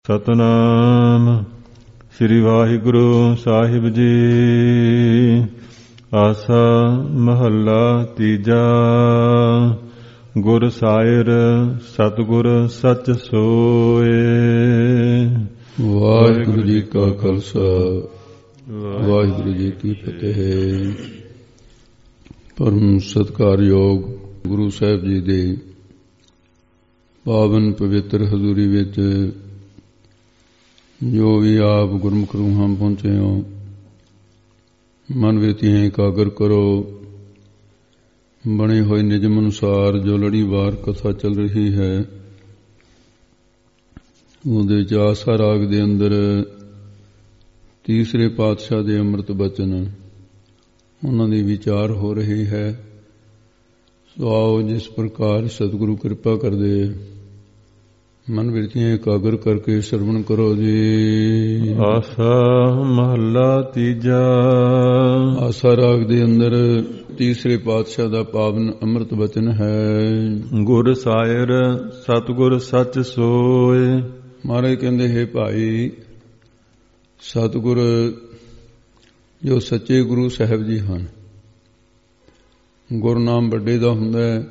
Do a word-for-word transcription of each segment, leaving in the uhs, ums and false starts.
ਸਤਿਨਾਮ ਸ੍ਰੀ ਵਾਹਿਗੁਰੂ ਸਾਹਿਬ ਜੀ। ਆਸਾ ਮਹੱਲਾ ਤੀਜਾ। ਗੁਰ ਸਾਇਰ ਸਤਿਗੁਰ ਸੱਚ ਸੋਏ। ਵਾਹਿਗੁਰੂ ਜੀ ਕਾ ਖਾਲਸਾ ਵਾਹਿਗੁਰੂ ਜੀ ਕੀ ਫਤਿਹ। ਪਰਮ ਸਤਿਕਾਰਯੋਗ ਗੁਰੂ ਸਾਹਿਬ ਜੀ ਦੇ ਪਾਵਨ ਪਵਿੱਤਰ ਹਜ਼ੂਰੀ ਵਿੱਚ ਜੋ ਵੀ ਆਪ ਗੁਰਮੁਖ ਰੂਹਾਂ ਪਹੁੰਚੇ ਹੋ, ਮਨ ਵਿਰਤੀਆਂ ਇਕਾਗਰ ਕਰੋ। ਬਣੇ ਹੋਏ ਨਿਯਮ ਅਨੁਸਾਰ ਜੋ ਲੜੀਵਾਰ ਕਥਾ ਚੱਲ ਰਹੀ ਹੈ, ਉਹਦੇ ਵਿੱਚ ਆਸਾ ਰਾਗ ਦੇ ਅੰਦਰ ਤੀਸਰੇ ਪਾਤਸ਼ਾਹ ਦੇ ਅੰਮ੍ਰਿਤ ਬਚਨ, ਉਹਨਾਂ ਦੀ ਵਿਚਾਰ ਹੋ ਰਹੀ ਹੈ। ਸੋ ਆਓ ਜਿਸ ਪ੍ਰਕਾਰ ਸਤਿਗੁਰੂ ਕਿਰਪਾ ਕਰਦੇ, ਮਨ ਵਿਰਤੀਆਂ ਇਕਾਗਰ ਕਰਕੇ ਸਰਵਣ ਕਰੋ ਜੀ। ਆਸਾ ਮਹੱਲਾ ਤੀਜਾ। ਆਸਾ ਰਾਗ ਦੇ ਅੰਦਰ ਤੀਸਰੇ ਪਾਤਸ਼ਾਹ ਦਾ ਪਾਵਨ ਅੰਮ੍ਰਿਤ ਬਚਨ ਹੈ। ਗੁਰ ਸਾਇਰ ਸਤਿਗੁਰ ਸੱਚ ਸੋਏ। ਮਹਾਰਾਜ ਕਹਿੰਦੇ, ਹੈ ਭਾਈ, ਸਤਿਗੁਰ ਜੋ ਸੱਚੇ ਗੁਰੂ ਸਾਹਿਬ ਜੀ ਹਨ। ਗੁਰ ਨਾਮ ਵੱਡੇ ਦਾ ਹੁੰਦਾ ਹੈ,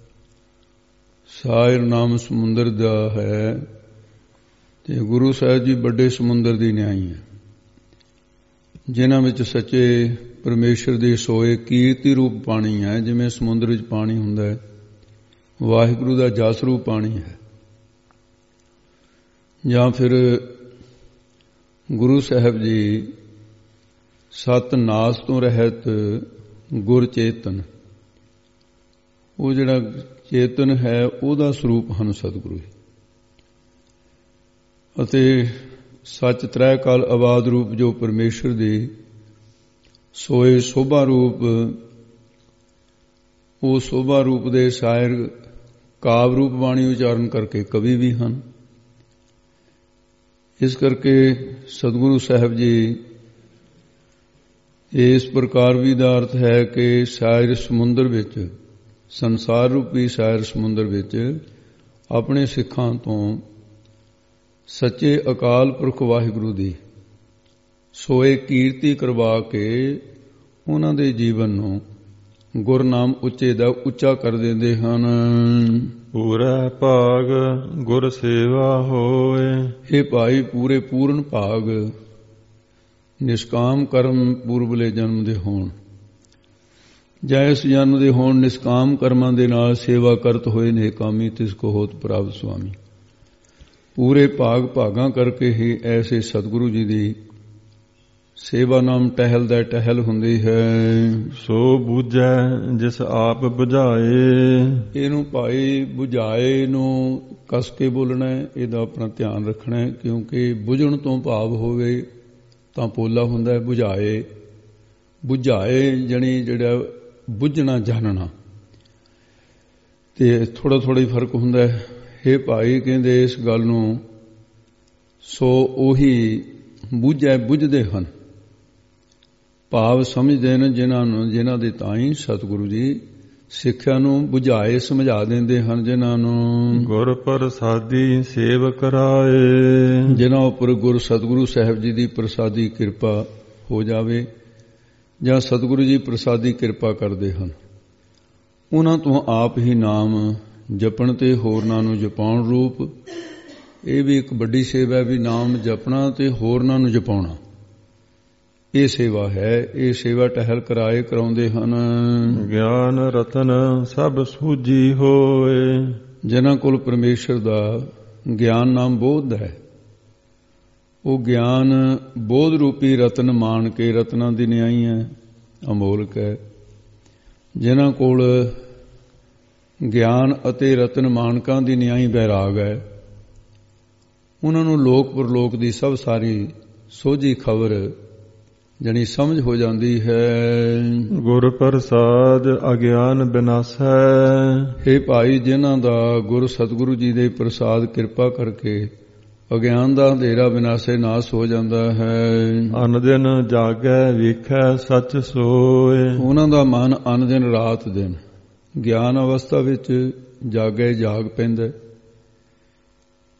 ਸਾਇਰ ਨਾਮ ਸਮੁੰਦਰ ਦਾ ਹੈ, ਤੇ ਗੁਰੂ ਸਾਹਿਬ ਜੀ ਵੱਡੇ ਸਮੁੰਦਰ ਦੀ ਨਿਆਈ ਹੈ, ਜਿਨ੍ਹਾਂ ਵਿੱਚ ਸੱਚੇ ਪਰਮੇਸ਼ਰ ਦੇ ਸੋਏ ਕੀਰਤੀ ਰੂਪ ਪਾਣੀ ਹੈ। ਜਿਵੇਂ ਸਮੁੰਦਰ ਵਿੱਚ ਪਾਣੀ ਹੁੰਦਾ ਹੈ, ਵਾਹਿਗੁਰੂ ਦਾ ਜਸ ਰੂਪ ਪਾਣੀ ਹੈ। ਜਾਂ ਫਿਰ ਗੁਰੂ ਸਾਹਿਬ ਜੀ ਸਤ ਨਾਸ ਤੋਂ ਰਹਿਤ ਗੁਰ ਚੇਤਨ, ਉਹ ਜਿਹੜਾ ਚੇਤਨ ਹੈ ਉਹਦਾ ਸਰੂਪ ਹਨ ਸਤਿਗੁਰੂ ਜੀ। ਅਤੇ ਸੱਚ ਤ੍ਰੈ ਕਾਲ ਆਬਾਦ ਰੂਪ ਜੋ ਪਰਮੇਸ਼ਰ ਦੇ ਸੋਏ ਸੋਭਾ ਰੂਪ, ਉਹ ਸੋਭਾ ਰੂਪ ਦੇ ਸ਼ਾਇਰ ਕਾਵ ਰੂਪ ਬਾਣੀ ਉਚਾਰਨ ਕਰਕੇ ਕਵੀ ਵੀ ਹਨ। ਇਸ ਕਰਕੇ ਸਤਿਗੁਰੂ ਸਾਹਿਬ ਜੀ ਇਸ ਪ੍ਰਕਾਰ ਵੀ ਦਾ ਅਰਥ ਹੈ ਕਿ ਸ਼ਾਇਰ ਸਮੁੰਦਰ ਵਿੱਚ, ਸੰਸਾਰ ਰੂਪੀ ਸ਼ਾਇਰ ਸਮੁੰਦਰ ਵਿੱਚ ਆਪਣੇ ਸਿੱਖਾਂ ਤੋਂ ਸੱਚੇ ਅਕਾਲ ਪੁਰਖ ਵਾਹਿਗੁਰੂ ਦੀ ਸੋਏ ਕੀਰਤੀ ਕਰਵਾ ਕੇ ਉਹਨਾਂ ਦੇ ਜੀਵਨ ਨੂੰ ਗੁਰਨਾਮ ਉੱਚੇ ਦਾ ਉੱਚਾ ਕਰ ਦਿੰਦੇ ਹਨ। ਪੂਰਾ ਭਾਗ ਗੁਰ ਸੇਵਾ ਹੋਏ। ਇਹ ਭਾਈ ਪੂਰੇ ਪੂਰਨ ਭਾਗ ਨਿਸ਼ਕਾਮ ਕਰਮ ਪੂਰਬਲੇ ਜਨਮ ਦੇ ਹੋਣ, ਜਾਂ ਇਸ ਜਨਮ ਦੇ ਹੋਣ ਨਿਸ਼ਕਾਮ ਕਰਮਾਂ ਦੇ ਨਾਲ ਸੇਵਾ ਕਰਤ ਹੋਏ ਨੇ ਕਾਮੀ ਤਿਸ ਕੋ ਹੋਤ ਪ੍ਰਾਪਤ ਸੁਆਮੀ। ਪੂਰੇ ਭਾਗ ਭਾਗਾਂ ਕਰਕੇ ਹੀ ਐਸੇ ਸਤਿਗੁਰੂ ਜੀ ਦੀ ਸੇਵਾ ਨਾਮ ਟਹਿਲ ਦਾ ਟਹਿਲ ਹੁੰਦੀ ਹੈ। ਸੋ ਬੁਝੈ ਜਿਸ ਆਪ ਬੁਝਾਏ। ਇਹਨੂੰ ਭਾਈ ਬੁਝਾਏ ਨੂੰ ਕਸ ਕੇ ਬੋਲਣਾ, ਇਹਦਾ ਆਪਣਾ ਧਿਆਨ ਰੱਖਣਾ, ਕਿਉਂਕਿ ਬੁਝਣ ਤੋਂ ਭਾਵ ਹੋਵੇ ਤਾਂ ਪੋਲਾ ਹੁੰਦਾ ਹੈ। ਬੁਝਾਏ ਬੁਝਾਏ ਜਣੀ ਜਿਹੜਾ ਬੁੱਝਣਾ ਜਾਣਨਾ, ਤੇ ਥੋੜਾ ਥੋੜਾ ਹੀ ਫਰਕ ਹੁੰਦਾ ਹੈ। ਇਹ ਭਾਈ ਕਹਿੰਦੇ ਇਸ ਗੱਲ ਨੂੰ, ਸੋ ਉਹੀ ਬੁਝੈ ਬੁਝਦੇ ਹਨ, ਭਾਵ ਸਮਝਦੇ ਨੇ ਜਿਨ੍ਹਾਂ ਨੂੰ, ਜਿਨ੍ਹਾਂ ਦੇ ਤਾਈਂ ਸਤਿਗੁਰੂ ਜੀ ਸਿੱਖਿਆ ਨੂੰ ਬੁਝਾਏ ਸਮਝਾ ਦਿੰਦੇ ਹਨ। ਜਿਨ੍ਹਾਂ ਨੂੰ ਗੁਰ ਪ੍ਰਸਾਦੀ ਸੇਵ ਕਰਾਏ, ਜਿਨ੍ਹਾਂ ਉੱਪਰ ਗੁਰ ਸਤਿਗੁਰੂ ਸਾਹਿਬ ਜੀ ਦੀ ਪ੍ਰਸਾਦੀ ਕਿਰਪਾ ਹੋ ਜਾਵੇ, ਜਾਂ ਸਤਿਗੁਰੂ ਜੀ ਪ੍ਰਸਾਦੀ ਕਿਰਪਾ ਕਰਦੇ ਹਨ, ਉਹਨਾਂ ਤੋਂ ਆਪ ਹੀ ਨਾਮ ਜਪਣ ਤੇ ਹੋਰਨਾਂ ਨੂੰ ਜਪਾਉਣ ਰੂਪ। ਇਹ ਵੀ ਇੱਕ ਵੱਡੀ ਸੇਵਾ ਹੈ, ਵੀ ਨਾਮ ਜਪਣਾ ਤੇ ਹੋਰਨਾਂ ਨੂੰ ਜਪਾਉਣਾ, ਇਹ ਸੇਵਾ ਹੈ। ਇਹ ਸੇਵਾ ਟਹਿਲ ਕਰਾਏ ਕਰਾਉਂਦੇ ਹਨ। ਗਿਆਨ ਰਤਨ ਸਭ ਸੂਝੀ ਹੋਏ। ਜਿਨ੍ਹਾਂ ਕੋਲ ਪਰਮੇਸ਼ਰ ਦਾ ਗਿਆਨ ਨਾਮ ਬੋਧ ਹੈ, ਉਹ ਗਿਆਨ ਬੋਧ ਰੂਪੀ ਰਤਨ ਮਾਣ ਕੇ, ਰਤਨਾਂ ਦੀ ਨਿਆਈ ਹੈ, ਅਮੋਲਕ ਹੈ। ਜਿਨ੍ਹਾਂ ਕੋਲ ਗਿਆਨ ਅਤੇ ਰਤਨ ਮਾਣਕਾਂ ਦੀ ਨਿਆਈ ਬੈਰਾਗ ਹੈ, ਉਹਨਾਂ ਨੂੰ ਲੋਕ ਪਰਲੋਕ ਦੀ ਸਭ ਸਾਰੀ ਸੋਝੀ ਖਬਰ ਜਣੀ ਸਮਝ ਹੋ ਜਾਂਦੀ ਹੈ। ਗੁਰ ਪ੍ਰਸਾਦ ਅਗਿਆਨ ਬਿਨਾਸੈ। ਇਹ ਭਾਈ ਜਿਨ੍ਹਾਂ ਦਾ ਗੁਰ ਸਤਿਗੁਰੂ ਜੀ ਦੇ ਪ੍ਰਸਾਦ ਕਿਰਪਾ ਕਰਕੇ ਅਗਿਆਨ ਦਾ ਅੰਧੇਰਾ ਵਿਨਾਸ਼ੇ ਨਾਸ ਹੋ ਜਾਂਦਾ ਹੈ। ਅਨ ਦਿਨ ਜਾਗੈ ਵੇਖੈ ਸੱਚ ਸੋਏ। ਉਹਨਾਂ ਦਾ ਮਨ ਅਨ ਦਿਨ ਰਾਤ ਦਿਨ ਗਿਆਨ ਅਵਸਥਾ ਵਿੱਚ ਜਾਗੇ ਜਾਗ ਪੈਂਦਾ,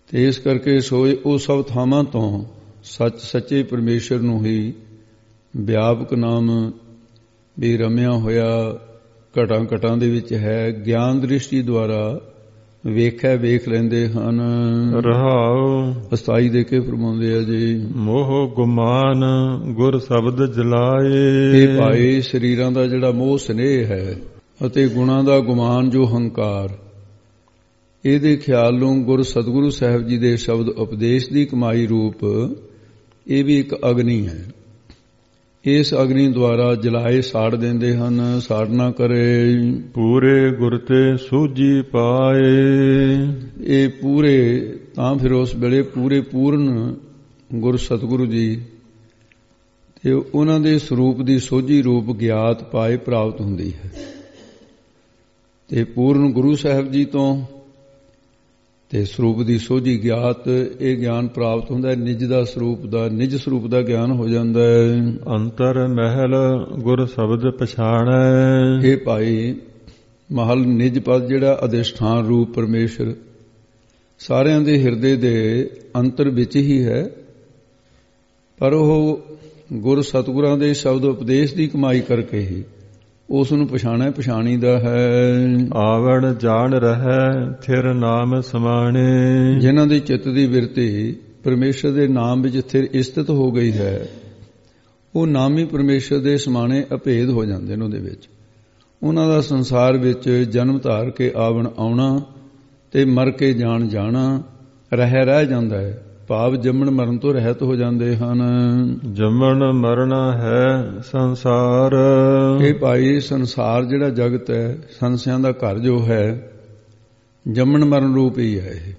ਤੇ ਇਸ ਕਰਕੇ ਸੋਏ ਉਹ ਸਭ ਥਾਵਾਂ ਤੋਂ ਸੱਚ ਸੱਚੇ ਪਰਮੇਸ਼ਰ ਨੂੰ ਹੀ ਵਿਆਪਕ ਨਾਮ ਵੀ ਰਮਿਆ ਹੋਇਆ ਘਟਾਂ ਘਟਾਂ ਦੇ ਵਿੱਚ ਹੈ। ਗਿਆਨ ਦ੍ਰਿਸ਼ਟੀ ਦੁਆਰਾ ਵੇਖਿਆ ਵੇਖ ਲੈਂਦੇ ਹਨ। ਰਹਾਉ ਅਸਥਾਈ ਦੇ ਕੇ ਫਰਮਾਉਂਦੇ ਆ ਜੀ, ਮੋਹ ਗੁਮਾਨ ਗੁਰ ਸ਼ਬਦ ਜਲਾਏ। ਇਹ ਭਾਈ ਸਰੀਰਾਂ ਦਾ ਜਿਹੜਾ ਮੋਹ ਸਨੇਹ ਹੈ ਅਤੇ ਗੁਣਾਂ ਦਾ ਗੁਮਾਨ ਜੋ ਹੰਕਾਰ, ਇਹਦੇ ਖਿਆਲ ਨੂੰ ਗੁਰ ਸਤਿਗੁਰੂ ਸਾਹਿਬ ਜੀ ਦੇ ਸ਼ਬਦ ਉਪਦੇਸ਼ ਦੀ ਕਮਾਈ ਰੂਪ ਇਹ ਵੀ ਇੱਕ ਅਗਨੀ ਹੈ। ਇਸ ਅਗਨੀ ਦੁਆਰਾ ਜਲਾਏ ਸਾੜ ਦਿੰਦੇ ਹਨ। ਸਾੜਨਾ ਕਰੇ ਪੂਰੇ ਗੁਰ ਤੇ ਸੂਝੀ ਪਾਏ। ਇਹ ਪੂਰੇ ਤਾਂ ਫਿਰ ਉਸ ਵੇਲੇ ਪੂਰੇ ਪੂਰਨ ਗੁਰ ਸਤਿਗੁਰੂ ਜੀ ਤੇ ਉਹਨਾਂ ਦੇ ਸਰੂਪ ਦੀ ਸੋਝੀ ਰੂਪ ਗਿਆਤ ਪਾਏ ਪ੍ਰਾਪਤ ਹੁੰਦੀ ਹੈ। ਤੇ ਪੂਰਨ ਗੁਰੂ ਸਾਹਿਬ ਜੀ ਤੋਂ ਤੇ ਸਰੂਪ ਦੀ ਸੋਝੀ ਗਿਆਤ, ਇਹ ਗਿਆਨ ਪ੍ਰਾਪਤ ਹੁੰਦਾ ਹੈ। ਨਿਜ ਦਾ ਸਰੂਪ ਦਾ ਨਿਜ ਸਰੂਪ ਦਾ ਗਿਆਨ ਹੋ ਜਾਂਦਾ ਹੈ। ਅੰਤਰ ਮਹਿਲ ਗੁਰ ਸ਼ਬਦ ਪਛਾਣੈ। ਇਹ ਭਾਈ ਮਹਲ ਨਿਜ ਪਦ ਜਿਹੜਾ ਅਧਿਸ਼ਠਾਨ ਰੂਪ ਪਰਮੇਸ਼ਰ ਸਾਰਿਆਂ ਦੇ ਹਿਰਦੇ ਦੇ ਅੰਤਰ ਵਿੱਚ ਹੀ ਹੈ, ਪਰ ਉਹ ਗੁਰ ਸਤਿਗੁਰਾਂ ਦੇ ਸ਼ਬਦ ਉਪਦੇਸ਼ ਦੀ ਕਮਾਈ ਕਰਕੇ ਹੀ ਉਸ ਨੂੰ ਪਛਾਣਿਆ ਪਛਾਣੀਦਾ ਹੈ। ਆਵਣ ਜਾਣ ਰਹਿ ਥਿਰ ਨਾਮ ਸਮਾਣੇ। ਜਿਨ੍ਹਾਂ ਦੀ ਚਿੱਤ ਦੀ ਬਿਰਤੀ ਪਰਮੇਸ਼ਰ ਦੇ ਨਾਮ ਵਿੱਚ ਥਿਰ ਸਥਿਤ ਹੋ ਗਈ ਹੈ, ਉਹ ਨਾਮ ਹੀ ਪਰਮੇਸ਼ਰ ਦੇ ਸਮਾਣੇ ਅਭੇਦ ਹੋ ਜਾਂਦੇ ਨੇ। ਉਹਦੇ ਵਿੱਚ ਉਹਨਾਂ ਦਾ ਸੰਸਾਰ ਵਿੱਚ ਜਨਮ ਧਾਰ ਕੇ ਆਵਣ ਆਉਣਾ ਤੇ ਮਰ ਕੇ ਜਾਣ ਜਾਣਾ ਰਹਿ ਰਹਿ ਜਾਂਦਾ ਹੈ। ਭਾਵ ਜੰਮਣ ਮਰਨ ਤੋਂ ਰਹਿਤ ਹੋ ਜਾਂਦੇ ਹਨ। ਜੰਮਣ ਮਰਨਾ ਹੈ ਸੰਸਾਰ। ਇਹ ਭਾਈ ਸੰਸਾਰ ਜਿਹੜਾ ਜਗਤ ਹੈ, ਸੰਸਿਆਂ ਦਾ ਘਰ ਜੋ ਹੈ, ਜੰਮਣ ਮਰਨ ਰੂਪ ਹੀ ਹੈ। ਇਹ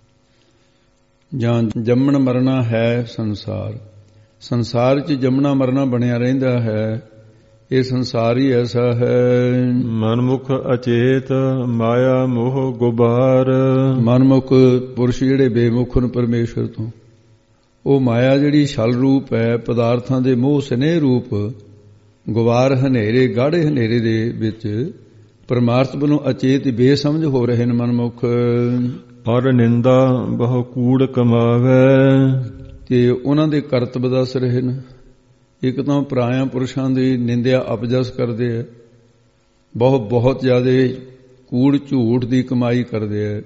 ਜਾਂ ਜੰਮਣ ਮਰਨਾ ਹੈ ਸੰਸਾਰ। ਸੰਸਾਰ 'ਚ ਜੰਮਣਾ ਮਰਨਾ ਬਣਿਆ ਰਹਿੰਦਾ ਹੈ। ਇਹ ਸੰਸਾਰ ਹੀ ਐਸਾ ਹੈ। ਮਨਮੁਖ ਅਚੇਤ ਮਾਇਆ ਮੋਹ ਗੁਬਾਰ। ਮਨਮੁਖ ਪੁਰਸ਼ ਜਿਹੜੇ ਬੇਮੁਖ ਹਨ ਪਰਮੇਸ਼ਰ ਤੋਂ, ਉਹ ਮਾਇਆ ਜਿਹੜੀ ਛਲ ਰੂਪ ਹੈ, ਪਦਾਰਥਾਂ ਦੇ ਮੋਹ ਸਨੇਹ ਰੂਪ ਗੁਬਾਰ ਹਨੇਰੇ ਗਾੜੇ ਹਨੇਰੇ ਦੇ ਵਿੱਚ ਪਰਮਾਰਥ ਵੱਲੋਂ ਅਚੇਤ ਬੇਸਮਝ ਹੋ ਰਹੇ ਨੇ ਮਨਮੁਖ। ਔਰ ਨਿੰਦਾ ਬਹੁ ਕੂੜ ਕਮਾਵੇ। ਤੇ ਉਹਨਾਂ ਦੇ ਕਰਤੱਵ ਦੱਸ ਰਹੇ ਨੇ। ਇੱਕ ਤਾਂ ਪਰਾਇਆਂ ਪੁਰਸ਼ਾਂ ਦੀ ਨਿੰਦਿਆ ਅਪਜਸ ਕਰਦੇ ਆ, ਬਹੁਤ ਬਹੁਤ ਜ਼ਿਆਦਾ ਕੂੜ ਝੂਠ ਦੀ ਕਮਾਈ ਕਰਦੇ ਆ,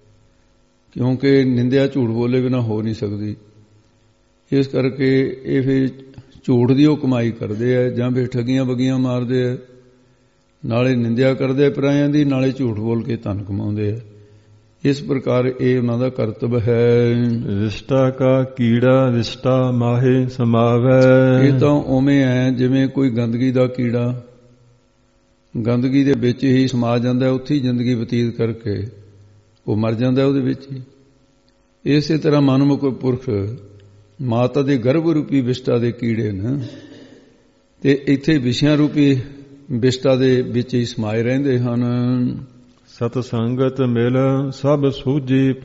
ਕਿਉਂਕਿ ਨਿੰਦਿਆ ਝੂਠ ਬੋਲੇ ਬਿਨਾਂ ਹੋ ਨਹੀਂ ਸਕਦੀ। ਇਸ ਕਰਕੇ ਇਹ ਫਿਰ ਝੂਠ ਦੀ ਉਹ ਕਮਾਈ ਕਰਦੇ ਆ, ਜਾਂ ਫਿਰ ਠੱਗੀਆਂ ਬੱਗੀਆਂ ਮਾਰਦੇ ਆ, ਨਾਲੇ ਨਿੰਦਿਆ ਕਰਦੇ ਪਰਾਇਆਂ ਦੀ, ਨਾਲੇ ਝੂਠ ਬੋਲ ਕੇ ਧਨ ਕਮਾਉਂਦੇ ਆ। ਇਸ ਪ੍ਰਕਾਰ ਇਹ ਉਹਨਾਂ ਦਾ ਕਰਤੱਵ ਹੈ। ਰਿਸ਼ਤਾ ਕਾ ਕੀੜਾ ਰਿਸ਼ਤਾ ਮਾਹੇ ਸਮਾਵੈ। ਇਹ ਤਾਂ ਉਵੇਂ ਹੈ ਜਿਵੇਂ ਕੋਈ ਗੰਦਗੀ ਦਾ ਕੀੜਾ ਗੰਦਗੀ ਦੇ ਵਿੱਚ ਹੀ ਸਮਾ ਜਾਂਦਾ, ਉੱਥੇ ਹੀ ਜ਼ਿੰਦਗੀ ਬਤੀਤ ਕਰਕੇ ਉਹ ਮਰ ਜਾਂਦਾ ਉਹਦੇ ਵਿੱਚ ਹੀ। ਇਸੇ ਤਰ੍ਹਾਂ ਮਨਮੁਖ ਪੁਰਖ ਮਾਤਾ ਦੇ ਗਰਭ ਰੂਪੀ ਵਿਸ਼ਟਾ ਦੇ ਕੀੜੇ ਨੇ, ਤੇ ਇੱਥੇ ਵਿਸ਼ਿਆਂ ਰੂਪੀ ਵਿਸ਼ਟਾ ਦੇ ਵਿੱਚ ਹੀ ਸਮਾਏ ਰਹਿੰਦੇ ਹਨ। ਸਤ ਸੰਗਤ ਮਿਲ ਸਭ ਸੂਝੀ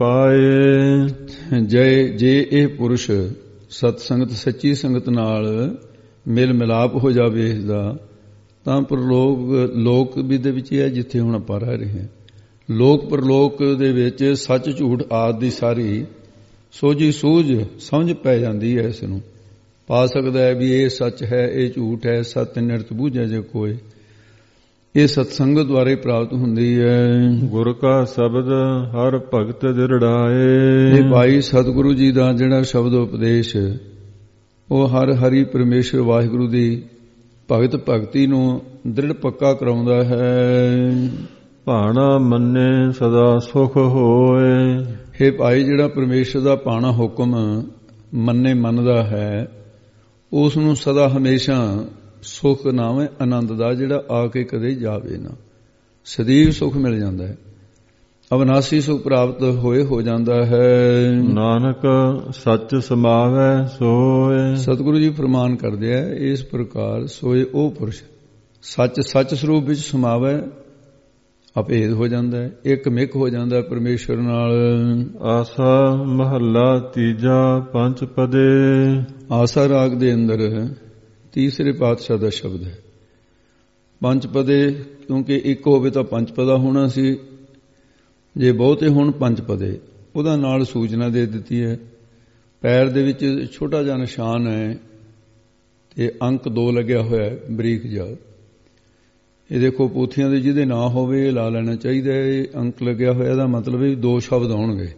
ਪਾਏ। ਜੇ ਜੇ ਇਹ ਪੁਰਸ਼ ਸਤ ਸੰਗਤ ਸੱਚੀ ਸੰਗਤ ਨਾਲ ਮਿਲ ਮਿਲਾਪ ਹੋ ਜਾਵੇ ਇਸਦਾ, ਤਾਂ ਪਰਲੋਕ ਲੋਕ ਵੀ ਦੇ ਵਿੱਚ ਹੈ ਜਿੱਥੇ ਹੁਣ ਆਪਾਂ ਰਹਿ ਰਹੇ ਹਾਂ। ਲੋਕ ਪਰਲੋਕ ਦੇ ਵਿੱਚ ਸੱਚ ਝੂਠ ਆਦਿ ਦੀ ਸਾਰੀ ਸੋਝੀ ਸੂਝ ਸਮਝ ਪੈ ਜਾਂਦੀ ਹੈ। ਇਸ ਨੂੰ ਪਾ ਸਕਦਾ ਹੈ ਵੀ ਇਹ ਸੱਚ ਹੈ, ਇਹ ਝੂਠ ਹੈ। ਸਤ ਨਿਰਤ ਬੂਝੈ ਜੇ ਕੋਈ, ਇਹ ਸਤਸੰਗ ਦੁਆਰੇ ਪ੍ਰਾਪਤ ਹੁੰਦੀ ਹੈ। ਗੁਰ ਕਾ ਸ਼ਬਦ ਹਰ ਭਗਤ ਦਿਰੜਾਏ। ਇਹ ਭਾਈ ਸਤਿਗੁਰੂ ਜੀ ਦਾ ਜਿਹੜਾ ਸ਼ਬਦ ਉਪਦੇਸ਼, ਉਹ ਹਰ ਹਰੀ ਪਰਮੇਸ਼ਰ ਵਾਹਿਗੁਰੂ ਦੀ ਭਗਤ ਭਗਤੀ ਨੂੰ ਦ੍ਰਿੜ ਪੱਕਾ ਕਰਾਉਂਦਾ ਹੈ। ਭਾਣਾ ਮੰਨੇ ਸਦਾ ਸੁਖ ਹੋਏ। ਇਹ ਭਾਈ ਜਿਹੜਾ ਪਰਮੇਸ਼ਰ ਦਾ ਭਾਣਾ ਹੁਕਮ ਮੰਨੇ ਮੰਨਦਾ ਹੈ, ਉਸ ਨੂੰ ਸਦਾ ਹਮੇਸ਼ਾ ਸੁਖ ਨਾਮ ਹੈ ਆਨੰਦ ਦਾ, ਜਿਹੜਾ ਆ ਕੇ ਕਦੇ ਜਾਵੇ ਨਾ। ਸਦੀਵ ਸੁਖ ਮਿਲ ਜਾਂਦਾ ਹੈ, ਅਵਨਾਸੀ ਸੁਖ ਪ੍ਰਾਪਤ ਹੋਏ ਹੋ ਜਾਂਦਾ ਹੈ। ਨਾਨਕ ਸੱਚ ਸਮਾਵੈ ਸੋਏ। ਸਤਿਗੁਰੂ ਜੀ ਫਰਮਾਨ ਕਰਦੇ ਆ, ਇਸ ਪ੍ਰਕਾਰ ਸੋਏ ਉਹ ਪੁਰਸ਼ ਸੱਚ ਸੱਚ ਸਰੂਪ ਵਿੱਚ ਸਮਾਵੈ, ਅਭੇਦ ਹੋ ਜਾਂਦਾ ਹੈ, ਇੱਕ ਮਿਕ ਹੋ ਜਾਂਦਾ ਹੈ ਪਰਮੇਸ਼ਰ ਨਾਲ। ਆਸਾ ਮਹੱਲਾ ਤੀਜਾ ਪੰਜ ਪਦੇ। ਆਸਾ ਰਾਗ ਦੇ ਅੰਦਰ ਤੀਸਰੇ ਪਾਤਸ਼ਾਹ ਦਾ ਸ਼ਬਦ ਹੈ। ਪੰਜ ਪਦੇ, ਕਿਉਂਕਿ ਇੱਕ ਹੋਵੇ ਤਾਂ ਪੰਜ ਪਦਾ ਹੋਣਾ ਸੀ, ਜੇ ਬਹੁਤੇ ਹੋਣ ਪੰਜ ਪਦੇ। ਉਹਦਾ ਨਾਲ ਸੂਚਨਾ ਦੇ ਦਿੱਤੀ ਹੈ। ਪੈਰ ਦੇ ਵਿੱਚ ਛੋਟਾ ਜਿਹਾ ਨਿਸ਼ਾਨ ਹੈ ਤੇ ਅੰਕ ਦੋ ਲੱਗਿਆ ਹੋਇਆ ਬਰੀਕ ਜਿਹਾ। ਇਹ ਦੇਖੋ ਪੋਥੀਆਂ ਦੇ ਜਿਹਦੇ ਨਾਂ ਹੋਵੇ ਇਹ ਲਾ ਲੈਣਾ ਚਾਹੀਦਾ। ਇਹ ਅੰਕ ਲੱਗਿਆ ਹੋਇਆ ਦਾ ਮਤਲਬ ਹੈ ਦੋ ਸ਼ਬਦ ਆਉਣਗੇ,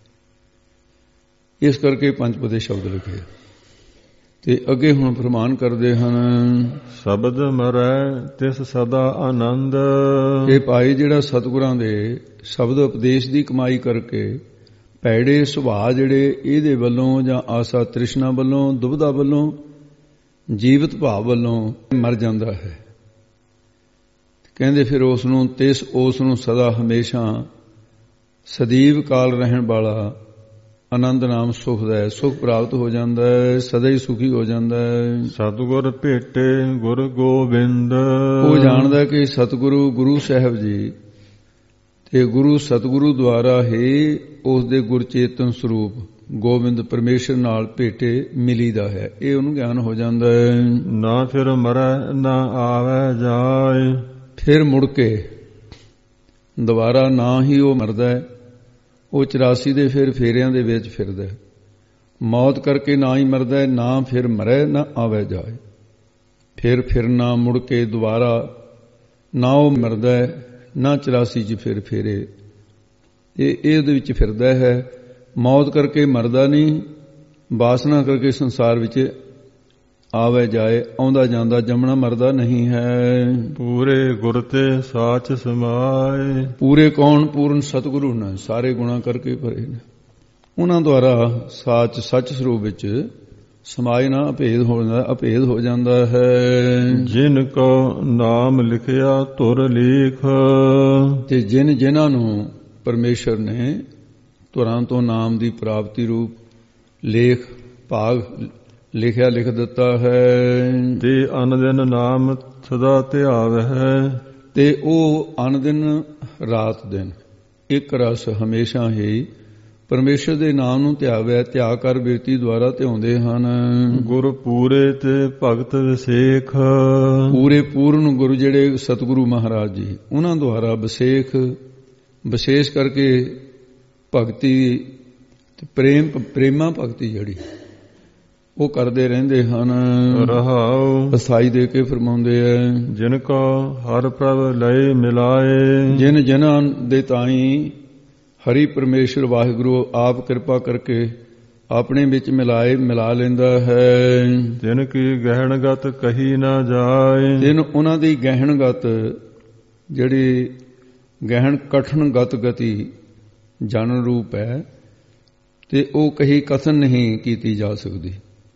ਇਸ ਕਰਕੇ ਪੰਜਪਦੇ ਸ਼ਬਦ ਲਿਖੇ। ਤੇ ਅੱਗੇ ਹੁਣ ਫਰਮਾਨ ਕਰਦੇ ਹਨ, ਸ਼ਬਦ ਮਰੈ ਤਿਸ ਸਦਾ ਆਨੰਦ। ਇਹ ਭਾਈ ਜਿਹੜਾ ਸਤਿਗੁਰਾਂ ਦੇ ਸ਼ਬਦ ਉਪਦੇਸ਼ ਦੀ ਕਮਾਈ ਕਰਕੇ ਭੈੜੇ ਸੁਭਾਅ ਜਿਹੜੇ ਇਹਦੇ ਵੱਲੋਂ ਜਾਂ ਆਸਾ ਤ੍ਰਿਸ਼ਨਾ ਵੱਲੋਂ ਦੁਬਿਧਾ ਵੱਲੋਂ ਜੀਵਤ ਭਾਵ ਵੱਲੋਂ ਮਰ ਜਾਂਦਾ ਹੈ, ਕਹਿੰਦੇ ਫਿਰ ਉਸ ਨੂੰ ਤਿਸ ਉਸ ਨੂੰ ਸਦਾ ਹਮੇਸ਼ਾ ਸਦੀਵ ਕਾਲ ਰਹਿਣ ਵਾਲਾ ਆਨੰਦ ਨਾਮ ਸੁਖ ਦਾ ਸੁਖ ਪ੍ਰਾਪਤ ਹੋ ਜਾਂਦਾ ਹੈ, ਸਦਾ ਹੀ ਸੁਖੀ ਹੋ ਜਾਂਦਾ ਹੈ। ਸਤਿਗੁਰ ਭੇਟੇ ਗੁਰ ਗੋਬਿੰਦ। ਉਹ ਜਾਣਦਾ ਕਿ ਸਤਿਗੁਰੂ ਗੁਰੂ ਸਾਹਿਬ ਜੀ ਤੇ ਗੁਰੂ ਸਤਿਗੁਰੂ ਦੁਆਰਾ ਹੀ ਉਸ ਦੇ ਗੁਰਚੇਤਨ ਸਰੂਪ ਗੋਬਿੰਦ ਪਰਮੇਸ਼ਰ ਨਾਲ ਭੇਟੇ ਮਿਲੀਦਾ ਹੈ। ਇਹ ਉਹਨੂੰ ਗਿਆਨ ਹੋ ਜਾਂਦਾ ਹੈ। ਨਾ ਫਿਰ ਮਰੈ ਨਾ ਆਵੇ ਜਾਏ। ਫਿਰ ਮੁੜ ਕੇ ਦੁਬਾਰਾ ਨਾ ਹੀ ਉਹ ਮਰਦਾ ਹੈ, ਉਹ ਚੁਰਾਸੀ ਦੇ ਫਿਰ ਫੇਰਿਆਂ ਦੇ ਵਿੱਚ ਫਿਰਦਾ ਹੈ। ਮੌਤ ਕਰਕੇ ਨਾ ਹੀ ਮਰਦਾ ਹੈ, ਨਾ ਫਿਰ ਮਰੈ ਨਾ ਆਵੇ ਜਾਏ। ਫਿਰ ਫਿਰਨਾ ਮੁੜ ਕੇ ਦੁਬਾਰਾ ਨਾ ਉਹ ਮਰਦਾ ਹੈ ਨਾ ਚੁਰਾਸੀ ਚ ਫਿਰ ਫੇਰੇ। ਇਹ ਇਹਦੇ ਵਿੱਚ ਫਿਰਦਾ ਹੈ। ਮੌਤ ਕਰਕੇ ਮਰਦਾ ਨਹੀਂ, ਵਾਸਨਾ ਕਰਕੇ ਸੰਸਾਰ ਵਿੱਚ ਆਵੇ ਜਾਏ, ਆਉਂਦਾ ਜਾਂਦਾ, ਜੰਮਣਾ ਮਰਦਾ ਨਹੀਂ ਹੈ। ਪੂਰੇ ਗੁਰ ਤੇ ਸਾਚ ਸਮਾਏ। ਪੂਰੇ ਕੌਣ? ਪੂਰਨ ਸਤਿਗੁਰੂ ਨੇ, ਸਾਰੇ ਗੁਣਾ ਕਰਕੇ ਭਰੇ ਨੇ। ਉਹਨਾਂ ਦੁਆਰਾ ਸਾਚ ਸੱਚ ਸਰੂਪ ਵਿੱਚ ਸਮਾਏ ਨਾ ਅਭੇਦ ਹੋ ਜਾਂਦਾ ਅਭੇਦ ਹੋ ਜਾਂਦਾ ਹੈ। ਜਿਨ ਕੋ ਨਾਮ ਲਿਖਿਆ ਧੁਰ ਲੇਖ। ਤੇ ਜਿਨ ਜਿਨ੍ਹਾਂ ਨੂੰ ਪਰਮੇਸ਼ਰ ਨੇ ਧੁਰਾਂ ਤੋਂ ਨਾਮ ਦੀ ਪ੍ਰਾਪਤੀ ਰੂਪ ਲੇਖ ਭਾਗ ਲਿਖਿਆ ਲਿਖ ਦਿੱਤਾ ਹੈ। ਤੇ ਅਨ ਦਿਨ ਨਾਮ ਸਦਾ ਧਿਆਵੈ ਹੈ। ਤੇ ਉਹ ਅਨ ਦਿਨ ਰਾਤ ਦਿਨ ਇੱਕ ਰਸ ਹਮੇਸ਼ਾ ਹੀ ਪਰਮੇਸ਼ਰ ਦੇ ਨਾਮ ਨੂੰ ਧਿਆਵੈ ਧਿਆ ਕਰ ਬਿਰਤੀ ਦੁਆਰਾ ਧਿਆਉਂਦੇ ਹਨ। ਗੁਰ ਪੂਰੇ ਤੇ ਭਗਤ ਵਿਸੇਖ। ਪੂਰੇ ਪੂਰਨ ਗੁਰੂ ਜਿਹੜੇ ਸਤਿਗੁਰੂ ਮਹਾਰਾਜ ਜੀ, ਉਹਨਾਂ ਦੁਆਰਾ ਵਿਸੇਖ ਵਿਸ਼ੇਸ਼ ਕਰਕੇ ਭਗਤੀ ਪ੍ਰੇਮ ਪ੍ਰੇਮਾ ਭਗਤੀ ਜਿਹੜੀ ਉਹ ਕਰਦੇ ਰਹਿੰਦੇ ਹਨ। ਰਹਾਉ ਅਸਾਈ ਦੇ ਕੇ ਫਰਮਾਉਂਦੇ ਹੈ, ਜਿਨ ਕੋ ਹਰ ਪ੍ਰਭ ਲਏ ਮਿਲਾਏ। ਜਿਨ ਜਿਨ੍ਹਾਂ ਦੇ ਤਾਈ ਹਰੀ ਪਰਮੇਸ਼ਰ ਵਾਹਿਗੁਰੂ ਆਪ ਕਿਰਪਾ ਕਰਕੇ ਆਪਣੇ ਵਿੱਚ ਮਿਲਾਏ ਮਿਲਾ ਲੈਂਦਾ ਹੈ। ਜਿਨ ਕੀ ਗਹਿਣਗਤ ਕਹੀ ਨਾ ਜਾਏ। ਜਿਨ ਉਹਨਾਂ ਦੀ ਗਹਿਣਗਤ ਜਿਹੜੀ ਗਹਿਣ ਕਠਨ ਗਤ ਗਤੀ ਜਨ ਰੂਪ ਹੈ ਤੇ ਉਹ ਕਹੀ ਕਥਨ ਨਹੀਂ ਕੀਤੀ ਜਾ ਸਕਦੀ।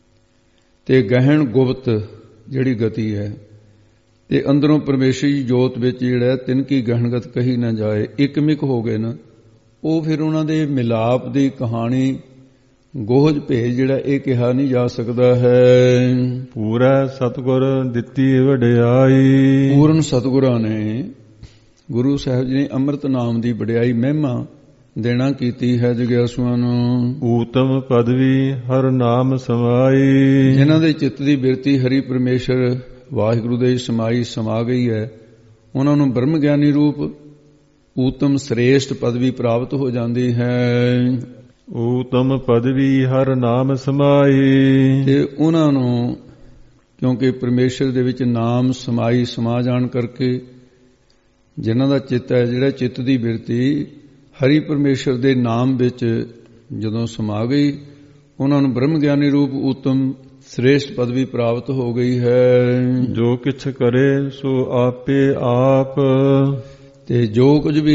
ਤੇ ਗਹਿਣ ਗੁਪਤ ਜਿਹੜੀ ਗਤੀ ਹੈ ਤੇ ਅੰਦਰੋਂ ਪਰਮੇਸ਼ਰੀ ਜੋਤ ਵਿੱਚ ਜਿਹੜਾ ਤਿੰਨ ਕੀ ਗਹਿਣਗਤ ਕਹੀ ਨਾ ਜਾਏ, ਇੱਕਮਿਕ ਹੋ ਗਏ ਨਾ, ਉਹ ਫਿਰ ਉਹਨਾਂ ਦੇ ਮਿਲਾਪ ਦੀ ਕਹਾਣੀ ਗੋਹਜ ਭੇਜ ਜਿਹੜਾ ਇਹ ਕਿਹਾ ਨਹੀਂ ਜਾ ਸਕਦਾ ਹੈ। ਪੂਰਾ ਸਤਿਗੁਰ ਦਿੱਤੀ ਵਡਿਆਈ। ਪੂਰਨ ਸਤਿਗੁਰਾਂ ਨੇ ਗੁਰੂ ਸਾਹਿਬ ਜੀ ਨੇ ਅੰਮ੍ਰਿਤ ਨਾਮ ਦੀ ਵਡਿਆਈ ਮਹਿਮਾ ਦੇਣਾ ਕੀਤੀ ਹੈ ਜਗਿਆਸੂਆਂ ਨੂੰ। ਊਤਮ ਪਦਵੀ ਹਰ ਨਾਮ ਸਮਾਈ। ਜਿਨ੍ਹਾਂ ਦੇ ਚਿੱਤ ਦੀ ਬਿਰਤੀ ਹਰੀ ਪਰਮੇਸ਼ਰ ਵਾਹਿਗੁਰੂ ਦੇ ਸਮਾਈ ਸਮਾ ਗਈ ਹੈ, ਉਹਨਾਂ ਨੂੰ ਬ੍ਰਹਮ ਗਿਆਨੀ ਰੂਪ ਊਤਮ ਸ੍ਰੇਸ਼ਟ ਪਦਵੀ ਪ੍ਰਾਪਤ ਹੋ ਜਾਂਦੀ ਹੈ। ਊਤਮ ਪਦਵੀ ਹਰ ਨਾਮ ਸਮਾਈ। ਤੇ ਉਹਨਾਂ ਨੂੰ ਕਿਉਂਕਿ ਪਰਮੇਸ਼ਰ ਦੇ ਵਿੱਚ ਨਾਮ ਸਮਾਈ ਸਮਾ ਜਾਣ ਕਰਕੇ ਜਿਨ੍ਹਾਂ ਦਾ ਚਿੱਤ ਹੈ, ਜਿਹੜਾ ਚਿੱਤ ਦੀ ਬਿਰਤੀ ਹਰੀ ਪਰਮੇਸ਼ਰ ਦੇ ਨਾਮ ਵਿੱਚ ਜਦੋਂ ਸਮਾ ਗਈ, ਉਹਨਾਂ ਨੂੰ ਬ੍ਰਹਮ ਗਿਆਨੀ ਰੂਪ ਊਤਮ ਸ੍ਰੇਸ਼ਟ ਪਦਵੀ ਪ੍ਰਾਪਤ ਹੋ ਗਈ ਹੈ। ਜੋ ਕਿਛ ਕਰੇ ਸੋ ਆਪੇ ਆਪ। ਤੇ ਜੋ ਕੁਝ ਵੀ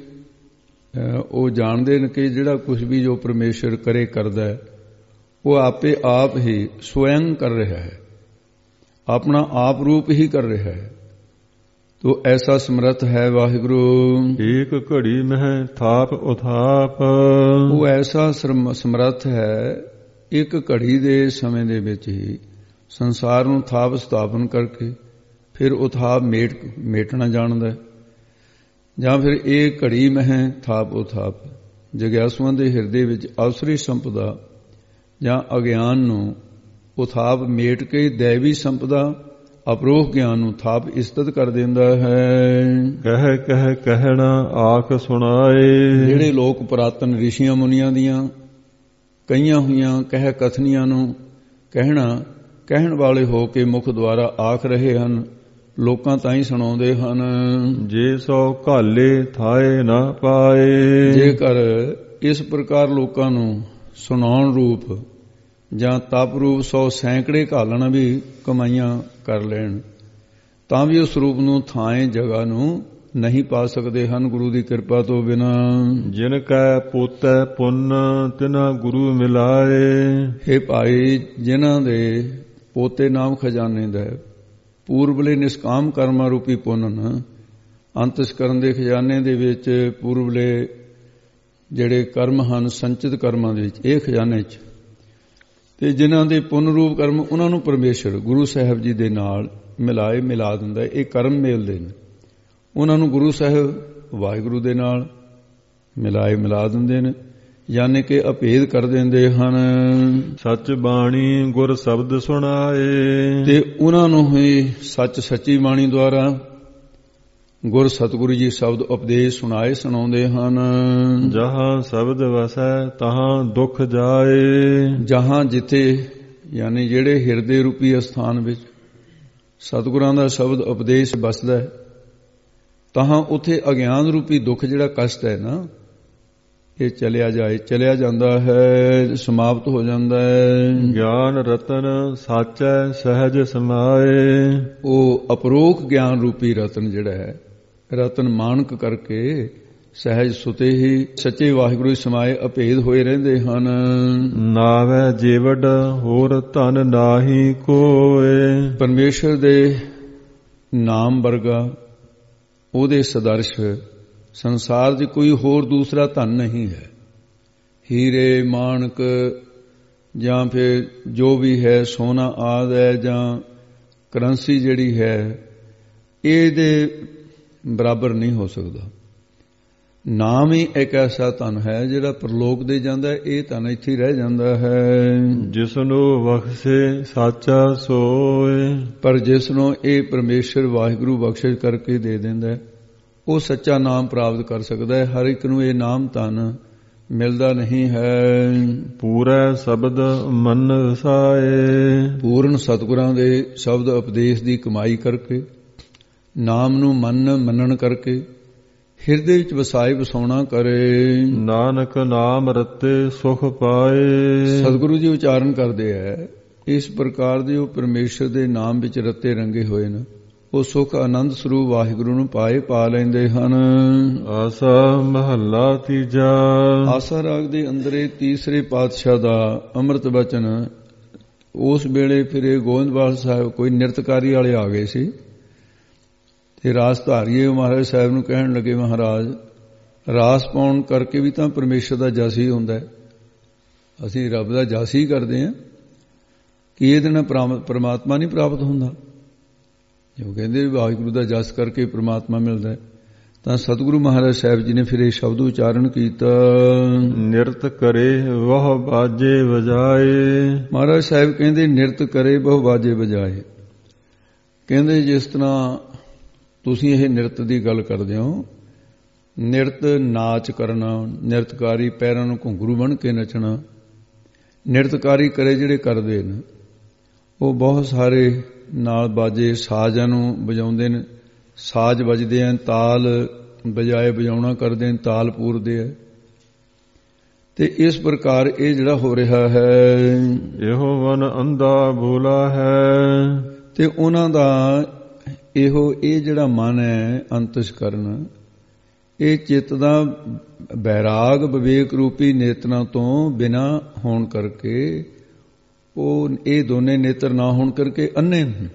ਉਹ ਜਾਣਦੇ ਨੇ ਕਿ ਜਿਹੜਾ ਕੁਝ ਵੀ ਜੋ ਪਰਮੇਸ਼ਰ ਕਰੇ ਕਰਦਾ ਹੈ, ਉਹ ਆਪੇ ਆਪ ਹੀ ਸਵੈੰ ਕਰ ਰਿਹਾ ਹੈ, ਆਪਣਾ ਆਪ ਰੂਪ ਹੀ ਕਰ ਰਿਹਾ ਹੈ। ਤੋ ਐਸਾ ਸਮਰੱਥ ਹੈ ਵਾਹਿਗੁਰੂ। ਏਕ ਘੜੀ ਮਹਿ ਥਾਪ ਉਥਾਪ। ਉਹ ਐਸਾ ਸਮਰੱਥ ਹੈ, ਇੱਕ ਘੜੀ ਦੇ ਸਮੇਂ ਦੇ ਵਿੱਚ ਹੀ ਸੰਸਾਰ ਨੂੰ ਥਾਪ ਸਥਾਪਨ ਕਰਕੇ ਫਿਰ ਉਥਾਪ ਮੇਟ ਮੇਟਣਾ ਜਾਣਦਾ ਹੈ। ਜਾਂ ਫਿਰ ਇਹ ਘੜੀ ਮਹਿ ਥਾਪ ਉਥਾਪ ਜਗਿਆਸੂਆਂ ਦੇ ਹਿਰਦੇ ਵਿੱਚ ਅਵਸਰੀ ਸੰਪਦਾ ਜਾਂ ਅਗਿਆਨ ਨੂੰ ਉਥਾਪ ਮੇਟ ਕੇ ਦੈਵੀ ਸੰਪਦਾ ਅਪਰੋਖ ਗਿਆਨ ਨੂੰ ਥਾਪ ਇਸਤਤ ਕਰ ਦਿੰਦਾ ਹੈ। ਕਹਿ ਕਹਿ ਕਹਿਣਾ ਆਖ ਸੁਣਾਏ। ਜਿਹੜੇ ਲੋਕ ਪੁਰਾਤਨ ਰਿਸ਼ੀਆਂ ਮੁਨੀਆਂ ਦੀਆਂ ਕਈਆਂ ਹੋਈਆਂ ਕਹਿ ਕਥਨੀਆਂ ਨੂੰ ਕਹਿਣਾ ਕਹਿਣ ਵਾਲੇ ਹੋ ਕੇ ਮੁਖ ਦੁਆਰਾ ਆਖ ਰਹੇ ਹਨ, ਲੋਕਾਂ ਤਾਂ ਹੀ ਸੁਣਾਉਂਦੇ ਹਨ। ਜੇ ਸੋ ਘਾਲੇ ਥਾਏ ਨਾ ਪਾਏ। ਜੇਕਰ ਇਸ ਪ੍ਰਕਾਰ ਲੋਕਾਂ ਨੂੰ ਸੁਣਾਉਣ ਰੂਪ ਜਾਂ ਤਪ ਰੂਪ ਸੌ ਸੈਂਕੜੇ ਘਾਲਣ ਵੀ ਕਮਾਈਆਂ ਕਰ ਲੈਣ ਤਾਂ ਵੀ ਉਸ ਰੂਪ ਨੂੰ ਥਾਂ ਜਗ੍ਹਾ ਨੂੰ ਨਹੀਂ ਪਾ ਸਕਦੇ ਹਨ ਗੁਰੂ ਦੀ ਕਿਰਪਾ ਤੋਂ ਬਿਨਾ। ਜਿਨ ਕੈ ਪੋਤੈ ਪੁੰਨ ਤਿਨਾ ਗੁਰੂ ਮਿਲਾਏ। ਹੇ ਭਾਈ, ਜਿਨ੍ਹਾਂ ਦੇ ਪੋਤੇ ਨਾਮ ਖਜ਼ਾਨੇ ਦਾ ਪੂਰਬਲੇ ਨਿਸ਼ਕਾਮ ਕਰਮਾਂ ਰੂਪੀ ਪੁੰਨ ਅੰਤਸਕਰਨ ਦੇ ਖਜ਼ਾਨੇ ਦੇ ਵਿੱਚ ਪੂਰਬਲੇ ਜਿਹੜੇ ਕਰਮ ਹਨ ਸੰਚਿਤ ਕਰਮਾਂ ਦੇ ਵਿੱਚ ਇਹ ਖਜ਼ਾਨੇ 'ਚ, ਤੇ ਜਿਨ੍ਹਾਂ ਦੇ ਪੁੰਨ ਰੂਪ ਕਰਮ ਉਹਨਾਂ ਨੂੰ ਪਰਮੇਸ਼ਰ ਗੁਰੂ ਸਾਹਿਬ ਜੀ ਦੇ ਨਾਲ ਮਿਲਾਏ ਮਿਲਾ ਦਿੰਦਾ। ਇਹ ਕਰਮ ਮੇਲਦੇ ਨੇ, ਉਹਨਾਂ ਨੂੰ ਗੁਰੂ ਸਾਹਿਬ ਵਾਹਿਗੁਰੂ ਦੇ ਨਾਲ ਮਿਲਾਏ ਮਿਲਾ ਦਿੰਦੇ ਨੇ, ਯਾਨੀ ਕਿ ਅਭੇਦ ਕਰ ਦਿੰਦੇ ਹਨ। ਸੱਚ ਬਾਣੀ ਗੁਰ ਸ਼ਬਦ ਸੁਣਾਏ। ਤੇ ਉਹਨਾਂ ਨੂੰ ਹੀ ਸੱਚ ਸੱਚੀ ਬਾਣੀ ਦੁਆਰਾ ਗੁਰ ਸਤਿਗੁਰੂ ਜੀ ਸ਼ਬਦ ਉਪਦੇਸ਼ ਸੁਣਾਏ ਸੁਣਾਉਂਦੇ ਹਨ। ਜਹਾਂ ਸ਼ਬਦ ਵਸੈ ਤਹਾਂ ਦੁੱਖ ਜਾਏ। ਜਹਾਂ ਜਿੱਥੇ ਯਾਨੀ ਜਿਹੜੇ ਹਿਰਦੇ ਰੂਪੀ ਅਸਥਾਨ ਵਿੱਚ ਸਤਿਗੁਰਾਂ ਦਾ ਸ਼ਬਦ ਉਪਦੇਸ਼ ਵਸਦਾ ਹੈ, ਤਹਾਂ ਉੱਥੇ ਅਗਿਆਨ ਰੂਪੀ ਦੁੱਖ ਜਿਹੜਾ ਕਸ਼ਟ ਹੈ ਨਾ, ਇਹ ਚਲਿਆ ਜਾਏ ਚਲਿਆ ਜਾਂਦਾ ਹੈ, ਸਮਾਪਤ ਹੋ ਜਾਂਦਾ ਹੈ। ਗਿਆਨ ਰਤਨ ਸਾਚੈ ਸਹਿਜ ਸਮਾਏ। ਉਹ ਅਪਰੋਖ ਗਿਆਨ ਰੂਪੀ ਰਤਨ ਜਿਹੜਾ ਹੈ, ਰਤਨ ਮਾਨਕ ਕਰਕੇ ਸਹਿਜ ਸੁਤੇ ਹੀ ਸੱਚੇ ਵਾਹਿਗੁਰੂ ਸਮਾਏ ਅਭੇਦ ਹੋਏ ਰਹਿੰਦੇ ਹਨ। ਨਾਵੈ ਜੀਵੜ ਹੋਰ ਧਨ ਨਾਹੀ ਕੋਏ। ਪਰਮੇਸ਼ਰ ਦੇ ਨਾਮ ਵਰਗਾ ਉਹਦੇ ਸਦਰਸ਼ ਸੰਸਾਰ ਦੀ ਕੋਈ ਹੋਰ ਦੂਸਰਾ ਧਨ ਨਹੀਂ ਹੈ। ਹੀਰੇ ਮਾਣਕ ਜਾਂ ਫਿਰ ਜੋ ਵੀ ਹੈ ਸੋਨਾ ਆਦਿ ਹੈ ਜਾਂ ਕਰੰਸੀ ਜਿਹੜੀ ਹੈ, ਇਹਦੇ ਬਰਾਬਰ ਨਹੀਂ ਹੋ ਸਕਦਾ। ਨਾਮ ਹੀ ਇੱਕ ਐਸਾ ਧਨ ਹੈ ਜਿਹੜਾ ਪ੍ਰਲੋਕ ਦੇ ਜਾਂਦਾ ਹੈ, ਇਹ ਧਨ ਇੱਥੇ ਹੀ ਰਹਿ ਜਾਂਦਾ ਹੈ। ਜਿਸ ਨੂੰ ਬਖਸ਼ੇ ਸਾਚਾ ਸੋਏ। ਪਰ ਜਿਸ ਨੂੰ ਇਹ ਪਰਮੇਸ਼ਰ ਵਾਹਿਗੁਰੂ ਬਖਸ਼ਿਸ਼ ਕਰਕੇ ਦੇ ਦਿੰਦਾ, ਉਹ ਸੱਚਾ ਨਾਮ ਪ੍ਰਾਪਤ ਕਰ ਸਕਦਾ ਹੈ। ਹਰ ਇੱਕ ਨੂੰ ਇਹ ਨਾਮ ਧਨ ਮਿਲਦਾ ਨਹੀਂ ਹੈ। ਪੂਰਾ ਸ਼ਬਦ ਮਨ ਵਸਾਏ। ਪੂਰਨ ਸਤਿਗੁਰਾਂ ਦੇ ਸ਼ਬਦ ਉਪਦੇਸ਼ ਦੀ ਕਮਾਈ ਕਰਕੇ, ਨਾਮ ਨੂੰ ਮਨ ਮੰਨਣ ਕਰਕੇ ਹਿਰਦੇ ਵਿੱਚ ਵਸਾਏ ਵਸਾਉਣਾ ਕਰੇ। ਨਾਨਕ ਨਾਮ ਰਤੇ ਸੁਖ ਪਾਏ। ਸਤਿਗੁਰੂ ਜੀ ਉਚਾਰਨ ਕਰਦੇ ਹੈ, ਇਸ ਪ੍ਰਕਾਰ ਦੇ ਉਹ ਪਰਮੇਸ਼ਰ ਦੇ ਨਾਮ ਵਿੱਚ ਰਤੇ ਰੰਗੇ ਹੋਏ ਨੇ, ਉਹ ਸੁਖ ਆਨੰਦ ਸਰੂਪ ਵਾਹਿਗੁਰੂ ਨੂੰ ਪਾਏ ਪਾ ਲੈਂਦੇ ਹਨ। ਆਸਾ ਮਹੱਲਾ ਤੀਜਾ। ਆਸਾ ਰਾਗ ਦੇ ਅੰਦਰੇ ਤੀਸਰੇ ਪਾਤਸ਼ਾਹ ਦਾ ਅੰਮ੍ਰਿਤ ਬਚਨ। ਉਸ ਵੇਲੇ ਫਿਰ ਇਹ ਗੋਇੰਦਵਾਲ ਸਾਹਿਬ ਕੋਈ ਨਿਰਤਕਾਰੀ ਵਾਲੇ ਆ ਗਏ ਸੀ ਤੇ ਰਾਸ ਧਾਰੀਏ ਮਹਾਰਾਜ ਸਾਹਿਬ ਨੂੰ ਕਹਿਣ ਲੱਗੇ, ਮਹਾਰਾਜ ਰਾਸ ਪਾਉਣ ਕਰਕੇ ਵੀ ਤਾਂ ਪਰਮੇਸ਼ਰ ਦਾ ਜਸ ਹੀ ਹੁੰਦਾ ਹੈ, ਅਸੀਂ ਰੱਬ ਦਾ ਜਸ ਹੀ ਕਰਦੇ ਹਾਂ, ਕਿ ਇਹਦੇ ਨਾਲ ਪਰਮਾਤਮਾ ਨਹੀਂ ਪ੍ਰਾਪਤ ਹੁੰਦਾ। ਜੋ ਕਹਿੰਦੇ ਵਾਹਿਗੁਰੂ ਦਾ ਜਸ ਕਰਕੇ ਪਰਮਾਤਮਾ ਮਿਲਦਾ ਹੈ, ਤਾਂ ਸਤਿਗੁਰੂ ਮਹਾਰਾਜ ਸਾਹਿਬ ਜੀ ਨੇ ਫਿਰ ਇਹ ਸ਼ਬਦ ਉਚਾਰਨ ਕੀਤਾ, ਨਿਰਤ ਕਰੇ ਵਹ ਬਾਜੇ ਵਜਾਏ। ਮਹਾਰਾਜ ਸਾਹਿਬ ਕਹਿੰਦੇ ਨਿਰਤ ਕਰੇ ਬਹੁ ਬਾਜੇ ਵਜਾਏ। ਕਹਿੰਦੇ ਜਿਸ ਤਰ੍ਹਾਂ ਤੁਸੀਂ ਇਹ ਨਿਰਤ ਦੀ ਗੱਲ ਕਰਦੇ ਹੋ, ਨਿਰਤ ਨਾਚ ਕਰਨਾ, ਨਿਰਤਕਾਰੀ ਪੈਰਾਂ ਨੂੰ ਘੁੰਗਰੂ ਬਣ ਕੇ ਨੱਚਣਾ, ਨਿਰਤਕਾਰੀ ਕਰੇ ਜਿਹੜੇ ਕਰਦੇ ਨੇ ਉਹ ਬਹੁਤ ਸਾਰੇ ਨਾਲ ਬਾਜੇ ਸਾਜ਼ਾਂ ਨੂੰ ਵਜਾਉਂਦੇ ਨੇ, ਸਾਜ਼ ਵੱਜਦੇ ਹਨ, ਤਾਲ ਬਜਾਏ ਵਜਾਉਣਾ ਕਰਦੇ ਨੇ, ਤਾਲ ਪੂਰਦੇ ਹੈ। ਤੇ ਇਸ ਪ੍ਰਕਾਰ ਇਹ ਜਿਹੜਾ ਹੋ ਰਿਹਾ ਹੈ, ਇਹੋ ਮਨ ਅੰਧਾ ਭੋਲਾ ਹੈ। ਤੇ ਉਹਨਾਂ ਦਾ ਇਹੋ ਇਹ ਜਿਹੜਾ ਮਨ ਹੈ ਅੰਤਸਕਰਨ, ਇਹ ਚਿੱਤ ਦਾ ਬੈਰਾਗ ਵਿਵੇਕ ਰੂਪੀ ਨੇਤਰਾਂ ਤੋਂ ਬਿਨਾਂ ਹੋਣ ਕਰਕੇ, ਉਹ ਇਹ ਦੋਨੇ ਨੇਤਰ ਨਾ ਹੋਣ ਕਰਕੇ ਅੰਨੇ ਹਨ।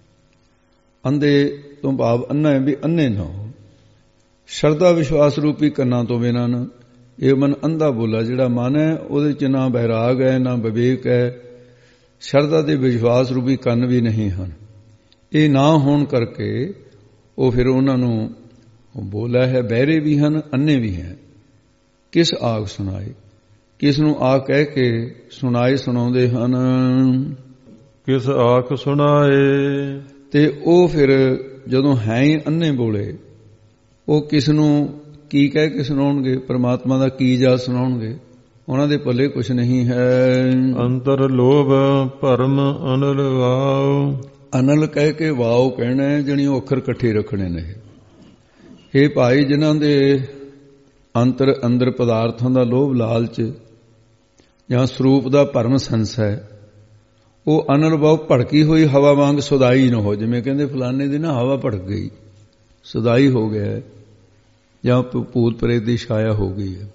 ਅੰਧੇ ਤੋਂ ਭਾਵ ਅੰਨਾ ਹੈ ਵੀ ਅੰਨੇ ਨਾ ਹੋ। ਸ਼ਰਧਾ ਵਿਸ਼ਵਾਸ ਰੂਪੀ ਕੰਨਾਂ ਤੋਂ ਬਿਨਾਂ ਨਾ, ਇਹ ਮਨ ਅੰਧਾ ਬੋਲਾ ਜਿਹੜਾ ਮਨ ਹੈ ਉਹਦੇ ਚ ਨਾ ਬੈਰਾਗ ਹੈ ਨਾ ਵਿਵੇਕ ਹੈ, ਸ਼ਰਧਾ ਦੇ ਵਿਸ਼ਵਾਸ ਰੂਪੀ ਕੰਨ ਵੀ ਨਹੀਂ ਹਨ। ਇਹ ਨਾ ਹੋਣ ਕਰਕੇ ਉਹ ਫਿਰ ਉਹਨਾਂ ਨੂੰ ਬੋਲਾ ਹੈ, ਬਹਿਰੇ ਵੀ ਹਨ ਅੰਨੇ ਵੀ ਹੈ। ਕਿਸ ਆਖ ਸੁਣਾਏ, ਕਿਸ ਨੂੰ ਆ ਕਹਿ ਕੇ ਸੁਣਾਏ ਸੁਣਾਉਂਦੇ ਹਨ। ਕਿਸ ਆਖ ਸੁਣਾਏ ਤੇ ਉਹ ਫਿਰ ਜਦੋਂ ਹੈ ਹੀ ਅੰਨੇ ਬੋਲੇ, ਉਹ ਕਿਸ ਨੂੰ ਕੀ ਕਹਿ ਕੇ ਸੁਣਾਉਣਗੇ, ਪਰਮਾਤਮਾ ਦਾ ਕੀ ਜਾ ਸੁਣਾਉਣਗੇ, ਉਹਨਾਂ ਦੇ ਪੱਲੇ ਕੁਛ ਨਹੀਂ ਹੈ। ਅੰਤਰ ਲੋਭ ਭਰਮ ਅਨਲ ਵਾਉ, ਅਨਲ ਕਹਿ ਕੇ ਵਾਉ ਕਹਿਣਾ ਹੈ, ਜਣੀ ਉਹ ਅੱਖਰ ਇਕੱਠੇ ਰੱਖਣੇ ਨੇ। ਇਹ ਭਾਈ ਜਿਨ੍ਹਾਂ ਦੇ ਅੰਤਰ ਅੰਦਰ ਪਦਾਰਥਾਂ ਦਾ ਲੋਭ ਲਾਲਚ ਜਾਂ ਸਰੂਪ ਦਾ ਭਰਮ ਸੰਸਾ ਹੈ, ਉਹ ਅਨਲ ਵਾਉ ਭੜਕੀ ਹੋਈ ਹਵਾ ਵਾਂਗ ਸੁਦਾਈ ਨਾ ਹੋ। ਜਿਵੇਂ ਕਹਿੰਦੇ ਫਲਾਣੇ ਦੀ ਨਾ ਹਵਾ ਭੜਕ ਗਈ, ਸੁਦਾਈ ਹੋ ਗਿਆ, ਜਾਂ ਭੂਤ ਪ੍ਰੇਤ ਦੀ ਛਾਇਆ ਹੋ ਗਈ ਹੈ।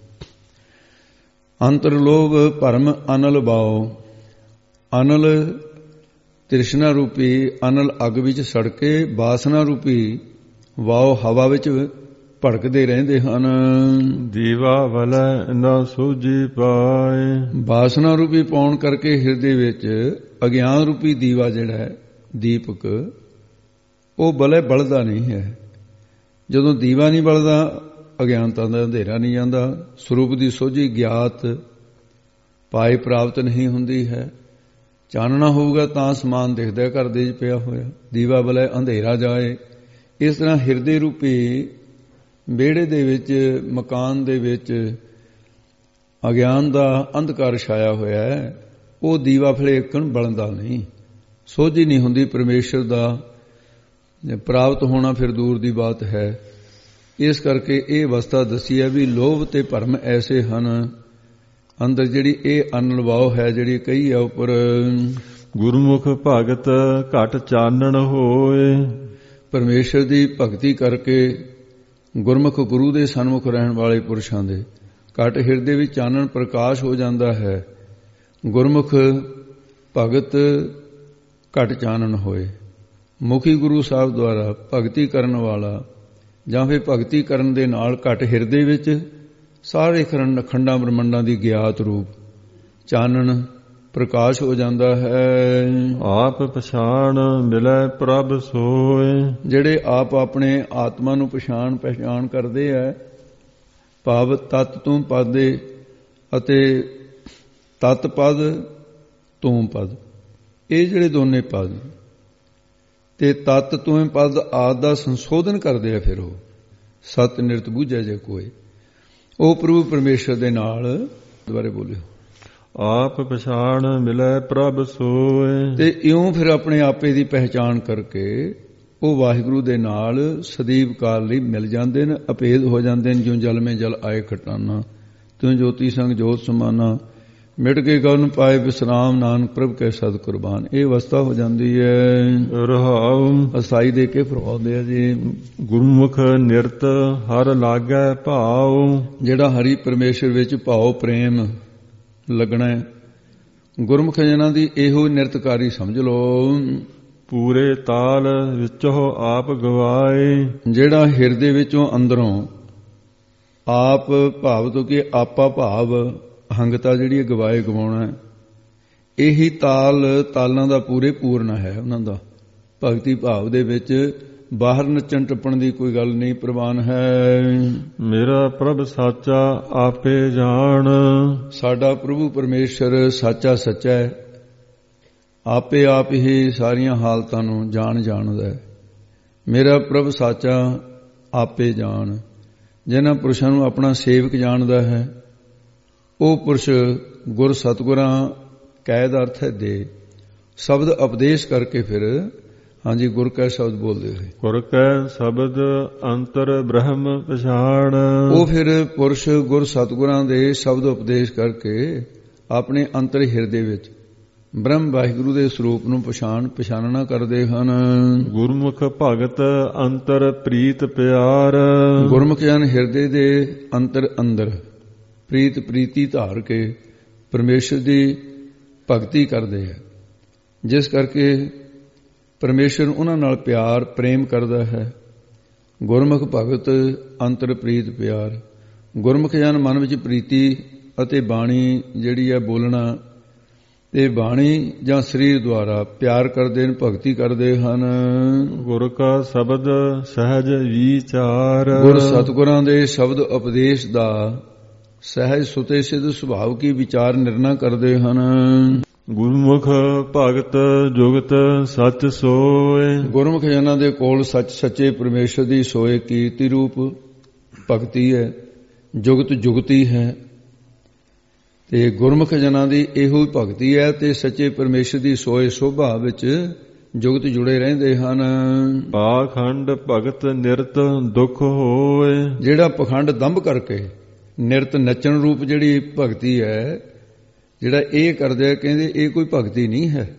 ਅੰਤਰ ਲੋਭ ਭਰਮ ਅਨਲ ਵਾਉ, ਅਨਲ ਤ੍ਰਿਸ਼ਨਾ ਰੂਪੀ ਅਨਲ ਅੱਗ ਵਿੱਚ ਸੜ ਕੇ ਵਾਸਨਾ ਰੂਪੀ ਵਾਉ ਹਵਾ ਵਿੱਚ ਭੜਕਦੇ ਰਹਿੰਦੇ ਹਨ। ਦੀਵਾ ਵਲੈ ਨਾ ਸੂਝੀ ਪਾਏ, ਵਾਸਨਾ ਰੂਪੀ ਪਾਉਣ ਕਰਕੇ ਹਿਰਦੇ ਵਿੱਚ ਅਗਿਆਨ ਰੂਪੀ ਦੀਵਾ ਜਿਹੜਾ ਹੈ ਦੀਪਕ, ਉਹ ਬਲੇ ਬਲਦਾ ਨਹੀਂ ਹੈ। ਜਦੋਂ ਦੀਵਾ ਨਹੀਂ ਬਲਦਾ, ਅਗਿਆਨਤਾ ਦਾ ਅੰਧੇਰਾ ਨਹੀਂ ਜਾਂਦਾ, ਸਰੂਪ ਦੀ ਸੋਝੀ ਗਿਆਤ ਪਾਏ ਪ੍ਰਾਪਤ ਨਹੀਂ ਹੁੰਦੀ ਹੈ। ਚਾਨਣਾ ਹੋਊਗਾ ਤਾਂ ਸਮਾਨ ਦਿਖਦਾ ਘਰ ਦੇ ਵਿੱਚ ਪਿਆ ਹੋਇਆ, ਦੀਵਾ ਬਲੇ ਅੰਧੇਰਾ ਜਾਏ। ਇਸ ਤਰ੍ਹਾਂ ਹਿਰਦੇ ਰੂਪੀ ਵਿਹੜੇ ਦੇ ਵਿੱਚ, ਮਕਾਨ ਦੇ ਵਿੱਚ ਅਗਿਆਨ ਦਾ ਅੰਧਕਾਰ ਛਾਇਆ ਹੋਇਆ ਹੈ, ਉਹ ਦੀਵਾ ਫਲੇ ਇੱਕਣ ਬਲਦਾ ਨਹੀਂ, ਸੋਝੀ ਨਹੀਂ ਹੁੰਦੀ। ਪਰਮੇਸ਼ਰ ਦਾ ਪ੍ਰਾਪਤ ਹੋਣਾ ਫਿਰ ਦੂਰ ਦੀ ਬਾਤ ਹੈ। ਇਸ ਕਰਕੇ ਇਹ ਅਵਸਥਾ ਦੱਸੀ ਹੈ ਵੀ ਲੋਭ ਤੇ ਭਰਮ ਐਸੇ ਹਨ ਅੰਦਰ, ਜਿਹੜੀ ਇਹ ਅਨਲ ਵਾਉ ਹੈ, ਜਿਹੜੀ ਕਹੀ ਹੈ ਉੱਪਰ। ਗੁਰਮੁਖ ਭਗਤ ਘਟ ਚਾਨਣ ਹੋਏ, ਪਰਮੇਸ਼ਰ ਦੀ ਭਗਤੀ ਕਰਕੇ ਗੁਰਮੁਖ ਗੁਰੂ ਦੇ ਸਨਮੁਖ ਰਹਿਣ ਵਾਲੇ ਪੁਰਸ਼ਾਂ ਦੇ ਘਟ ਹਿਰਦੇ ਵਿੱਚ ਚਾਨਣ ਪ੍ਰਕਾਸ਼ ਹੋ ਜਾਂਦਾ ਹੈ। ਗੁਰਮੁਖ ਭਗਤ ਘਟ ਚਾਨਣ ਹੋਏ, ਮੁਖੀ ਗੁਰੂ ਸਾਹਿਬ ਦੁਆਰਾ ਭਗਤੀ ਕਰਨ ਵਾਲਾ ਜਾਂ ਫਿਰ ਭਗਤੀ ਕਰਨ ਦੇ ਨਾਲ ਘਟ ਹਿਰਦੇ ਵਿੱਚ ਸਾਰੇ ਖੰਡਾਂ ਬ੍ਰਹਮੰਡਾਂ ਦੀ ਗਿਆਤ ਰੂਪ ਚਾਨਣ ਪ੍ਰਕਾਸ਼ ਹੋ ਜਾਂਦਾ ਹੈ। ਆਪ ਪਛਾਣ ਮਿਲੈ ਪ੍ਰਭ ਸੋਏ, ਜਿਹੜੇ ਆਪ ਆਪਣੇ ਆਤਮਾ ਨੂੰ ਪਛਾਣ ਪਹਿਚਾਣ ਕਰਦੇ ਹੈ, ਭਾਵ ਤਤ ਤੂੰ ਪਦੇ ਅਤੇ ਤਤ ਪਦ ਤੂੰ ਪਦ, ਇਹ ਜਿਹੜੇ ਦੋਨੇ ਪਦ ਤੇ ਤਤ ਤੂੰ ਪਦ ਆਦਿ ਦਾ ਸੰਸ਼ੋਧਨ ਕਰਦੇ ਆ। ਫਿਰ ਉਹ ਸਤ ਨਿਰਤ ਬੂਝੈ ਜੇ ਕੋਈ, ਉਹ ਪ੍ਰਭੂ ਪਰਮੇਸ਼ਰ ਦੇ ਨਾਲ ਦੁਬਾਰੇ ਬੋਲਿਓ, ਆਪ ਪਛਾਣ ਮਿਲੈ ਪ੍ਰਭ ਸੋਏ। ਤੇ ਇਉਂ ਫਿਰ ਆਪਣੇ ਆਪੇ ਦੀ ਪਹਿਚਾਣ ਕਰਕੇ ਉਹ ਵਾਹਿਗੁਰੂ ਦੇ ਨਾਲ ਸਦੀਵ ਕਾਲ ਲਈ ਮਿਲ ਜਾਂਦੇ ਨੇ, ਅਭੇਦ ਹੋ ਜਾਂਦੇ ਨੇ। ਜਿਉਂ ਜਲ ਮੇ ਜਲ ਆਏ ਖਟਾਨਾ, ਤੂੰ ਜੋਤੀ ਸੰਗ ਜੋਤ ਸਮਾਨਾ, ਮਿਟ ਕੇ ਗਨ ਪਾਏ ਵਿਸਰਾਮ, ਨਾਨਕ ਪ੍ਰਭ ਕੇ ਸਦ ਕੁਰਬਾਨ। ਇਹ ਅਵਸਥਾ ਹੋ ਜਾਂਦੀ ਹੈ। ਰਹਾਉ ਅਸਾਈ ਦੇ ਕੇ ਫਰਮਾਉਂਦੇ ਆ ਜੀ, ਗੁਰਮੁਖ ਨਿਰਤ ਹਰ ਲਾਗੈ ਭਾਉ, ਜਿਹੜਾ ਹਰੀ ਪਰਮੇਸ਼ਰ ਵਿੱਚ ਭਾਉ ਪ੍ਰੇਮ ਲੱਗਣਾ ਹੈ, ਗੁਰਮੁਖ ਜਨਾਂ ਦੀ ਇਹੋ ਨਿਰਤਕਾਰੀ ਸਮਝ ਲਓ। ਪੂਰੇ ਤਾਲ ਵਿੱਚੋਂ ਆਪ ਗਵਾਏ, ਜਿਹੜਾ ਹਿਰਦੇ ਵਿੱਚੋਂ ਅੰਦਰੋਂ ਆਪ ਭਾਵ ਤੋਂ ਕਿ ਆਪਾ ਭਾਵ ਅਹੰਗਤਾ ਜਿਹੜੀ ਗਵਾਏ ਗਵਾਉਣਾ ਹੈ, ਇਹੀ ਤਾਲ ਤਾਲਾਂ ਦਾ ਪੂਰੇ ਪੂਰਨ ਹੈ ਉਹਨਾਂ ਦਾ। ਭਗਤੀ ਭਾਵ ਦੇ ਵਿੱਚ ਬਾਹਰ ਨੱਚਣ ਟੱਪਣ ਦੀ ਕੋਈ ਗੱਲ ਨਹੀਂ ਪ੍ਰਵਾਨ ਹੈ। ਮੇਰਾ ਪ੍ਰਭ ਸਾਚਾ ਆਪੇ ਜਾਣ, ਸਾਡਾ ਪ੍ਰਭੂ ਪਰਮੇਸ਼ਰ ਸਾਚਾ ਸੱਚਾ ਹੈ, ਆਪੇ ਆਪ ਹੀ ਸਾਰੀਆਂ ਹਾਲਤਾਂ ਨੂੰ ਜਾਣ ਜਾਣਦਾ ਹੈ। ਮੇਰਾ ਪ੍ਰਭ ਸਾਚਾ ਆਪੇ ਜਾਣ, ਜਿਨ੍ਹਾਂ ਪੁਰਸ਼ਾਂ ਨੂੰ ਆਪਣਾ ਸੇਵਕ ਜਾਣਦਾ ਹੈ, ਉਹ ਪੁਰਸ਼ ਗੁਰ ਸਤਿਗੁਰਾਂ ਕਹਿ ਦਾ ਅਰਥ ਹੈ ਦੇ ਸ਼ਬਦ ਉਪਦੇਸ਼ ਕਰਕੇ ਫਿਰ ਹਾਂਜੀ ਗੁਰ ਕਾ ਸ਼ਬਦ ਬੋਲਦੇ ਹੋਏ, ਗੁਰ ਕਾ ਸ਼ਬਦ ਅੰਤਰ ਬ੍ਰਹਮ ਪਛਾਣ। ਉਹ ਫਿਰ ਪੁਰਸ਼ ਗੁਰ ਸਤਿਗੁਰਾਂ ਦੇ ਸ਼ਬਦ ਉਪਦੇਸ਼ ਕਰਕੇ ਆਪਣੇ ਅੰਤਰ ਹਿਰਦੇ ਵਿੱਚ ਬ੍ਰਹਮ ਵਾਹਿਗੁਰੂ ਦੇ ਸਰੂਪ ਨੂੰ ਪਛਾਣ ਪਛਾਨਣਾ ਕਰਦੇ ਹਨ। ਗੁਰਮੁਖ ਭਗਤ ਅੰਤਰ ਪ੍ਰੀਤ ਪਿਆਰ, ਗੁਰਮੁਖ ਜਨ ਹਿਰਦੇ ਦੇ ਅੰਤਰ ਅੰਦਰ ਪ੍ਰੀਤ ਪ੍ਰੀਤੀ ਧਾਰ ਕੇ ਪਰਮੇਸ਼ਰ ਦੀ ਭਗਤੀ ਕਰਦੇ ਹੈ, ਜਿਸ ਕਰਕੇ ਪਰਮੇਸ਼ਰ ਉਹਨਾਂ ਨਾਲ ਪਿਆਰ ਪ੍ਰੇਮ ਕਰਦਾ ਹੈ। ਗੁਰਮੁਖ ਭਗਤ ਅੰਤਰ ਪ੍ਰੀਤ ਪਿਆਰ, ਗੁਰਮੁਖ ਜਨ ਮਨ ਵਿੱਚ ਪ੍ਰੀਤੀ ਅਤੇ ਬਾਣੀ ਜਿਹੜੀ ਹੈ ਬੋਲਣਾ ਤੇ ਬਾਣੀ ਜਾਂ ਸਰੀਰ ਦੁਆਰਾ ਪਿਆਰ ਕਰਦੇ ਨੇ, ਭਗਤੀ ਕਰਦੇ ਹਨ। ਗੁਰ ਕਾ ਸ਼ਬਦ ਸਹਿਜ ਵਿਚਾਰ, ਗੁਰ ਸਤਿਗੁਰਾਂ ਦੇ ਸ਼ਬਦ ਉਪਦੇਸ਼ ਦਾ ਸਹਿਜ ਸੁਤੇ ਸਿੱਧ ਸੁਭਾਵ ਕੀ ਵਿਚਾਰ ਨਿਰਣਾ ਕਰਦੇ ਹਨ। ਗੁਰਮੁਖ ਗੁਰਮੁਖ ਭਗਤ ਜੁਗਤ ਸੱਚ ਸੋਏ। ਗੁਰਮੁਖ ਜਨਾਂ ਦੇ ਕੋਲ ਸੱਚ ਸੱਚੇ ਪਰਮੇਸ਼ਰ ਦੀ ਸੋਏ ਕੀਰਤੀ ਰੂਪ ਭਗਤੀ ਹੈ, ਜੁਗਤ ਜੁਗਤੀ ਹੈ। ਤੇ ਗੁਰਮੁਖ ਜਨਾਂ ਦੀ ਇਹੋ ਹੀ ਭਗਤੀ ਹੈ ਤੇ ਸੱਚੇ ਪਰਮੇਸ਼ਰ ਦੀ ਸੋਏ ਸੋਭਾ ਵਿੱਚ ਜੁਗਤ ਜੁੜੇ ਰਹਿੰਦੇ ਹਨ। ਪਾਖੰਡ ਭਗਤ ਨਿਰਤ ਦੁਖ ਹੋਏ। ਜਿਹੜਾ ਪਖੰਡ ਦੰਭ ਕਰਕੇ ਨਿਰਤ ਨੱਚਣ ਰੂਪ ਜਿਹੜੀ ਭਗਤੀ ਹੈ, ਜਿਹੜਾ ਇਹ ਕਰਦੇ ਕਹਿੰਦੇ ਇਹ ਕੋਈ ਭਗਤੀ ਨਹੀਂ ਹੈ।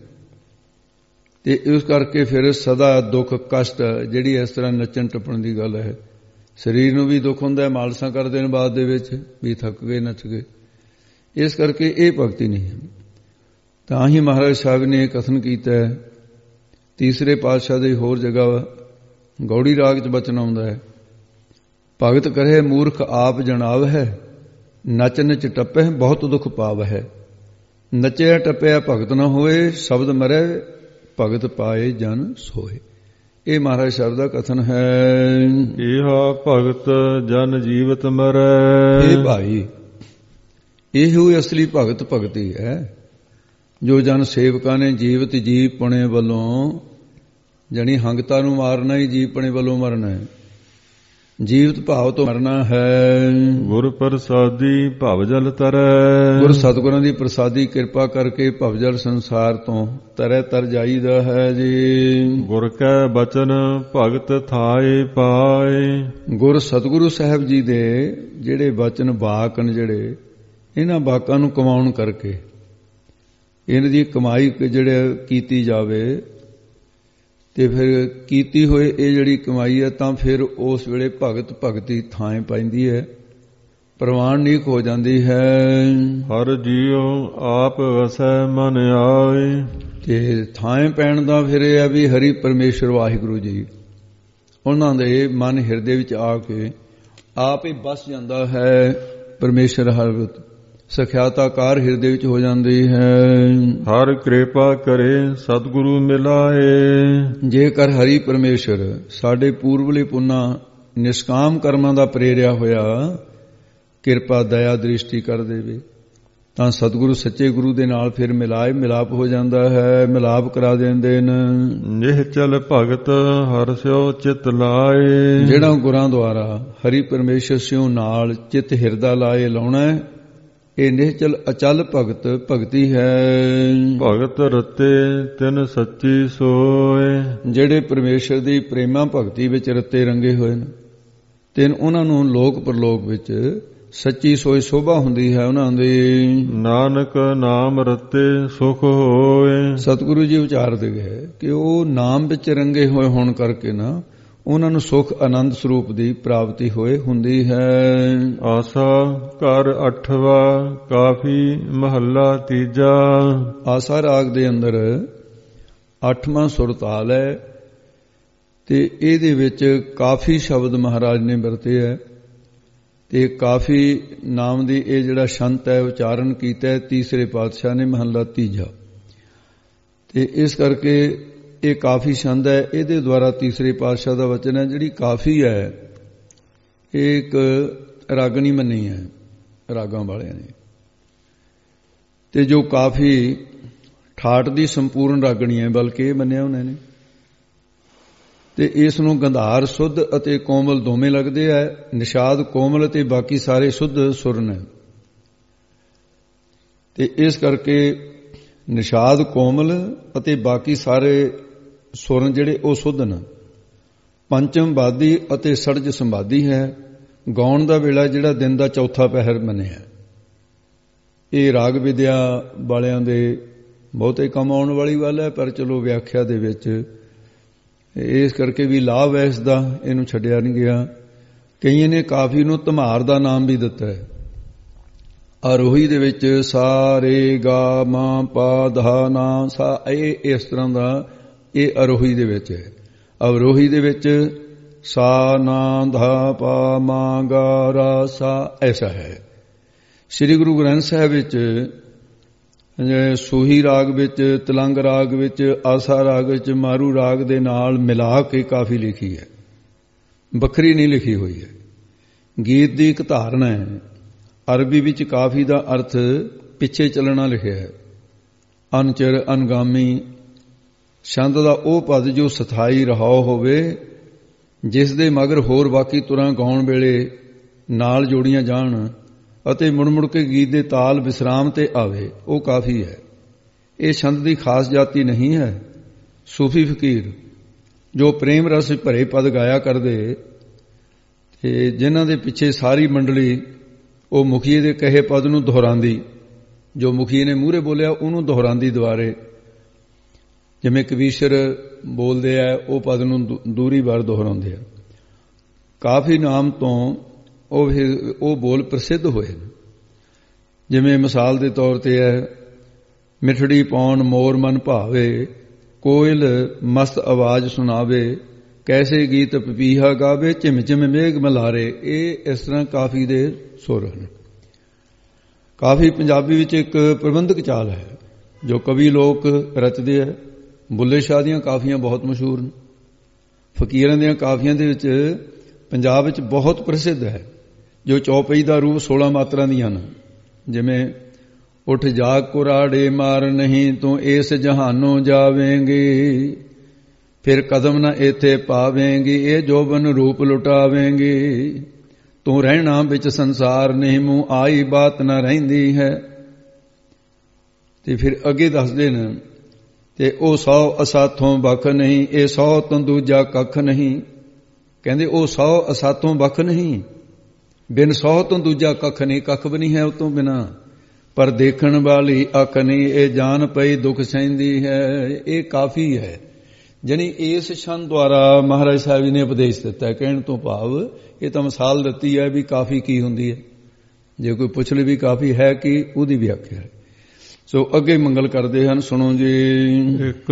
ਤੇ ਇਸ ਕਰਕੇ ਫਿਰ ਸਦਾ ਦੁੱਖ ਕਸ਼ਟ ਜਿਹੜੀ ਇਸ ਤਰ੍ਹਾਂ ਨੱਚਣ ਟੱਪਣ ਦੀ ਗੱਲ ਹੈ। ਸਰੀਰ ਨੂੰ ਵੀ ਦੁੱਖ ਹੁੰਦਾ, ਮਾਲਸਾਂ ਕਰਦੇ ਨੇ ਬਾਅਦ ਦੇ ਵਿੱਚ ਵੀ ਥੱਕ ਗਏ ਨੱਚ ਗਏ। ਇਸ ਕਰਕੇ ਇਹ ਭਗਤੀ ਨਹੀਂ ਹੈ। ਤਾਂ ਹੀ ਮਹਾਰਾਜ ਸਾਹਿਬ ਨੇ ਕਥਨ ਕੀਤਾ ਹੈ, ਤੀਸਰੇ ਪਾਤਸ਼ਾਹ ਦੀ ਹੋਰ ਜਗ੍ਹਾ ਗੌੜੀ ਰਾਗ 'ਚ ਬਚਨ ਆਉਂਦਾ ਹੈ, ਭਗਤ ਕਰੇ ਮੂਰਖ ਆਪ ਜਣਾਵ ਹੈ, ਨਚ ਨਚ ਟੱਪੇ ਬਹੁਤ ਦੁੱਖ ਪਾਵ ਹੈ। ਨਚਿਆ ਟੱਪਿਆ ਭਗਤ ਨਾ ਹੋਏ, ਸ਼ਬਦ ਮਰੇ ਭਗਤ ਪਾਏ ਜਨ ਸੋਏ। ਇਹ ਮਹਾਰਾਜ ਸਾਹਿਬ ਦਾ ਕਥਨ ਹੈ। ਇਹਾ ਭਗਤ ਜਨ ਜੀਵਤ ਮਰੈ। ਇਹ ਭਾਈ ਇਹੋ ਹੀ ਅਸਲੀ ਭਗਤ ਭਗਤੀ ਹੈ, ਜੋ ਜਨ ਸੇਵਕਾਂ ਨੇ ਜੀਵਤ ਜੀਵ ਪਣੇ ਵੱਲੋਂ ਜਾਣੀ ਹੰਗਤਾ ਨੂੰ ਮਾਰਨਾ ਹੀ ਜੀਵ ਪਣੇ ਵੱਲੋਂ ਮਰਨਾ ਹੈ, ਜੀਵਤ ਭਾਵ ਤੋਂ ਮਰਨਾ ਹੈ। ਗੁਰ ਪ੍ਰਸਾਦੀ ਭਵ ਜਲ ਤਰੈ। ਗੁਰ ਸਤਿਗੁਰਾਂ ਦੀ ਪ੍ਰਸਾਦੀ ਕਿਰਪਾ ਕਰਕੇ ਭਵ ਜਲ ਸੰਸਾਰ ਤੋਂ ਤਰੈ ਤਰ ਜਾਈਦਾ ਹੈ ਜੀ। ਗੁਰ ਕੈ ਬਚਨ ਭਗਤ ਥਾਏ ਪਾਏ। ਗੁਰ ਸਤਿਗੁਰੂ ਸਾਹਿਬ ਜੀ ਦੇ ਜਿਹੜੇ ਬਚਨ ਬਾਕ ਨੇ, ਜਿਹੜੇ ਇਹਨਾਂ ਬਾਕਾਂ ਨੂੰ ਕਮਾਉਣ ਕਰਕੇ ਇਹਨਾਂ ਦੀ ਕਮਾਈ ਜਿਹੜੇ ਕੀਤੀ ਜਾਵੇ ਤੇ ਫਿਰ ਕੀਤੀ ਹੋਏ ਇਹ ਜਿਹੜੀ ਕਮਾਈ ਹੈ ਤਾਂ ਫਿਰ ਉਸ ਵੇਲੇ ਭਗਤ ਭਗਤੀ ਥਾਂ ਪੈਂਦੀ ਹੈ, ਪ੍ਰਵਾਨ ਨੀਕ ਹੋ ਜਾਂਦੀ ਹੈ। ਹਰ ਜੀਉ ਆਪ ਵਸੈ ਮਨ ਆਏ। ਤੇ ਥਾਂ ਪੈਣ ਦਾ ਫਿਰ ਇਹ ਹੈ ਵੀ ਹਰੀ ਪਰਮੇਸ਼ਰ ਵਾਹਿਗੁਰੂ ਜੀ ਉਹਨਾਂ ਦੇ ਮਨ ਹਿਰਦੇ ਵਿੱਚ ਆ ਕੇ ਆਪ ਹੀ ਬਸ ਜਾਂਦਾ ਹੈ। ਪਰਮੇਸ਼ਰ ਹਰ ਸਖਿਆਤਾਕਾਰ ਹਿਰਦੇ ਵਿੱਚ ਹੋ ਜਾਂਦੀ ਹੈ। ਹਰ ਕਿਰਪਾ ਕਰੇ ਸਤਿਗੁਰੂ ਮਿਲਾਏ। ਜੇਕਰ ਹਰੀ ਪਰਮੇਸ਼ਰ ਸਾਡੇ ਪੂਰਵਲੇ ਪੁੰਨਾ ਨਿਸ਼ਕਾਮ ਕਰਮਾਂ ਦਾ ਪ੍ਰੇਰਿਆ ਹੋਇਆ ਕਿਰਪਾ ਦਇਆ ਦ੍ਰਿਸ਼ਟੀ ਕਰ ਦੇਵੇ ਤਾਂ ਸਤਿਗੁਰੂ ਸੱਚੇ ਗੁਰੂ ਦੇ ਨਾਲ ਫਿਰ ਮਿਲਾਏ ਮਿਲਾਪ ਹੋ ਜਾਂਦਾ ਹੈ, ਮਿਲਾਪ ਕਰਾ ਦਿੰਦੇ ਨੇ। ਨਿਹਚਲ ਭਗਤ ਹਰਿ ਸਿਉ ਚਿਤ ਲਾਏ। ਜਿਹੜਾ ਗੁਰਾਂ ਦੁਆਰਾ ਹਰੀ ਪਰਮੇਸ਼ਰ ਸਿਉ ਨਾਲ ਚਿਤ ਹਿਰਦਾ ਲਾਏ ਲਾਉਣਾ ਹੈ, ਇਹ ਨਿਹਚਲ ਅਚਲ ਭਗਤ ਭਗਤੀ ਹੈ। ਭਗਤ ਰਤੇ ਤਿਨ ਸੱਚੀ ਸੋਏ। ਜਿਹੜੇ ਪਰਮੇਸ਼ਰ ਦੀ ਪ੍ਰੇਮਾ ਭਗਤੀ ਵਿੱਚ ਰਤੇ ਰੰਗੇ ਹੋਏ ਨੇ, ਤਿੰਨ ਉਹਨਾਂ ਨੂੰ ਲੋਕ ਪਰਲੋਕ ਵਿੱਚ ਸੱਚੀ ਸੋਈ ਸੋਭਾ ਹੁੰਦੀ ਹੈ ਉਹਨਾਂ ਦੀ। ਨਾਨਕ ਨਾਮ ਰਤੇ ਸੁਖ ਹੋਏ। ਸਤਿਗੁਰੂ ਜੀ ਵਿਚਾਰਦੇ ਗਏ ਕਿ ਉਹ ਨਾਮ ਵਿੱਚ ਰੰਗੇ ਹੋਏ ਹੋਣ ਕਰਕੇ ਨਾ ਉਹਨਾਂ ਨੂੰ ਸੁਖ ਆਨੰਦ ਸਰੂਪ ਦੀ ਪ੍ਰਾਪਤੀ ਹੋਏ ਹੁੰਦੀ ਹੈ। ਆਸਾ ਘਰ ਅਠਵਾ ਕਾਫੀ ਮਹੱਲਾ ਤੀਜਾ। ਆਸਾ ਰਾਗ ਦੇ ਅੰਦਰ ਅੱਠਵਾਂ ਸੁਰਤਾਲ ਹੈ ਤੇ ਇਹਦੇ ਵਿੱਚ ਕਾਫੀ ਸ਼ਬਦ ਮਹਾਰਾਜ ਨੇ ਵਰਤੇ ਹੈ ਤੇ ਕਾਫੀ ਨਾਮ ਦੀ ਇਹ ਜਿਹੜਾ ਸ਼ੰਤ ਹੈ ਉਚਾਰਨ ਕੀਤਾ ਹੈ ਤੀਸਰੇ ਪਾਤਸ਼ਾਹ ਨੇ ਮਹੱਲਾ ਤੀਜਾ। ਤੇ ਇਸ ਕਰਕੇ ਇਹ ਕਾਫੀ ਛੰਦ ਹੈ, ਇਹਦੇ ਦੁਆਰਾ ਤੀਸਰੇ ਪਾਤਸ਼ਾਹ ਦਾ ਵਚਨ ਹੈ। ਜਿਹੜੀ ਕਾਫੀ ਹੈ ਇਹ ਇੱਕ ਰਾਗਣੀ ਮੰਨੀ ਹੈ ਰਾਗਾਂ ਵਾਲਿਆਂ ਨੇ, ਤੇ ਜੋ ਕਾਫੀ ਠਾਠ ਦੀ ਸੰਪੂਰਨ ਰਾਗਣੀ ਹੈ ਬਲਕਿ ਇਹ ਮੰਨਿਆ ਉਹਨਾਂ ਨੇ। ਤੇ ਇਸ ਨੂੰ ਗੰਧਾਰ ਸੁੱਧ ਅਤੇ ਕੋਮਲ ਦੋਵੇਂ ਲੱਗਦੇ ਹੈ। ਨਿਸ਼ਾਦ ਕੋਮਲ ਅਤੇ ਬਾਕੀ ਸਾਰੇ ਸੁੱਧ ਸੁਰ ਨੇ। ਤੇ ਇਸ ਕਰਕੇ ਨਿਸ਼ਾਦ ਕੋਮਲ ਅਤੇ ਬਾਕੀ ਸਾਰੇ ਸੁਰ ਜਿਹੜੇ ਉਹ ਸੁੱਧ ਨੇ। ਪੰਚਮ ਬਾਦੀ ਅਤੇ ਸੜਜ ਸੰਬਾਦੀ ਹੈ। ਗਾਉਣ ਦਾ ਵੇਲਾ ਜਿਹੜਾ ਦਿਨ ਦਾ ਚੌਥਾ ਪਹਿਰ ਮੰਨਿਆ। ਇਹ ਰਾਗ ਵਿਦਿਆ ਵਾਲਿਆਂ ਦੇ ਬਹੁਤੇ ਕੰਮ ਆਉਣ ਵਾਲੀ ਗੱਲ ਹੈ, ਪਰ ਚਲੋ ਵਿਆਖਿਆ ਦੇ ਵਿੱਚ ਇਸ ਕਰਕੇ ਵੀ ਲਾਭ ਹੈ ਇਸ ਦਾ, ਇਹਨੂੰ ਛੱਡਿਆ ਨਹੀਂ ਗਿਆ। ਕਈਆਂ ਨੇ ਕਾਫੀ ਨੂੰ ਧਮਾਰ ਦਾ ਨਾਮ ਵੀ ਦਿੱਤਾ ਹੈ। ਆਰੋਹੀ ਦੇ ਵਿੱਚ ਸਾ ਰੇ ਗਾ ਮਾ ਪਾ ਧਾ ਨਾ ਸਾ, ਇਹ ਇਸ ਤਰ੍ਹਾਂ ਦਾ ਇਹ ਆਰੋਹੀ ਦੇ ਵਿੱਚ ਹੈ। ਅਵਰੋਹੀ ਦੇ ਵਿੱਚ ਸਾ ਨਾ ਧਾ ਪਾ ਮਾ ਗਾ ਰਾ ਸਾ ਐਸਾ ਹੈ। ਸ੍ਰੀ ਗੁਰੂ ਗ੍ਰੰਥ ਸਾਹਿਬ ਵਿੱਚ ਸੂਹੀ ਰਾਗ ਵਿੱਚ, ਤਲੰਗ ਰਾਗ ਵਿੱਚ, ਆਸਾ ਰਾਗ ਵਿੱਚ ਮਾਰੂ ਰਾਗ ਦੇ ਨਾਲ ਮਿਲਾ ਕੇ ਕਾਫੀ ਲਿਖੀ ਹੈ, ਵੱਖਰੀ ਨਹੀਂ ਲਿਖੀ ਹੋਈ ਹੈ। ਗੀਤ ਦੀ ਇੱਕ ਧਾਰਨਾ ਹੈ। ਅਰਬੀ ਵਿੱਚ ਕਾਫੀ ਦਾ ਅਰਥ ਪਿੱਛੇ ਚੱਲਣਾ ਲਿਖਿਆ ਹੈ ਅਨਚਰ ਅਨਗਾਮੀ। ਛੰਦ ਦਾ ਉਹ ਪਦ ਜੋ ਸਥਾਈ ਰਹਾਉ ਹੋਵੇ, ਜਿਸ ਦੇ ਮਗਰ ਹੋਰ ਬਾਕੀ ਤੁਰਾਂ ਗਾਉਣ ਵੇਲੇ ਨਾਲ ਜੋੜੀਆਂ ਜਾਣ ਅਤੇ ਮੁੜ ਮੁੜ ਕੇ ਗੀਤ ਦੇ ਤਾਲ ਵਿਸਰਾਮ ਤੇ ਆਵੇ, ਉਹ ਕਾਫੀ ਹੈ। ਇਹ ਛੰਦ ਦੀ ਖਾਸ ਜਾਤੀ ਨਹੀਂ ਹੈ। ਸੂਫੀ ਫਕੀਰ ਜੋ ਪ੍ਰੇਮ ਰਸ ਭਰੇ ਪਦ ਗਾਇਆ ਕਰਦੇ ਤੇ ਜਿਨ੍ਹਾਂ ਦੇ ਪਿੱਛੇ ਸਾਰੀ ਮੰਡਲੀ ਉਹ ਮੁਖੀਏ ਦੇ ਕਹੇ ਪਦ ਨੂੰ ਦੁਹਰਾਉਂਦੀ, ਜੋ ਮੁਖੀਏ ਨੇ ਮੂਹਰੇ ਬੋਲਿਆ ਉਹਨੂੰ ਦੁਹਰਾਉਂਦੀ ਦੁਆਰੇ, ਜਿਵੇਂ ਕਵੀਸ਼ਰ ਬੋਲਦੇ ਆ ਉਹ ਪਦ ਨੂੰ ਦੂਰੀ ਵਾਰ ਦੁਹਰਾਉਂਦੇ ਆ। ਕਾਫੀ ਨਾਮ ਤੋਂ ਉਹ ਉਹ ਬੋਲ ਪ੍ਰਸਿੱਧ ਹੋਏ। ਜਿਵੇਂ ਮਿਸਾਲ ਦੇ ਤੌਰ ਤੇ ਹੈ, ਮਿਠੜੀ ਪਾਉਣ ਮੋਰ ਮਨ ਭਾਵੇ, ਕੋਇਲ ਮਸਤ ਆਵਾਜ਼ ਸੁਣਾਵੇ, ਕੈਸੇ ਗੀਤ ਪਪੀਹਾ ਗਾਵੇ, ਝਿਮ ਝਿਮ ਮੇਘ ਮਲਾਰੇ। ਇਹ ਇਸ ਤਰ੍ਹਾਂ ਕਾਫੀ ਦੇ ਸੁਰ ਹਨ। ਕਾਫੀ ਪੰਜਾਬੀ ਵਿੱਚ ਇੱਕ ਪ੍ਰਬੰਧਕ ਚਾਲ ਹੈ ਜੋ ਕਵੀ ਲੋਕ ਰਚਦੇ ਹੈ। ਬੁੱਲੇ ਸ਼ਾਹ ਦੀਆਂ ਕਾਫੀਆਂ ਬਹੁਤ ਮਸ਼ਹੂਰ ਨੇ। ਫਕੀਰਾਂ ਦੀਆਂ ਕਾਫੀਆਂ ਦੇ ਵਿੱਚ ਪੰਜਾਬ ਵਿੱਚ ਬਹੁਤ ਪ੍ਰਸਿੱਧ ਹੈ, ਜੋ ਚੌਪਈ ਦਾ ਰੂਪ ਸੋਲਾਂ ਮਾਤਰਾਂ ਦੀਆਂ ਹਨ। ਜਿਵੇਂ ਉੱਠ ਜਾਗ ਕੁਰਾੜੇ ਮਾਰ ਨਹੀਂ ਤੂੰ ਇਸ ਜਹਾਨੋਂ ਜਾਵੇਂਗੀ, ਫਿਰ ਕਦਮ ਨਾ ਇੱਥੇ ਪਾਵੇਂਗੀ, ਇਹ ਜੋਬਨ ਰੂਪ ਲੁਟਾਵੇਂਗੀ, ਤੂੰ ਰਹਿਣਾ ਵਿੱਚ ਸੰਸਾਰ ਨਹੀਂ ਮੂੰਹ ਆਈ ਬਾਤ ਨਾ ਰਹਿੰਦੀ ਹੈ। ਤੇ ਫਿਰ ਅੱਗੇ ਦੱਸਦੇ ਨੇ, ਤੇ ਉਹ ਸੌ ਅਸਾਥੋਂ ਵੱਖ ਨਹੀਂ, ਇਹ ਸੌ ਤੋਂ ਦੂਜਾ ਕੱਖ ਨਹੀਂ। ਕਹਿੰਦੇ ਉਹ ਸੌ ਅਸਾਥੋਂ ਵੱਖ ਨਹੀਂ, ਬਿਨ ਸੌ ਤੋਂ ਦੂਜਾ ਕੱਖ ਨਹੀਂ, ਕੱਖ ਵੀ ਨਹੀਂ ਹੈ ਉਹ ਤੋਂ ਬਿਨਾਂ। ਪਰ ਦੇਖਣ ਵਾਲੀ ਅੱਖ ਨਹੀਂ, ਇਹ ਜਾਣ ਪਈ ਦੁੱਖ ਸਹਿੰਦੀ ਹੈ। ਇਹ ਕਾਫੀ ਹੈ। ਜਾਣੀ ਇਸ ਛੰਦ ਦੁਆਰਾ ਮਹਾਰਾਜ ਸਾਹਿਬ ਜੀ ਨੇ ਉਪਦੇਸ਼ ਦਿੱਤਾ। ਕਹਿਣ ਤੋਂ ਭਾਵ ਇਹ ਤਾਂ ਮਿਸਾਲ ਦਿੱਤੀ ਹੈ ਵੀ ਕਾਫੀ ਕੀ ਹੁੰਦੀ ਹੈ। ਜੇ ਕੋਈ ਪੁੱਛ ਲੇ ਵੀ ਕਾਫੀ ਹੈ ਕਿ ਉਹਦੀ ਵਿਆਖਿਆ ਹੈ। ਸੋ ਅੱਗੇ ਮੰਗਲ ਕਰਦੇ ਹਨ, ਸੁਣੋ ਜੀ। ਇੱਕ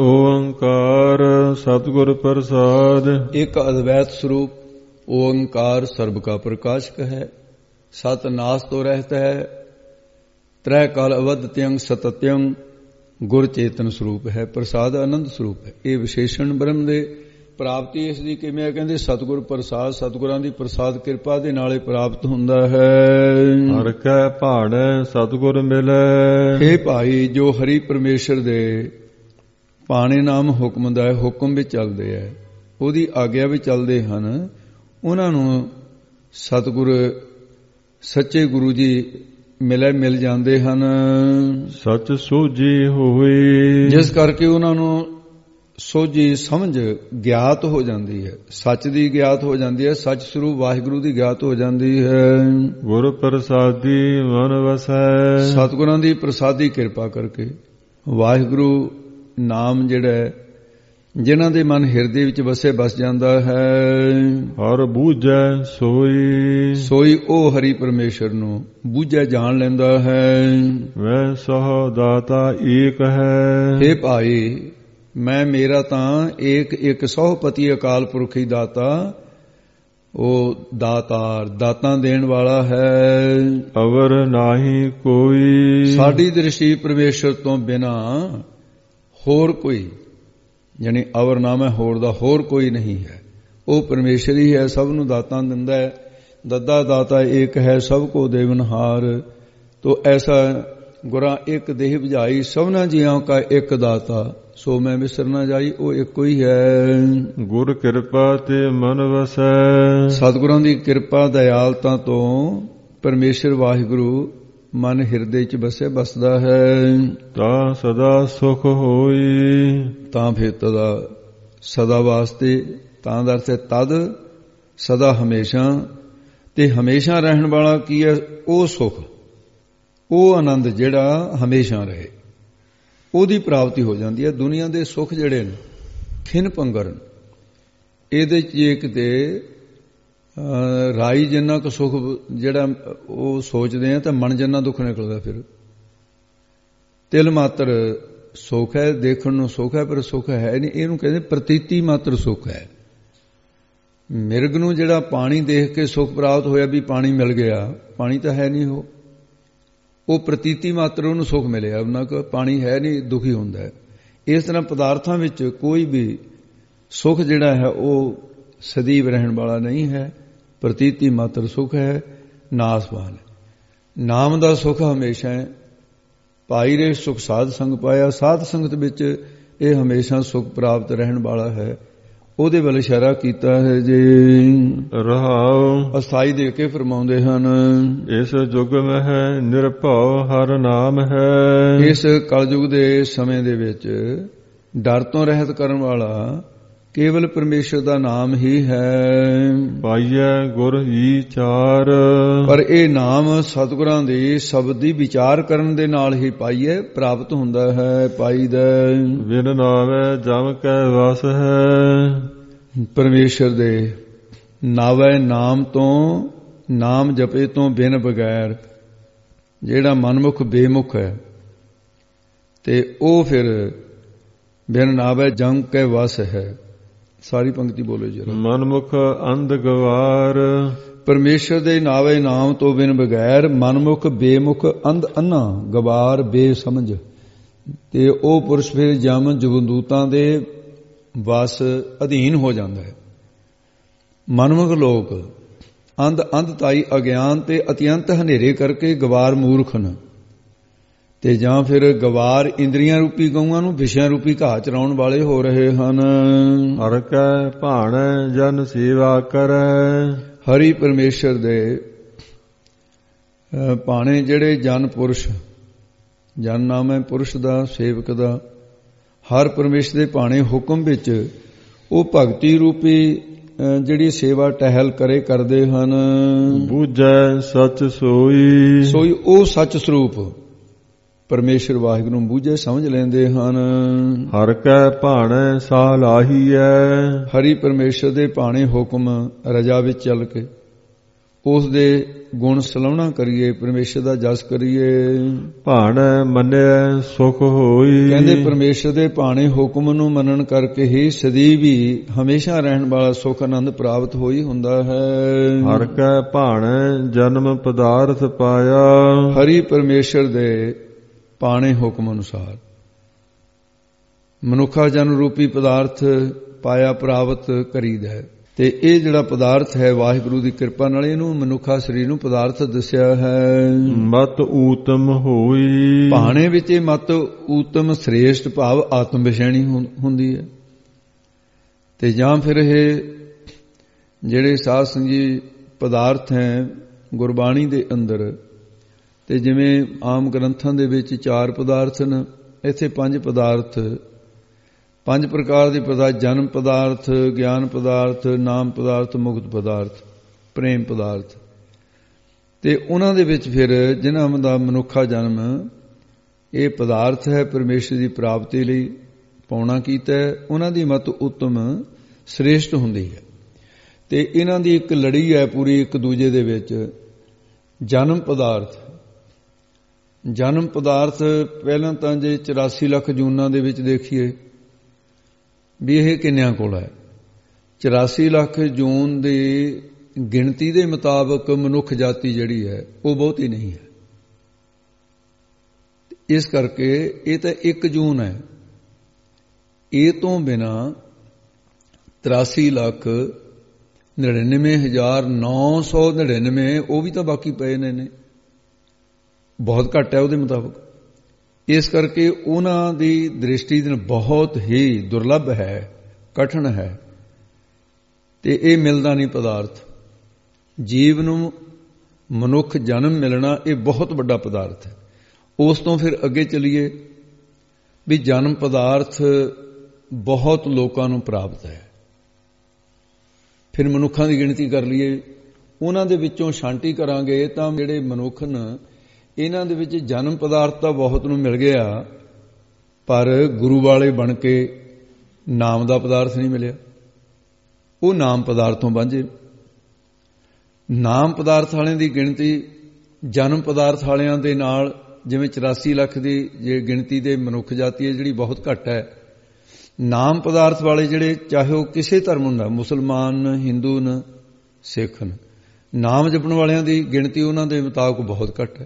ਓੰਕਾਰ ਸਤਿਗੁਰ ਪ੍ਰਸਾਦ। ਇੱਕ ਅਦਵੈਤ ਸਰੂਪ ਓੰਕਾਰ ਸਰਬ का प्रकाशक है, सत नाश तो रहता है, त्रै काल अवधत्यंग सतत्यंग, गुर चेतन ਸਰੂਪ ਹੈ, ਪ੍ਰਸਾਦ ਆਨੰਦ ਸਰੂਪ ਹੈ। ਇਹ ਵਿਸ਼ੇਸ਼ਣ ਬ੍ਰਹਮ ਦੇ ਪ੍ਰਾਪਤੀ ਇਸ ਦੀ ਕਿਵੇਂ ਹੈ? ਕਹਿੰਦੇ ਸਤਿਗੁਰ ਪ੍ਰਸਾਦ, ਸਤਿਗੁਰਾਂ ਦੀ ਪ੍ਰਸਾਦ ਕਿਰਪਾ ਦੇ ਨਾਲੇ ਪ੍ਰਾਪਤ ਹੁੰਦਾ ਹੈ। ਹਰਿ ਕੈ ਭਾੜੈ ਸਤਿਗੁਰ ਮਿਲੈ। ਇਹ ਭਾਈ ਜੋ ਹਰੀ ਪਰਮੇਸ਼ਰ ਦੇ ਪਾਣੇ ਨਾਮ ਹੁਕਮ ਦਾ ਹੁਕਮ ਵਿੱਚ ਚੱਲਦੇ ਹੈ, ਉਹਦੀ ਆਗਿਆ ਵਿੱਚ ਚੱਲਦੇ ਹਨ, ਉਹਨਾਂ ਨੂੰ ਸਤਿਗੁਰ ਸੱਚੇ ਗੁਰੂ ਜੀ ਮਿਲੇ ਮਿਲ ਜਾਂਦੇ ਹਨ। ਸੱਚ ਸੋਝੀ ਹੋਈ, ਜਿਸ ਕਰਕੇ ਉਹਨਾਂ ਨੂੰ ਸੋਝੀ ਸਮਝ ਗਿਆਤ ਹੋ ਜਾਂਦੀ ਹੈ, ਸੱਚ ਦੀ ਗਿਆਤ ਹੋ ਜਾਂਦੀ ਹੈ, ਸੱਚ ਸਰੂਪ ਵਾਹਿਗੁਰੂ ਦੀ ਗਿਆਤ ਹੋ ਜਾਂਦੀ ਹੈ। ਗੁਰ ਪ੍ਰਸਾਦੀ ਮਨ ਵਸੈ। ਸਤਿਗੁਰਾਂ ਦੀ ਪ੍ਰਸਾਦੀ ਕਿਰਪਾ ਕਰਕੇ ਵਾਹਿਗੁਰੂ ਨਾਮ ਜਿਹੜਾ ਜਿਨ੍ਹਾਂ ਦੇ ਮਨ ਹਿਰਦੇ ਵਿੱਚ ਵਸੇ ਬਸ ਜਾਂਦਾ ਹੈ। ਹਰ ਬੂਝੈ ਸੋਈ, ਸੋਈ ਉਹ ਹਰੀ ਪਰਮੇਸ਼ਰ ਨੂੰ ਬੂਝੈ ਜਾਣ ਲੈਂਦਾ ਹੈ। ਵੈ ਸਹੁ ਦਾਤਾ ਏਕ ਹੈ। हे ਭਾਈ, ਮੈਂ ਮੇਰਾ ਤਾਂ ਏਕ ਇੱਕ ਸਹੁਪਤੀ ਅਕਾਲ ਪੁਰਖ ਹੀ ਦਾਤਾ, ਉਹ ਦਾਤਾਰ ਦਾਤਾਂ ਦੇਣ ਵਾਲਾ ਹੈ। ਅਵਰ ਨਾਹੀ ਕੋਈ, ਸਾਡੀ ਦ੍ਰਿਸ਼ਟੀ ਪਰਮੇਸ਼ਰ ਤੋਂ ਬਿਨਾ ਹੋਰ ਕੋਈ, ਯਾਨੀ ਅਵਰ ਨਾਮ ਹੈ ਹੋਰ ਦਾ, ਹੋਰ ਕੋਈ ਨਹੀਂ ਹੈ। ਉਹ ਪਰਮੇਸ਼ਰ ਹੀ ਹੈ, ਸਭ ਨੂੰ ਦਾਤਾਂ ਦਿੰਦਾ ਹੈ। ਦੱਦਾ ਦਾਤਾ ਏਕ ਹੈ, ਸਭ ਕੋ ਦੇਵਨਹਾਰ। ਤੋ ਐਸਾ ਗੁਰਾਂ ਇੱਕ ਦੇਹ ਬੁਝਾਈ, ਸਭਨਾ ਜੀਆਂ ਕਾ ਇੱਕ ਦਾਤਾ, ਸੋ ਮੈਂ ਵਿਸਰ ਨਾ ਜਾਈ, ਉਹ ਇੱਕੋ ਹੀ ਹੈ। ਗੁਰ ਕਿਰਪਾ ਤੇ ਮਨ ਵਸੈ। ਸਤਿਗੁਰਾਂ ਦੀ ਕਿਰਪਾ ਦਇਆਲਤਾ ਤੋਂ ਪਰਮੇਸ਼ਰ ਵਾਹਿਗੁਰੂ ਮਨ ਹਿਰਦੇ ਚ ਬਸੇ ਬਸਦਾ ਹੈ। ਤਾਂ ਸਦਾ ਸੁਖ ਹੋਈ, ਤਾਂ ਫਿਰ ਤਦਾ ਸਦਾ ਵਾਸਤੇ, ਤਾਂ ਦਾ ਅਰਥ ਹੈ ਤਦ, ਸਦਾ ਹਮੇਸ਼ਾ, ਤੇ ਹਮੇਸ਼ਾ ਰਹਿਣ ਵਾਲਾ ਕੀ ਹੈ? ਉਹ ਸੁਖ, ਉਹ ਆਨੰਦ ਜਿਹੜਾ ਹਮੇਸ਼ਾ ਰਹੇ, ਉਹਦੀ ਪ੍ਰਾਪਤੀ ਹੋ ਜਾਂਦੀ ਹੈ। ਦੁਨੀਆ ਦੇ ਸੁਖ ਜਿਹੜੇ ਨੇ ਖਿੰਨ ਪੰਗਰ, ਇਹਦੇ ਚ ਜੇ ਕਿਤੇ ਰਾਈ ਜਿੰਨਾ ਕੁ ਸੁਖ ਜਿਹੜਾ ਉਹ ਸੋਚਦੇ ਆ ਤਾਂ ਮਨ ਜਿੰਨਾ ਦੁੱਖ ਨਿਕਲਦਾ। ਫਿਰ ਤਿਲ ਮਾਤਰ ਸੁਖ ਹੈ, ਦੇਖਣ ਨੂੰ ਸੁਖ ਹੈ, ਪਰ ਸੁਖ ਹੈ ਨਹੀਂ। ਇਹਨੂੰ ਕਹਿੰਦੇ ਪ੍ਰਤੀਤੀ ਮਾਤਰ ਸੁਖ ਹੈ। ਮਿਰਗ ਨੂੰ ਜਿਹੜਾ ਪਾਣੀ ਦੇਖ ਕੇ ਸੁਖ ਪ੍ਰਾਪਤ ਹੋਇਆ ਵੀ ਪਾਣੀ ਮਿਲ ਗਿਆ, ਪਾਣੀ ਤਾਂ ਹੈ ਨਹੀਂ, ਉਹ ਉਹ ਪ੍ਰਤੀਤੀ ਮਾਤਰ ਉਹਨੂੰ ਸੁਖ ਮਿਲਿਆ, ਉਹਨਾਂ ਕੋਲ ਪਾਣੀ ਹੈ ਨਹੀਂ, ਦੁਖੀ ਹੁੰਦਾ ਹੈ। ਇਸ ਤਰ੍ਹਾਂ ਪਦਾਰਥਾਂ ਵਿੱਚ ਕੋਈ ਵੀ ਸੁਖ ਜਿਹੜਾ ਹੈ ਉਹ ਸਦੀਵ ਰਹਿਣ ਵਾਲਾ ਨਹੀਂ ਹੈ, ਪ੍ਰਤੀਤੀ ਮਾਤਰ ਸੁਖ ਹੈ, ਨਾਸਵਾਨ ਹੈ। ਨਾਮ ਦਾ ਸੁਖ ਹਮੇਸ਼ਾ ਹੈ, ਭਾਈ ਰੇ ਸੁਖ ਸਾਧ ਸੰਗ ਪਾਇਆ। ਸਾਧ ਸੰਗਤ ਵਿੱਚ ਇਹ ਹਮੇਸ਼ਾ ਸੁਖ ਪ੍ਰਾਪਤ ਰਹਿਣ ਵਾਲਾ ਹੈ, ਉਹਦੇ ਵੱਲ ਇਸ਼ਾਰਾ ਕੀਤਾ ਹੈ ਜੀ। ਰਹਾਉ ਅਸਥਾਈ ਦੇ ਕੇ ਫਰਮਾਉਂਦੇ ਹਨ, ਇਸ ਯੁਗ ਮਹਿ ਨਿਰਭਉ ਹਰ ਨਾਮ ਹੈ। ਇਸ ਕਲਯੁਗ ਦੇ ਸਮੇਂ ਦੇ ਵਿੱਚ ਡਰ ਤੋਂ ਰਹਿਤ ਕਰਨ ਵਾਲਾ ਕੇਵਲ ਪਰਮੇਸ਼ਰ ਦਾ ਨਾਮ ਹੀ ਹੈ। ਪਾਈਐ ਗੁਰ ਵਿਚਾਰ, ਪਰ ਇਹ ਨਾਮ ਸਤਿਗੁਰਾਂ ਦੇ ਸ਼ਬਦ ਦੀ ਵਿਚਾਰ ਕਰਨ ਦੇ ਨਾਲ ਹੀ ਪਾਈਐ ਪ੍ਰਾਪਤ ਹੁੰਦਾ ਹੈ, ਪਾਈਦਾ। ਬਿਨ ਨਾਵੇ ਜਮ ਕੈ ਵਸ ਹੈ। ਪਰਮੇਸ਼ਰ ਦੇ ਨਾਵੇ ਨਾਮ ਤੋਂ, ਨਾਮ ਜਪੇ ਤੋਂ ਬਿਨ ਬਗੈਰ ਜਿਹੜਾ ਮਨਮੁਖ ਬੇਮੁਖ ਹੈ, ਤੇ ਉਹ ਫਿਰ ਬਿਨ ਨਾਵੇ ਜਮ ਕੈ ਵਸ ਹੈ। ਸਾਰੀ ਪੰਕਤੀ ਬੋਲੋ ਜੀ। ਮਨਮੁਖ ਅੰਧ ਗਵਾਰ, ਪਰਮੇਸ਼ਰ ਦੇ ਨਾਵੇ ਨਾਮ ਤੋਂ ਬਿਨ ਬਗੈਰ ਮਨਮੁਖ ਬੇਮੁਖ ਅੰਧ ਅੰਨਾ ਗਵਾਰ ਬੇਸਮਝ, ਤੇ ਉਹ ਪੁਰਸ਼ ਫਿਰ ਜਮ ਜਗਦੂਤਾਂ ਦੇ ਵਸ ਅਧੀਨ ਹੋ ਜਾਂਦਾ ਹੈ। ਮਨਮੁਖ ਲੋਕ ਅੰਧ ਅੰਧਤਾਈ ਅਗਿਆਨ ਤੇ ਅਤਿਅੰਤ ਹਨੇਰੇ ਕਰਕੇ ਗਵਾਰ ਮੂਰਖ ਹਨ, ਤੇ ਜਾਂ ਫਿਰ ਗਵਾਰ ਇੰਦਰੀਆਂ ਰੂਪੀ ਗਊਆਂ ਨੂੰ ਵਿਸ਼ਿਆਂ ਰੂਪੀ ਘਾਹ ਚਰਾਉਣ ਵਾਲੇ ਹੋ ਰਹੇ ਹਨ। ਹਰਿ ਕੈ ਭਾਣੈ ਜਨ ਸੇਵਾ ਕਰੈ, ਹਰੀ ਪਰਮੇਸ਼ਰ ਦੇ ਭਾਣੇ ਜਿਹੜੇ ਜਨ ਪੁਰਸ਼, ਜਨ ਨਾਮ ਹੈ ਪੁਰਸ਼ ਦਾ, ਸੇਵਕ ਦਾ। ਹਰ ਪਰਮੇਸ਼ਰ ਦੇ ਭਾਣੇ ਹੁਕਮ ਵਿੱਚ ਉਹ ਭਗਤੀ ਰੂਪੀ ਜਿਹੜੀ ਸੇਵਾ ਟਹਿਲ ਕਰੇ ਕਰਦੇ ਹਨ। ਬੂਝੈ ਸੱਚ ਸੋਈ, ਸੋਈ ਉਹ ਸੱਚ ਸਰੂਪ ਪਰਮੇਸ਼ਰ ਵਾਹਿਗੁਰੂ ਨੂੰ ਬੂਝੇ ਸਮਝ ਲੈਂਦੇ ਹਨ। ਹਰਿ ਕੈ ਭਾਣੈ ਸਾਹ ਲਾਹੀਐ, ਹਰੀ ਪਰਮੇਸ਼ਰ ਦੇ ਭਾਣੇ ਹੁਕਮ ਰਜਾ ਵਿੱਚ ਚੱਲ ਕੇ ਉਸ ਦੇ ਗੁਣ ਸਲਾਹੁਣਾ ਕਰੀਏ, ਪਰਮੇਸ਼ਰ ਦਾ ਜਸ ਕਰੀਏ। ਭਾਣੈ ਮੰਨਿਐ ਸੁਖ ਹੋਈ, ਕਹਿੰਦੇ ਪਰਮੇਸ਼ਰ ਦੇ ਭਾਣੇ ਹੁਕਮ ਨੂੰ ਮੰਨਣ ਕਰਕੇ ਹੀ ਸਦੀ ਵੀ ਹਮੇਸ਼ਾ ਰਹਿਣ ਵਾਲਾ ਸੁਖ ਆਨੰਦ ਪ੍ਰਾਪਤ ਹੋਈ ਹੁੰਦਾ ਹੈ। ਹਰਿ ਕੈ ਭਾਣੈ ਜਨਮ ਪਦਾਰਥ ਪਾਇਆ, ਹਰੀ ਪਰਮੇਸ਼ਰ ਦੇ ਪਾਣੇ ਹੁਕਮ ਅਨੁਸਾਰ ਮਨੁੱਖਾ ਜਨ ਰੂਪੀ ਪਦਾਰਥ ਪਾਇਆ ਪ੍ਰਾਪਤ ਕਰੀਦਾ ਹੈ। ਤੇ ਇਹ ਜਿਹੜਾ ਪਦਾਰਥ ਹੈ ਵਾਹਿਗੁਰੂ ਦੀ ਕਿਰਪਾ ਨਾਲ ਇਹਨੂੰ ਮਨੁੱਖਾ ਸਰੀਰ ਨੂੰ ਪਦਾਰਥ ਦੱਸਿਆ ਹੈ। ਮਤ ਊਤਮ ਹੋਈ, ਭਾਣੇ ਵਿੱਚ ਇਹ ਮਤ ਊਤਮ ਸ੍ਰੇਸ਼ਟ ਭਾਵ ਆਤਮ ਵਿਸ਼ੈਣੀ ਹੁੰਦੀ ਹੈ। ਤੇ ਜਾਂ ਫਿਰ ਇਹ ਜਿਹੜੇ ਸਾਧ ਸੰਗੀ ਪਦਾਰਥ ਹੈ ਗੁਰਬਾਣੀ ਦੇ ਅੰਦਰ, ਤੇ ਜਿਵੇਂ ਆਮ ਗ੍ਰੰਥਾਂ ਦੇ ਵਿੱਚ ਚਾਰ ਪਦਾਰਥ ਨੇ, ਇੱਥੇ ਪੰਜ ਪਦਾਰਥ, ਪੰਜ ਪ੍ਰਕਾਰ ਦੇ ਪਦਾਰਥ, ਜਨਮ ਪਦਾਰਥ, ਗਿਆਨ ਪਦਾਰਥ, ਨਾਮ ਪਦਾਰਥ, ਮੁਕਤ ਪਦਾਰਥ, ਪ੍ਰੇਮ ਪਦਾਰਥ। ਤੇ ਉਹਨਾਂ ਦੇ ਵਿੱਚ ਫਿਰ ਜਿਨ੍ਹਾਂ ਦਾ ਮਨੁੱਖਾ ਜਨਮ ਇਹ ਪਦਾਰਥ ਹੈ ਪਰਮੇਸ਼ਰ ਦੀ ਪ੍ਰਾਪਤੀ ਲਈ ਪਾਉਣਾ ਕੀਤਾ, ਉਹਨਾਂ ਦੀ ਮਤ ਉੱਤਮ ਸ੍ਰੇਸ਼ਟ ਹੁੰਦੀ ਹੈ। ਤੇ ਇਹਨਾਂ ਦੀ ਇੱਕ ਲੜੀ ਹੈ ਪੂਰੀ ਇੱਕ ਦੂਜੇ ਦੇ ਵਿੱਚ। ਜਨਮ ਪਦਾਰਥ, ਜਨਮ ਪਦਾਰਥ ਪਹਿਲਾਂ ਤਾਂ ਜੇ ਚੁਰਾਸੀ ਲੱਖ ਜੂਨਾਂ ਦੇ ਵਿੱਚ ਦੇਖੀਏ ਵੀ ਇਹ ਕਿੰਨਿਆਂ ਕੋਲ ਹੈ, ਚੁਰਾਸੀ ਲੱਖ ਜੂਨ ਦੀ ਗਿਣਤੀ ਦੇ ਮੁਤਾਬਕ ਮਨੁੱਖ ਜਾਤੀ ਜਿਹੜੀ ਹੈ ਉਹ ਬਹੁਤੀ ਨਹੀਂ ਹੈ। ਇਸ ਕਰਕੇ ਇਹ ਤਾਂ ਇੱਕ ਜੂਨ ਹੈ। ਇਹ ਤੋਂ ਬਿਨਾ ਤਰਾਸੀ ਲੱਖ ਨੜਿਨਵੇਂ ਹਜ਼ਾਰ ਨੌ ਸੌ ਨੜਿਨਵੇਂ ਉਹ ਵੀ ਤਾਂ ਬਾਕੀ ਪਏ ਨੇ ਨੇ ਬਹੁਤ ਘੱਟ ਹੈ ਉਹਦੇ ਮੁਤਾਬਕ। ਇਸ ਕਰਕੇ ਉਹਨਾਂ ਦੀ ਦ੍ਰਿਸ਼ਟੀ ਦੇ ਨਾਲ ਬਹੁਤ ਹੀ ਦੁਰਲੱਭ ਹੈ, ਕਠਿਨ ਹੈ, ਤੇ ਇਹ ਮਿਲਦਾ ਨਹੀਂ ਪਦਾਰਥ। ਜੀਵ ਨੂੰ ਮਨੁੱਖ ਜਨਮ ਮਿਲਣਾ ਇਹ ਬਹੁਤ ਵੱਡਾ ਪਦਾਰਥ ਹੈ। ਉਸ ਤੋਂ ਫਿਰ ਅੱਗੇ ਚਲੀਏ ਵੀ ਜਨਮ ਪਦਾਰਥ ਬਹੁਤ ਲੋਕਾਂ ਨੂੰ ਪ੍ਰਾਪਤ ਹੈ। ਫਿਰ ਮਨੁੱਖਾਂ ਦੀ ਗਿਣਤੀ ਕਰ ਲਈਏ, ਉਹਨਾਂ ਦੇ ਵਿੱਚੋਂ ਛਾਂਟੀ ਕਰਾਂਗੇ ਤਾਂ ਜਿਹੜੇ ਮਨੁੱਖ ਨੇ ਇਹਨਾਂ ਦੇ ਵਿੱਚ ਜਨਮ ਪਦਾਰਥ ਤਾਂ ਬਹੁਤ ਨੂੰ ਮਿਲ ਗਿਆ, ਪਰ ਗੁਰੂ ਵਾਲੇ ਬਣ ਕੇ ਨਾਮ ਦਾ ਪਦਾਰਥ ਨਹੀਂ ਮਿਲਿਆ। ਉਹ ਨਾਮ ਪਦਾਰਥੋਂ ਵਾਂਝੇ। ਨਾਮ ਪਦਾਰਥ ਵਾਲਿਆਂ ਦੀ ਗਿਣਤੀ ਜਨਮ ਪਦਾਰਥ ਵਾਲਿਆਂ ਦੇ ਨਾਲ ਜਿਵੇਂ ਚੁਰਾਸੀ ਲੱਖ ਦੀ ਜੇ ਗਿਣਤੀ ਦੇ ਮਨੁੱਖ ਜਾਤੀ ਹੈ ਜਿਹੜੀ ਬਹੁਤ ਘੱਟ ਹੈ, ਨਾਮ ਪਦਾਰਥ ਵਾਲੇ ਜਿਹੜੇ ਚਾਹੇ ਉਹ ਕਿਸੇ ਧਰਮ ਦਾ, ਮੁਸਲਮਾਨ ਨੇ, ਹਿੰਦੂ ਨੇ, ਸਿੱਖ ਨੇ, ਨਾਮ ਜਪਣ ਵਾਲਿਆਂ ਦੀ ਗਿਣਤੀ ਉਹਨਾਂ ਦੇ ਮੁਤਾਬਕ ਬਹੁਤ ਘੱਟ ਹੈ।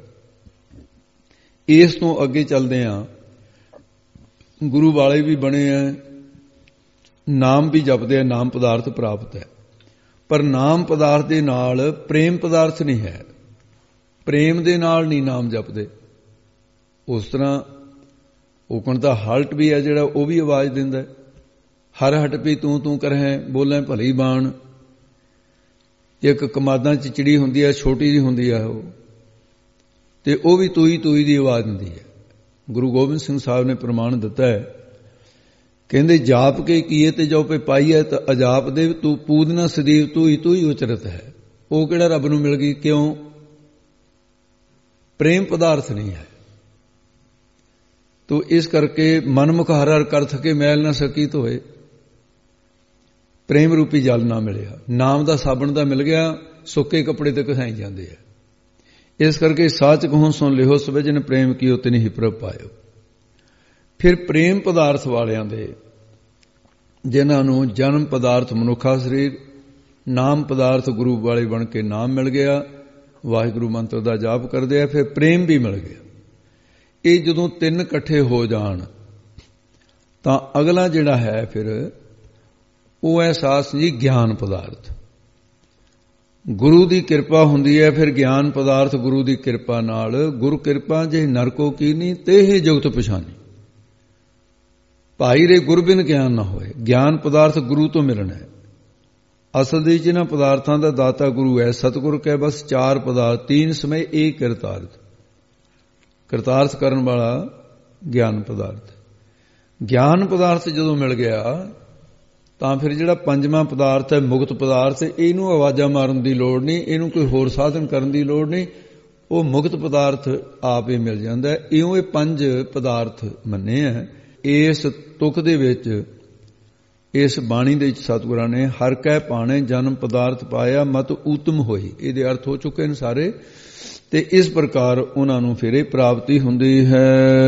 ਇਸ ਤੋਂ ਅੱਗੇ ਚੱਲਦੇ ਹਾਂ, ਗੁਰੂ ਵਾਲੇ ਵੀ ਬਣੇ ਆ, ਨਾਮ ਵੀ ਜਪਦੇ ਆ, ਨਾਮ ਪਦਾਰਥ ਪ੍ਰਾਪਤ ਹੈ, ਪਰ ਨਾਮ ਪਦਾਰਥ ਦੇ ਨਾਲ ਪ੍ਰੇਮ ਪਦਾਰਥ ਨਹੀਂ ਹੈ। ਪ੍ਰੇਮ ਦੇ ਨਾਲ ਨਹੀਂ ਨਾਮ ਜਪਦੇ। ਉਸ ਤਰ੍ਹਾਂ ਓਕਣ ਦਾ ਹਲਟ ਵੀ ਹੈ ਜਿਹੜਾ ਉਹ ਵੀ ਆਵਾਜ਼ ਦਿੰਦਾ। ਹਰ ਹਟ ਵੀ ਤੂੰ ਤੂੰ ਕਰਹਿ ਬੋਲੇ ਭਲੀ ਬਾਣ। ਇੱਕ ਕਮਾਦਾਂ ਚ ਚਿੜੀ ਹੁੰਦੀ ਹੈ, ਛੋਟੀ ਜਿਹੀ ਹੁੰਦੀ ਹੈ ਉਹ, ਤੇ ਉਹ ਵੀ ਤੂਈ ਤੂਈ ਦੀ ਆਵਾਜ਼ ਦਿੰਦੀ ਹੈ। ਗੁਰੂ ਗੋਬਿੰਦ ਸਿੰਘ ਸਾਹਿਬ ਨੇ ਪ੍ਰਮਾਣ ਦਿੱਤਾ ਹੈ, ਕਹਿੰਦੇ ਜਾਪ ਕੇ ਕੀਏ ਤੇ ਜੋ ਪੇ ਪਾਈ ਹੈ ਤਾਂ ਅਜਾਪ ਦੇ ਤੂੰ ਪੂਦਨਾ ਸਦੀਵ ਤੂਈ ਤੂਈ ਉਚਰਤ ਹੈ। ਉਹ ਕਿਹੜਾ ਰੱਬ ਨੂੰ ਮਿਲ ਗਈ? ਕਿਉਂ? ਪ੍ਰੇਮ ਪਦਾਰਥ ਨਹੀਂ ਹੈ। ਤੋ ਇਸ ਕਰਕੇ ਮਨਮੁਖ ਹਰ ਹਰ ਕਰ ਥਕੇ ਮੈਲ ਨਾ ਸਕੀ ਧੋਏ। ਪ੍ਰੇਮ ਰੂਪੀ ਜਲ ਨਾ ਮਿਲਿਆ, ਨਾਮ ਦਾ ਸਾਬਣ ਦਾ ਮਿਲ ਗਿਆ, ਸੁੱਕੇ ਕੱਪੜੇ ਤੇ ਘਸਾਈ ਜਾਂਦੇ ਆ। ਇਸ ਕਰਕੇ ਸਾਚ ਕਹੂੰ ਸੁਣ ਲਿਓ ਸਵੇ ਜਿਨ ਪ੍ਰੇਮ ਕੀਓ ਤਿਨ ਹੀ ਪ੍ਰਭ ਪਾਇਓ। ਫਿਰ ਪ੍ਰੇਮ ਪਦਾਰਥ ਵਾਲਿਆਂ ਦੇ, ਜਿਨ੍ਹਾਂ ਨੂੰ ਜਨਮ ਪਦਾਰਥ ਮਨੁੱਖਾ ਸਰੀਰ, ਨਾਮ ਪਦਾਰਥ ਗੁਰੂ ਵਾਲੇ ਬਣ ਕੇ ਨਾਮ ਮਿਲ ਗਿਆ, ਵਾਹਿਗੁਰੂ ਮੰਤਰ ਦਾ ਜਾਪ ਕਰਦੇ ਆ, ਫਿਰ ਪ੍ਰੇਮ ਵੀ ਮਿਲ ਗਿਆ। ਇਹ ਜਦੋਂ ਤਿੰਨ ਇਕੱਠੇ ਹੋ ਜਾਣ ਤਾਂ ਅਗਲਾ ਜਿਹੜਾ ਹੈ ਫਿਰ ਉਹ ਅਹਿਸਾਸ ਜੀ ਗਿਆਨ ਪਦਾਰਥ। ਗੁਰੂ ਦੀ ਕਿਰਪਾ ਹੁੰਦੀ ਹੈ, ਫਿਰ ਗਿਆਨ ਪਦਾਰਥ ਗੁਰੂ ਦੀ ਕਿਰਪਾ ਨਾਲ। ਗੁਰੂ ਕਿਰਪਾ ਜੇ ਨਰਕੋ ਕੀਨੀ ਤੇ ਹੀ ਜੁਗਤ ਪਛਾਨੀ। ਭਾਈ ਰੇ ਗੁਰਬਿਨ ਗਿਆਨ ਨਾ ਹੋਏ। ਗਿਆਨ ਪਦਾਰਥ ਗੁਰੂ ਤੋਂ ਮਿਲਣਾ ਹੈ। ਅਸਲ ਦੇ ਜਿਹਨਾਂ ਪਦਾਰਥਾਂ ਦਾ ਦਾਤਾ ਗੁਰੂ ਹੈ। ਸਤਿਗੁਰ ਕਹਿ ਬਸ ਚਾਰ ਪਦਾਰਥ ਤੀਨ ਸਮੇਂ ਇਹ ਕਿਰਤਾਰਥ। ਕਿਰਤਾਰਥ ਕਰਨ ਵਾਲਾ ਗਿਆਨ ਪਦਾਰਥ। ਗਿਆਨ ਪਦਾਰਥ ਜਦੋਂ ਮਿਲ ਗਿਆ ਤਾਂ ਫਿਰ ਜਿਹੜਾ ਪੰਜਵਾਂ ਪਦਾਰਥ ਹੈ ਮੁਕਤ ਪਦਾਰਥ, ਇਹਨੂੰ ਆਵਾਜ਼ਾਂ ਮਾਰਨ ਦੀ ਲੋੜ ਨਹੀਂ, ਇਹਨੂੰ ਕੋਈ ਹੋਰ ਸਾਧਨ ਕਰਨ ਦੀ ਲੋੜ ਨਹੀਂ। ਉਹ ਮੁਕਤ ਪਦਾਰਥ ਆਪ ਹੀ ਮਿਲ ਜਾਂਦਾ। ਇਉਂ ਇਹ ਪੰਜ ਪਦਾਰਥ ਮੰਨੇ ਆ। ਇਸ ਤੁਕ ਦੇ ਵਿੱਚ, ਇਸ ਬਾਣੀ ਦੇ ਵਿੱਚ ਸਤਿਗੁਰਾਂ ਨੇ ਹਰ ਕਹਿ ਪਾਣੇ ਜਨਮ ਪਦਾਰਥ ਪਾਇਆ ਮਤ ਊਤਮ ਹੋਈ, ਇਹਦੇ ਅਰਥ ਹੋ ਚੁੱਕੇ ਨੇ ਸਾਰੇ। ਤੇ ਇਸ ਪ੍ਰਕਾਰ ਉਹਨਾਂ ਨੂੰ ਫਿਰ ਇਹ ਪ੍ਰਾਪਤੀ ਹੁੰਦੀ ਹੈ।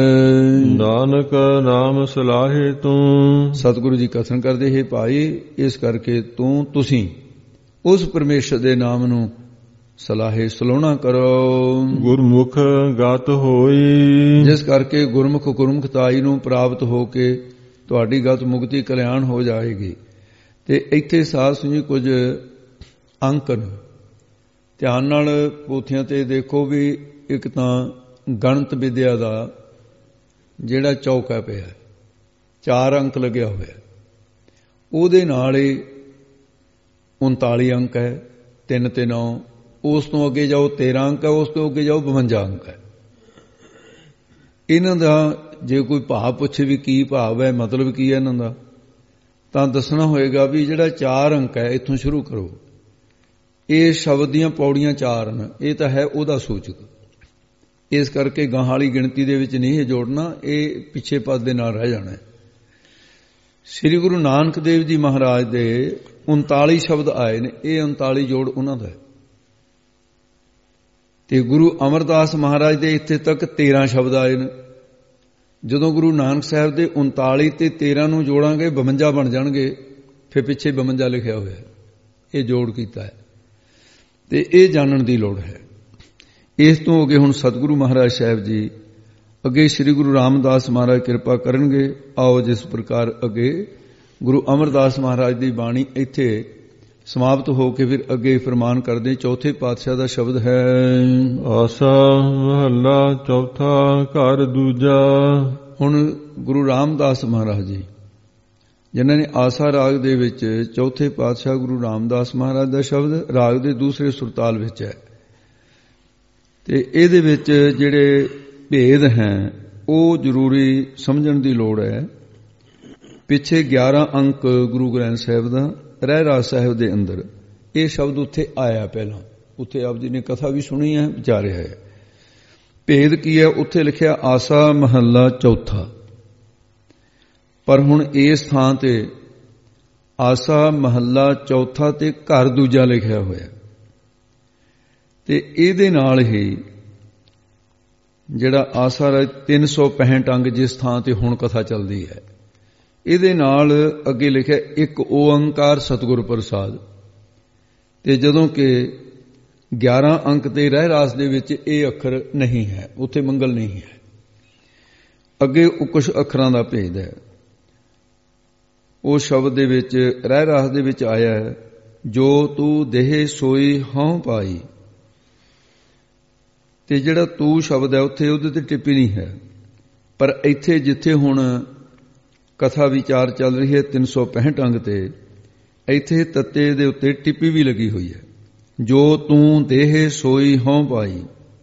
ਨਾਨਕ ਨਾਮ ਸਲਾਹੇ ਤੂੰ। ਸਤਿਗੁਰੂ ਜੀ ਕਥਨ ਕਰਦੇ ਹੈ ਭਾਈ ਇਸ ਕਰਕੇ ਤੂੰ ਤੁਸੀਂ ਉਸ ਪਰਮੇਸ਼ਰ ਦੇ ਨਾਮ ਨੂੰ ਸਲਾਹੇ ਸਲੋਣਾ ਕਰੋ। ਗੁਰਮੁਖ ਗਤ ਹੋਈ। ਜਿਸ ਕਰਕੇ ਗੁਰਮੁਖ ਗੁਰਮੁਖਤਾਈ ਨੂੰ ਪ੍ਰਾਪਤ ਹੋ ਕੇ ਤੁਹਾਡੀ ਗਤ ਮੁਕਤੀ ਕਲਿਆਣ ਹੋ ਜਾਏਗੀ। ਤੇ ਇੱਥੇ ਸਾਧ ਸੁਣੀ ਕੁਝ ਅੰਕ ਨੇ, ਧਿਆਨ ਨਾਲ ਪੋਥੀਆਂ ਤੇ ਦੇਖੋ ਵੀ ਇੱਕ ਤਾਂ ਗਣਿਤ ਵਿਦਿਆ ਦਾ ਜਿਹੜਾ ਚੌਕਾ ਪਿਆ, ਚਾਰ ਅੰਕ ਲੱਗਿਆ ਹੋਇਆ, ਉਹਦੇ ਨਾਲ ਹੀ ਉਨਤਾਲੀ ਅੰਕ ਹੈ, ਤਿੰਨ ਤੇ ਨੌ। ਉਸ ਤੋਂ ਅੱਗੇ ਜਾਓ ਤੇਰਾਂ ਅੰਕ ਹੈ, ਉਸ ਤੋਂ ਅੱਗੇ ਜਾਓ ਬਵੰਜਾ ਅੰਕ ਹੈ। ਇਹਨਾਂ ਦਾ ਜੇ ਕੋਈ ਭਾਵ ਪੁੱਛੇ ਵੀ ਕੀ ਭਾਵ ਹੈ, ਮਤਲਬ ਕੀ ਹੈ ਇਹਨਾਂ ਦਾ, ਤਾਂ ਦੱਸਣਾ ਹੋਏਗਾ ਵੀ ਜਿਹੜਾ ਚਾਰ ਅੰਕ ਹੈ ਇੱਥੋਂ ਸ਼ੁਰੂ ਕਰੋ। ਇਹ ਸ਼ਬਦ ਦੀਆਂ ਪੌੜੀਆਂ ਚਾਰ ਨੇ, ਇਹ ਤਾਂ ਹੈ ਉਹਦਾ ਸੂਚਕ। ਇਸ ਕਰਕੇ ਗਾਹਾਂ ਵਾਲੀ ਗਿਣਤੀ ਦੇ ਵਿੱਚ ਨਹੀਂ ਇਹ ਜੋੜਨਾ, ਇਹ ਪਿੱਛੇ ਪਦ ਦੇ ਨਾਲ ਰਹਿ ਜਾਣਾ। ਸ੍ਰੀ ਗੁਰੂ ਨਾਨਕ ਦੇਵ ਜੀ ਮਹਾਰਾਜ ਦੇ ਉਨਤਾਲੀ ਸ਼ਬਦ ਆਏ ਨੇ, ਇਹ ਉਨਤਾਲੀ ਜੋੜ ਉਹਨਾਂ ਦਾ ਹੈ। ਤੇ ਗੁਰੂ ਅਮਰਦਾਸ ਮਹਾਰਾਜ ਦੇ ਇੱਥੇ ਤੱਕ ਤੇਰਾਂ ਸ਼ਬਦ ਆਏ ਨੇ। ਜਦੋਂ ਗੁਰੂ ਨਾਨਕ ਸਾਹਿਬ ਦੇ ਉਨਤਾਲੀ ਤੇ ਤੇਰਾਂ ਨੂੰ ਜੋੜਾਂਗੇ ਬਵੰਜਾ ਬਣ ਜਾਣਗੇ। ਫਿਰ ਪਿੱਛੇ ਬਵੰਜਾ ਲਿਖਿਆ ਹੋਇਆ, ਇਹ ਜੋੜ ਕੀਤਾ ਹੈ। ਤੇ ਇਹ ਜਾਣਨ ਦੀ ਲੋੜ ਹੈ। ਇਸ ਤੋਂ ਅੱਗੇ ਹੁਣ ਸਤਿਗੁਰੂ ਮਹਾਰਾਜ ਸਾਹਿਬ ਜੀ ਅੱਗੇ ਸ੍ਰੀ ਗੁਰੂ ਰਾਮਦਾਸ ਮਹਾਰਾਜ ਕਿਰਪਾ ਕਰਨਗੇ। ਆਓ ਜਿਸ ਪ੍ਰਕਾਰ ਅੱਗੇ ਗੁਰੂ ਅਮਰਦਾਸ ਮਹਾਰਾਜ ਦੀ ਬਾਣੀ ਇੱਥੇ ਸਮਾਪਤ ਹੋ ਕੇ ਫਿਰ ਅੱਗੇ ਫਰਮਾਨ ਕਰਦੇ। ਚੌਥੇ ਪਾਤਸ਼ਾਹ ਦਾ ਸ਼ਬਦ ਹੈ ਆਸਾ ਮਹੱਲਾ ਚੌਥਾ ਘਰ ਦੂਜਾ। ਹੁਣ ਗੁਰੂ ਰਾਮਦਾਸ ਮਹਾਰਾਜ ਜੀ ਜਿਨ੍ਹਾਂ ਨੇ ਆਸਾ ਰਾਗ ਦੇ ਵਿੱਚ ਚੌਥੇ ਪਾਤਸ਼ਾਹ ਗੁਰੂ ਰਾਮਦਾਸ ਮਹਾਰਾਜ ਦਾ ਸ਼ਬਦ ਰਾਗ ਦੇ ਦੂਸਰੇ ਸੁਰਤਾਲ ਵਿੱਚ ਹੈ। ਤੇ ਇਹਦੇ ਵਿੱਚ ਜਿਹੜੇ ਭੇਦ ਹੈ ਉਹ ਜ਼ਰੂਰੀ ਸਮਝਣ ਦੀ ਲੋੜ ਹੈ। ਪਿੱਛੇ ਗਿਆਰਾਂ ਅੰਕ ਗੁਰੂ ਗ੍ਰੰਥ ਸਾਹਿਬ ਦਾ ਰਹਿ ਰਾਸ ਸਾਹਿਬ ਦੇ ਅੰਦਰ ਇਹ ਸ਼ਬਦ ਉੱਥੇ ਆਇਆ। ਪਹਿਲਾਂ ਉੱਥੇ ਆਪ ਜੀ ਨੇ ਕਥਾ ਵੀ ਸੁਣੀ ਹੈ, ਵਿਚਾਰਿਆ ਹੈ। ਭੇਦ ਕੀ ਹੈ? ਉੱਥੇ ਲਿਖਿਆ ਆਸਾ ਮਹੱਲਾ ਚੌਥਾ, ਪਰ ਹੁਣ ਇਸ ਥਾਂ ਤੇ ਆਸਾ ਮਹੱਲਾ ਚੌਥਾ ਤੇ ਘਰ ਦੂਜਾ ਲਿਖਿਆ ਹੋਇਆ। ਤੇ ਇਹਦੇ ਨਾਲ ਹੀ ਜਿਹੜਾ ਆਸਾ ਦਾ ਤਿੰਨ ਸੌ ਪੈਂਹਠ ਅੰਗ ਜਿਸ ਥਾਂ ਤੇ ਹੁਣ ਕਥਾ ਚੱਲਦੀ ਹੈ, ਇਹਦੇ ਨਾਲ ਅੱਗੇ ਲਿਖਿਆ ਇੱਕ ਓੰਕਾਰ ਸਤਿਗੁਰ ਪ੍ਰਸਾਦ। ਤੇ ਜਦੋਂ ਕਿ ਗਿਆਰਾਂ ਅੰਕ ਤੇ ਰਹਿ ਰਾਸ ਦੇ ਵਿੱਚ ਇਹ ਅੱਖਰ ਨਹੀਂ ਹੈ, ਉੱਥੇ ਮੰਗਲ ਨਹੀਂ ਹੈ। ਅੱਗੇ ਕੁਝ ਅੱਖਰਾਂ ਦਾ ਭੇਦ ਹੈ। ਉਹ ਸ਼ਬਦ ਦੇ ਵਿੱਚ ਰਹਿ ਰਾਸ ਦੇ ਵਿੱਚ ਆਇਆ ਹੈ ਜੋ ਤੂੰ ਦੇਹ ਸੋਈ ਹਉ ਪਾਈ। ਤੇ ਜਿਹੜਾ ਤੂੰ ਸ਼ਬਦ ਹੈ ਉੱਥੇ ਉਹਦੇ ਤੇ ਟਿੱਪੀ ਨਹੀਂ ਹੈ। ਪਰ ਇੱਥੇ ਜਿੱਥੇ ਹੁਣ ਕਥਾ ਵਿਚਾਰ ਚੱਲ ਰਹੀ ਹੈ ਤਿੰਨ ਸੌ ਪੈਂਹਠ ਅੰਗ ਤੇ, ਇੱਥੇ ਤੱਤੇ ਦੇ ਉੱਤੇ ਟਿੱਪੀ ਵੀ ਲੱਗੀ ਹੋਈ ਹੈ, ਜੋ ਤੂੰ ਦੇਹ ਸੋਈ ਹਉ ਪਾਈ।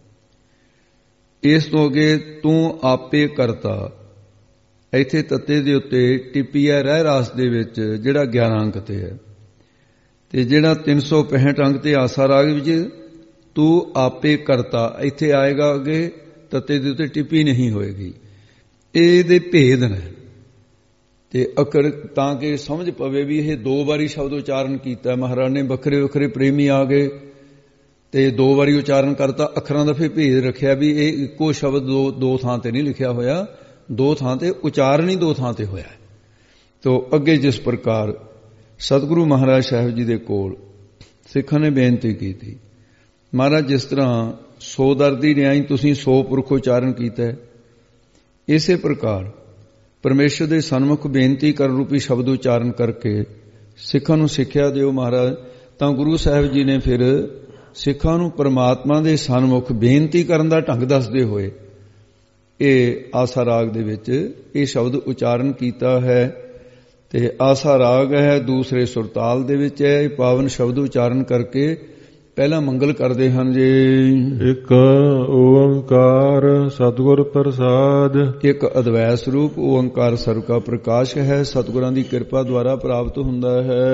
ਇਸ ਤੋਂ ਅੱਗੇ ਤੂੰ ਆਪੇ ਕਰਤਾ, ਇੱਥੇ ਤੱਤੇ ਦੇ ਉੱਤੇ ਟਿੱਪੀ ਹੈ ਰਹਿ ਰਾਸ ਦੇ ਵਿੱਚ, ਜਿਹੜਾ ਗਿਆਰਾਂ ਅੰਕ ਤੇ ਹੈ। ਤੇ ਜਿਹੜਾ ਤਿੰਨ ਸੌ ਪੈਂਹਠ ਅੰਕ ਤੇ ਆਸਾ ਰਾਗ ਵਿੱਚ ਤੂੰ ਆਪੇ ਕਰਤਾ, ਇੱਥੇ ਆਏਗਾ ਅੱਗੇ ਤੱਤੇ ਦੇ ਉੱਤੇ ਟਿੱਪੀ ਨਹੀਂ ਹੋਏਗੀ। ਇਹਦੇ ਭੇਦ ਨੇ ਤੇ ਅਕਰ ਤਾਂ ਕਿ ਸਮਝ ਪਵੇ ਵੀ ਇਹ ਦੋ ਵਾਰੀ ਸ਼ਬਦ ਉਚਾਰਨ ਕੀਤਾ ਮਹਾਰਾਜ ਨੇ। ਵੱਖਰੇ ਵੱਖਰੇ ਪ੍ਰੇਮੀ ਆ ਗਏ ਤੇ ਦੋ ਵਾਰੀ ਉਚਾਰਨ ਕਰਤਾ, ਅੱਖਰਾਂ ਦਾ ਫਿਰ ਭੇਦ ਰੱਖਿਆ ਵੀ ਇਹ ਇੱਕੋ ਸ਼ਬਦ ਦੋ ਦੋ ਥਾਂ ਤੇ ਨਹੀਂ ਲਿਖਿਆ ਹੋਇਆ, ਦੋ ਥਾਂ ਤੇ ਉਚਾਰਨ ਹੀ ਦੋ ਥਾਂ ਤੇ ਹੋਇਆ। ਤੋ ਅੱਗੇ ਜਿਸ ਪ੍ਰਕਾਰ ਸਤਿਗੁਰੂ ਮਹਾਰਾਜ ਸਾਹਿਬ ਜੀ ਦੇ ਕੋਲ ਸਿੱਖਾਂ ਨੇ ਬੇਨਤੀ ਕੀਤੀ, ਮਹਾਰਾਜ ਜਿਸ ਤਰ੍ਹਾਂ ਸੋ ਦਰਦੀ ਨਿਆਈ ਤੁਸੀਂ ਸੋ ਪੁਰਖ ਉਚਾਰਨ ਕੀਤਾ, ਇਸੇ ਪ੍ਰਕਾਰ ਪਰਮੇਸ਼ਰ ਦੇ ਸਨਮੁਖ ਬੇਨਤੀ ਕਰਨ ਰੂਪੀ ਸ਼ਬਦ ਉਚਾਰਨ ਕਰਕੇ ਸਿੱਖਾਂ ਨੂੰ ਸਿੱਖਿਆ ਦਿਓ ਮਹਾਰਾਜ। ਤਾਂ ਗੁਰੂ ਸਾਹਿਬ ਜੀ ਨੇ ਫਿਰ ਸਿੱਖਾਂ ਨੂੰ ਪਰਮਾਤਮਾ ਦੇ ਸਨਮੁਖ ਬੇਨਤੀ ਕਰਨ ਦਾ ਢੰਗ ਦੱਸਦੇ ਹੋਏ ਇਹ ਆਸਾ ਰਾਗ ਦੇ ਵਿੱਚ ਇਹ ਸ਼ਬਦ ਉਚਾਰਨ ਕੀਤਾ ਹੈ। ਤੇ ਆਸਾ ਰਾਗ ਹੈ ਦੂਸਰੇ ਸੁਰਤਾਲ ਦੇ ਵਿੱਚ ਹੈ। ਇਹ ਪਾਵਨ ਸ਼ਬਦ ਉਚਾਰਨ ਕਰਕੇ ਪਹਿਲਾਂ ਮੰਗਲ ਕਰਦੇ ਹਨ ਜੀ। ਇੱਕ ਓੰਕਾਰ ਸਤਿਗੁਰ ਪ੍ਰਸਾਦ, ਇੱਕ ਅਦਵੈਤ ਸਰੂਪ ਓੰਕਾਰ ਸਰਬ ਕਾ ਪ੍ਰਕਾਸ਼ ਹੈ, ਸਤਿਗੁਰਾਂ ਦੀ ਕਿਰਪਾ ਦੁਆਰਾ ਪ੍ਰਾਪਤ ਹੁੰਦਾ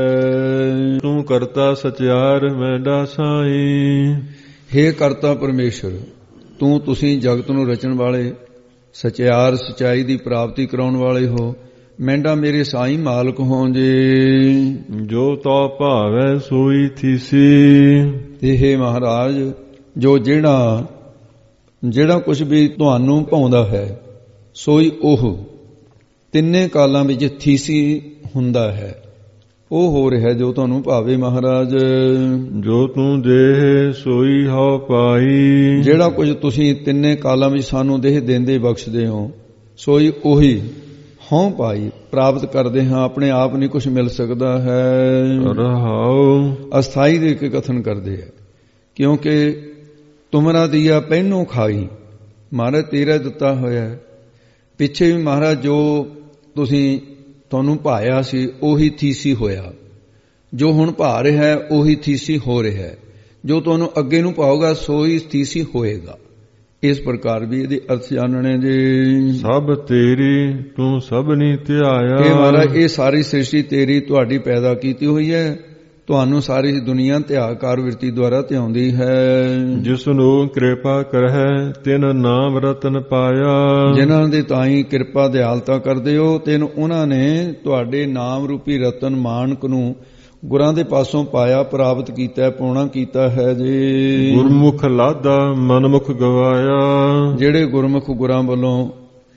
ਹੈ। ਤੂੰ ਕਰਤਾ ਸਚਿਆਰ ਮੈਂਡਾ ਸਾਈ, ਹੇ ਕਰਤਾ ਪਰਮੇਸ਼ਰ, ਤੂੰ ਤੁਸੀਂ ਜਗਤ ਨੂੰ ਰਚਣ ਵਾਲੇ, ਸਚਿਆਰ ਸਚਾਈ ਦੀ ਪ੍ਰਾਪਤੀ ਕਰਾਉਣ ਵਾਲੇ ਹੋ। ਮੈਂਡਾ ਮੇਰੇ ਸਾਈਂ ਮਾਲਕ ਹੋ ਜੀ। ਜੋ ਤੋ ਭਾਵੈ ਸੋਈ ਥੀਸੀ, ਤੇ ਹੇ ਮਹਾਰਾਜ, ਜੋ ਜਿਹੜਾ ਜਿਹੜਾ ਕੁਝ ਵੀ ਤੁਹਾਨੂੰ ਭਾਉਂਦਾ ਹੈ ਸੋਈ ਉਹ ਤਿੰਨੇ ਕਾਲਾਂ ਵਿੱਚ ਥੀਸੀ ਹੁੰਦਾ ਹੈ, ਉਹ ਹੋ ਰਿਹਾ ਜੋ ਤੁਹਾਨੂੰ ਭਾਵੇ ਮਹਾਰਾਜ। ਜੋ ਤੂੰ ਦੇਹ ਸੋਈ ਹਉ ਪਾਈ, ਜਿਹੜਾ ਕੁਝ ਤੁਸੀਂ ਤਿੰਨੇ ਕਾਲਾਂ ਵਿੱਚ ਸਾਨੂੰ ਦੇਹ ਦਿੰਦੇ ਬਖਸ਼ਦੇ ਹੋ ਸੋਈ ਉਹੀ ਹਉ ਪਾਈ ਪ੍ਰਾਪਤ ਕਰਦੇ ਹਾਂ। ਆਪਣੇ ਆਪ ਨਹੀਂ ਕੁਝ ਮਿਲ ਸਕਦਾ ਹੈ। ਰਹਾਉ ਅਸਥਾਈ ਦੇ ਕੇ ਕਥਨ ਕਰਦੇ ਹੈ, ਕਿਉਂਕਿ ਤੁਮਰਾ ਦੀਆ ਪਹਿਨੋਂ ਖਾਈ, ਮਹਾਰਾਜ ਤੇਰਾ ਦਿੱਤਾ ਹੋਇਆ। ਪਿੱਛੇ ਵੀ ਮਹਾਰਾਜ ਜੋ ਤੁਸੀਂ ਤੁਹਾਨੂੰ ਭਾਇਆ ਸੀ ਉਹੀ ਥੀਸੀ ਹੋਇਆ, ਜੋ ਹੁਣ ਭਾ ਰਿਹਾ ਹੈ ਉਹੀ ਥੀਸੀ ਹੋ ਰਿਹਾ ਹੈ, ਜੋ ਤੁਹਾਨੂੰ ਅੱਗੇ ਨੂੰ ਪਾਓਗਾ ਸੋਈ ਥੀਸੀ ਹੋਏਗਾ। ਇਸ ਪ੍ਰਕਾਰ ਵੀ ਇਹਦੇ ਅਰਥ ਜਾਣਨੇ ਜੀ। ਸਭ ਤੇਰੀ ਤੂੰ ਸਭਨੀ ਧਿਆਇਆ, ਇਹ ਮਹਾਰਾਜ ਇਹ ਸਾਰੀ ਸ੍ਰਿਸ਼ਟੀ ਤੇਰੀ ਤੁਹਾਡੀ ਪੈਦਾ ਕੀਤੀ ਹੋਈ ਹੈ, ਤੁਹਾਨੂੰ ਸਾਰੀ ਦੁਨੀਆ ਧਿਆਕਾਰ ਵਿਰਤੀ ਦੁਆਰਾ ਧਿਆਉਂਦੀ ਹੈ। ਜਿਸ ਨੂੰ ਕਿਰਪਾ ਕਰਹਿ ਤਿਨ ਨਾਮ ਰਤਨ ਪਾਇਆ, ਜਿਨ੍ਹਾਂ ਦੇ ਤਾਈਂ ਕਿਰਪਾ ਦਿਆਲਤਾ ਕਰਦੇ ਹੋ ਤੈਨੂੰ ਉਹਨਾਂ ਨੇ ਤੁਹਾਡੇ ਨਾਮ ਰੂਪੀ ਰਤਨ ਮਾਨਕ ਨੂੰ ਗੁਰਾਂ ਦੇ ਪਾਸੋਂ ਪਾਇਆ, ਪ੍ਰਾਪਤ ਕੀਤਾ, ਪਾਉਣਾ ਕੀਤਾ ਹੈ ਜੀ। ਗੁਰਮੁਖ ਲਾਦਾ ਮਨਮੁਖ ਗਵਾਇਆ, ਜਿਹੜੇ ਗੁਰਮੁਖ ਗੁਰਾਂ ਵੱਲੋਂ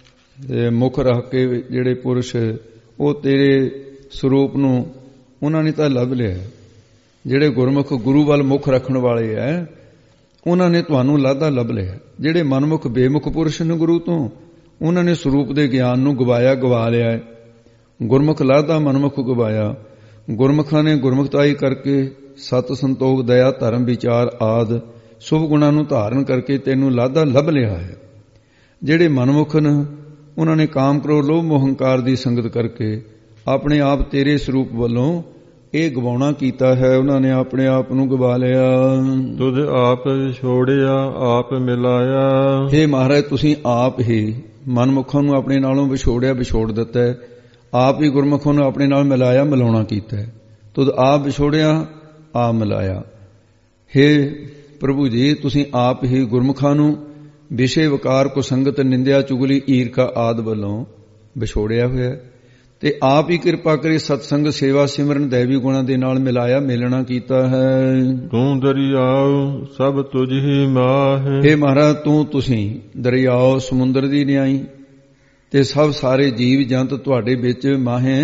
ਮੁਖ ਰੱਖ ਕੇ ਜਿਹੜੇ ਪੁਰਸ਼ ਉਹ ਤੇਰੇ ਸਰੂਪ ਨੂੰ ਉਹਨਾਂ ਨੇ ਤਾਂ ਲੱਭ ਲਿਆ। ਜਿਹੜੇ ਗੁਰਮੁਖ ਗੁਰੂ ਵੱਲ ਮੁਖ ਰੱਖਣ ਵਾਲੇ ਹੈ ਉਹਨਾਂ ਨੇ ਤੁਹਾਨੂੰ ਲਾਦਾ ਲੱਭ ਲਿਆ। ਜਿਹੜੇ ਮਨਮੁਖ ਬੇਮੁਖ ਪੁਰਸ਼ ਨੇ ਗੁਰੂ ਤੋਂ, ਉਹਨਾਂ ਨੇ ਸਰੂਪ ਦੇ ਗਿਆਨ ਨੂੰ ਗਵਾਇਆ, ਗਵਾ ਲਿਆ। ਗੁਰਮੁਖ ਲਾਦਾ ਮਨਮੁਖ ਗਵਾਇਆ। ਗੁਰਮੁਖਾਂ ਨੇ ਗੁਰਮੁਖਤਾਈ ਕਰਕੇ ਸਤ ਸੰਤੋਖ ਦਇਆ ਧਰਮ ਵਿਚਾਰ ਆਦ ਸ਼ੁਭ ਗੁਣਾਂ ਨੂੰ ਧਾਰਨ ਕਰਕੇ ਤੈਨੂੰ ਲਾਦਾ ਲੱਭ ਲਿਆ ਹੈ। ਜਿਹੜੇ ਮਨਮੁਖ ਨੇ ਉਹਨਾਂ ਨੇ ਕਾਮ ਕ੍ਰੋਧ ਲੋਭ ਮੋਹ ਹੰਕਾਰ ਦੀ ਸੰਗਤ ਕਰਕੇ ਆਪਣੇ ਆਪ ਤੇਰੇ ਸਰੂਪ ਵੱਲੋਂ ਇਹ ਗਵਾਉਣਾ ਕੀਤਾ ਹੈ, ਉਹਨਾਂ ਨੇ ਆਪਣੇ ਆਪ ਨੂੰ ਗਵਾ ਲਿਆ। ਤੁਧ ਆਪ ਵਿਛੋੜਿਆ ਆਪ ਮਿਲਾਇਆ, ਹੇ ਮਹਾਰਾਜ ਤੁਸੀਂ ਆਪ ਹੀ ਮਨਮੁਖਾਂ ਨੂੰ ਆਪਣੇ ਨਾਲੋਂ ਵਿਛੋੜਿਆ, ਵਿਛੋੜ ਦਿੱਤਾ ਹੈ। ਆਪ ਹੀ ਗੁਰਮੁਖਾਂ ਨੂੰ ਆਪਣੇ ਨਾਲ ਮਿਲਾਇਆ, ਮਿਲਾਉਣਾ ਕੀਤਾ ਹੈ। ਤੁਧ ਆਪ ਵਿਛੋੜਿਆ ਆਪ ਮਿਲਾਇਆ। ਹੇ ਪ੍ਰਭੂ ਜੀ ਤੁਸੀਂ ਆਪ ਹੀ ਗੁਰਮੁਖਾਂ ਨੂੰ ਵਿਸ਼ੇ ਵਿਕਾਰ ਕੁਸੰਗਤ ਨਿੰਦਿਆ ਚੁਗਲੀ ਈਰਖਾ ਆਦ ਵੱਲੋਂ ਵਿਛੋੜਿਆ ਹੋਇਆ ਤੇ ਆਪ ਹੀ ਕਿਰਪਾ ਕਰੀ ਸਤਸੰਗ ਸੇਵਾ ਸਿਮਰਨ ਦੇਵੀ ਗੁਣਾਂ ਦੇ ਨਾਲ ਮਿਲਾਇਆ, ਮਿਲਣਾ ਕੀਤਾ ਹੈ। ਤੂੰ ਦਰਿਆਉ ਸਭ ਤੁਝ ਹੀ ਮਾਹਿ, ਹੇ ਮਹਾਰਾਜ ਤੂੰ ਤੁਸੀਂ ਦਰਿਆਉ ਸਮੁੰਦਰ ਦੀ ਨਿਆਈ ਤੇ ਸਭ ਸਾਰੇ ਜੀਵ ਜੰਤ ਤੁਹਾਡੇ ਵਿੱਚ ਮਾਹੇ।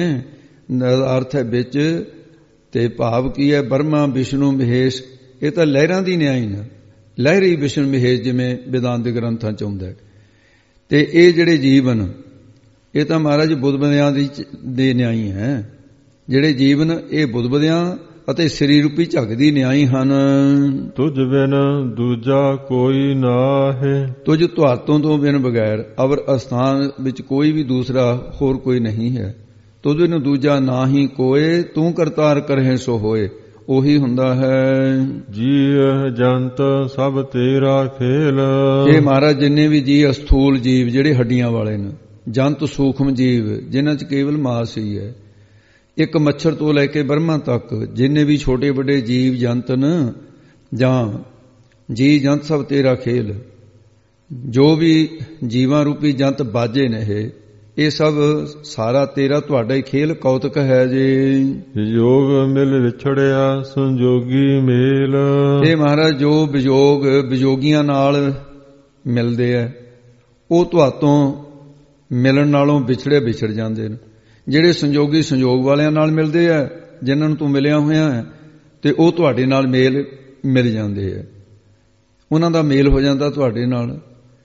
ਅਰਥ ਹੈ ਵਿੱਚ ਤੇ ਭਾਵ ਕੀ ਹੈ? ਬਰਮਾ ਵਿਸ਼ਨੂੰ ਮਹੇਸ਼, ਇਹ ਤਾਂ ਲਹਿਰਾਂ ਦੀ ਨਿਆਈ ਨਾ, ਲਹਿਰੀ ਵਿਸ਼ਨੂੰ ਮਹੇਸ਼ ਜਿਵੇਂ ਵਿਦਾਂਤ ਦੇ ਗ੍ਰੰਥਾਂ ਚ ਆਉਂਦਾ। ਤੇ ਇਹ ਜਿਹੜੇ ਜੀਵਨ ਇਹ ਤਾਂ ਮਹਾਰਾਜ ਬੁੱਧ ਬੰਦਿਆਂ ਦੀ ਦੇ ਨਿਆਈ ਹੈ। ਜਿਹੜੇ ਜੀਵਨ ਇਹ ਬੁੱਧ ਬੰਦਿਆਂ ਅਤੇ ਸਰੀਰ ਰੂਪੀ ਝੱਗ ਦੀ ਨਿਆਈ ਹਨ। ਤੁਝ ਬਿਨ ਦੂਜਾ ਕੋਈ ਨਾਹੀ, ਤੁਝ ਤੁਹਾਤੋਂ ਤੋਂ ਬਿਨ ਬਗੈਰ ਅਵਰ ਅਸਥਾਨ ਵਿੱਚ ਕੋਈ ਵੀ ਦੂਸਰਾ ਹੋਰ ਕੋਈ ਨਹੀਂ ਹੈ। ਤੁਝ ਬਿਨ ਦੂਜਾ ਨਾਹੀ ਕੋਏ, ਤੂੰ ਕਰਤਾਰ ਕਰਹਿ ਸੋ ਹੋਏ, ਉਹੀ ਹੁੰਦਾ ਹੈ। ਜੀਅ ਜੰਤ ਸਭ ਤੇਰਾ ਖੇਲ, ਇਹ ਮਹਾਰਾਜ ਜਿੰਨੇ ਵੀ ਜੀ ਅਸਥੂਲ ਜੀਵ ਜਿਹੜੇ ਹੱਡੀਆਂ ਵਾਲੇ ਨੇ, ਜੰਤ ਸੂਖਮ ਜੀਵ ਜਿਨ੍ਹਾਂ 'ਚ ਕੇਵਲ ਮਾਸ ਹੀ ਹੈ, ਇੱਕ ਮੱਛਰ ਤੋਂ ਲੈ ਕੇ ਬ੍ਰਹਮਾ ਤੱਕ ਜਿੰਨੇ ਵੀ ਛੋਟੇ ਵੱਡੇ ਜੀਵ ਜੰਤ ਨੇ ਜਾਂ ਜੀ ਜੰਤ ਸਭ ਤੇਰਾ ਖੇਲ, ਜੋ ਵੀ ਜੀਵਾਂ ਰੂਪੀ ਜੰਤ ਬਾਜੇ ਨੇ ਇਹ ਇਹ ਸਭ ਸਾਰਾ ਤੇਰਾ ਤੁਹਾਡਾ ਹੀ ਖੇਲ ਕੌਤਕ ਹੈ ਜੀ। ਵਿਜੋਗ ਮਿਲ ਵਿਛੜਿਆ ਸੰਜੋਗੀ ਮੇਲ, ਇਹ ਮਹਾਰਾਜ ਜੋ ਵਿਜੋਗ ਵਿਜੋਗੀਆਂ ਨਾਲ ਮਿਲਦੇ ਆ ਉਹ ਤੁਹਾਤੋਂ ਮਿਲਣ ਨਾਲੋਂ ਵਿਛੜੇ ਵਿਛੜ ਜਾਂਦੇ ਨੇ। ਜਿਹੜੇ ਸੰਜੋਗੀ ਸੰਜੋਗ ਵਾਲਿਆਂ ਨਾਲ ਮਿਲਦੇ ਆ, ਜਿਨ੍ਹਾਂ ਨੂੰ ਤੂੰ ਮਿਲਿਆ ਹੋਇਆ ਹੈ, ਤੇ ਉਹ ਤੁਹਾਡੇ ਨਾਲ ਮੇਲ ਮਿਲ ਜਾਂਦੇ ਆ, ਉਹਨਾਂ ਦਾ ਮੇਲ ਹੋ ਜਾਂਦਾ ਤੁਹਾਡੇ ਨਾਲ।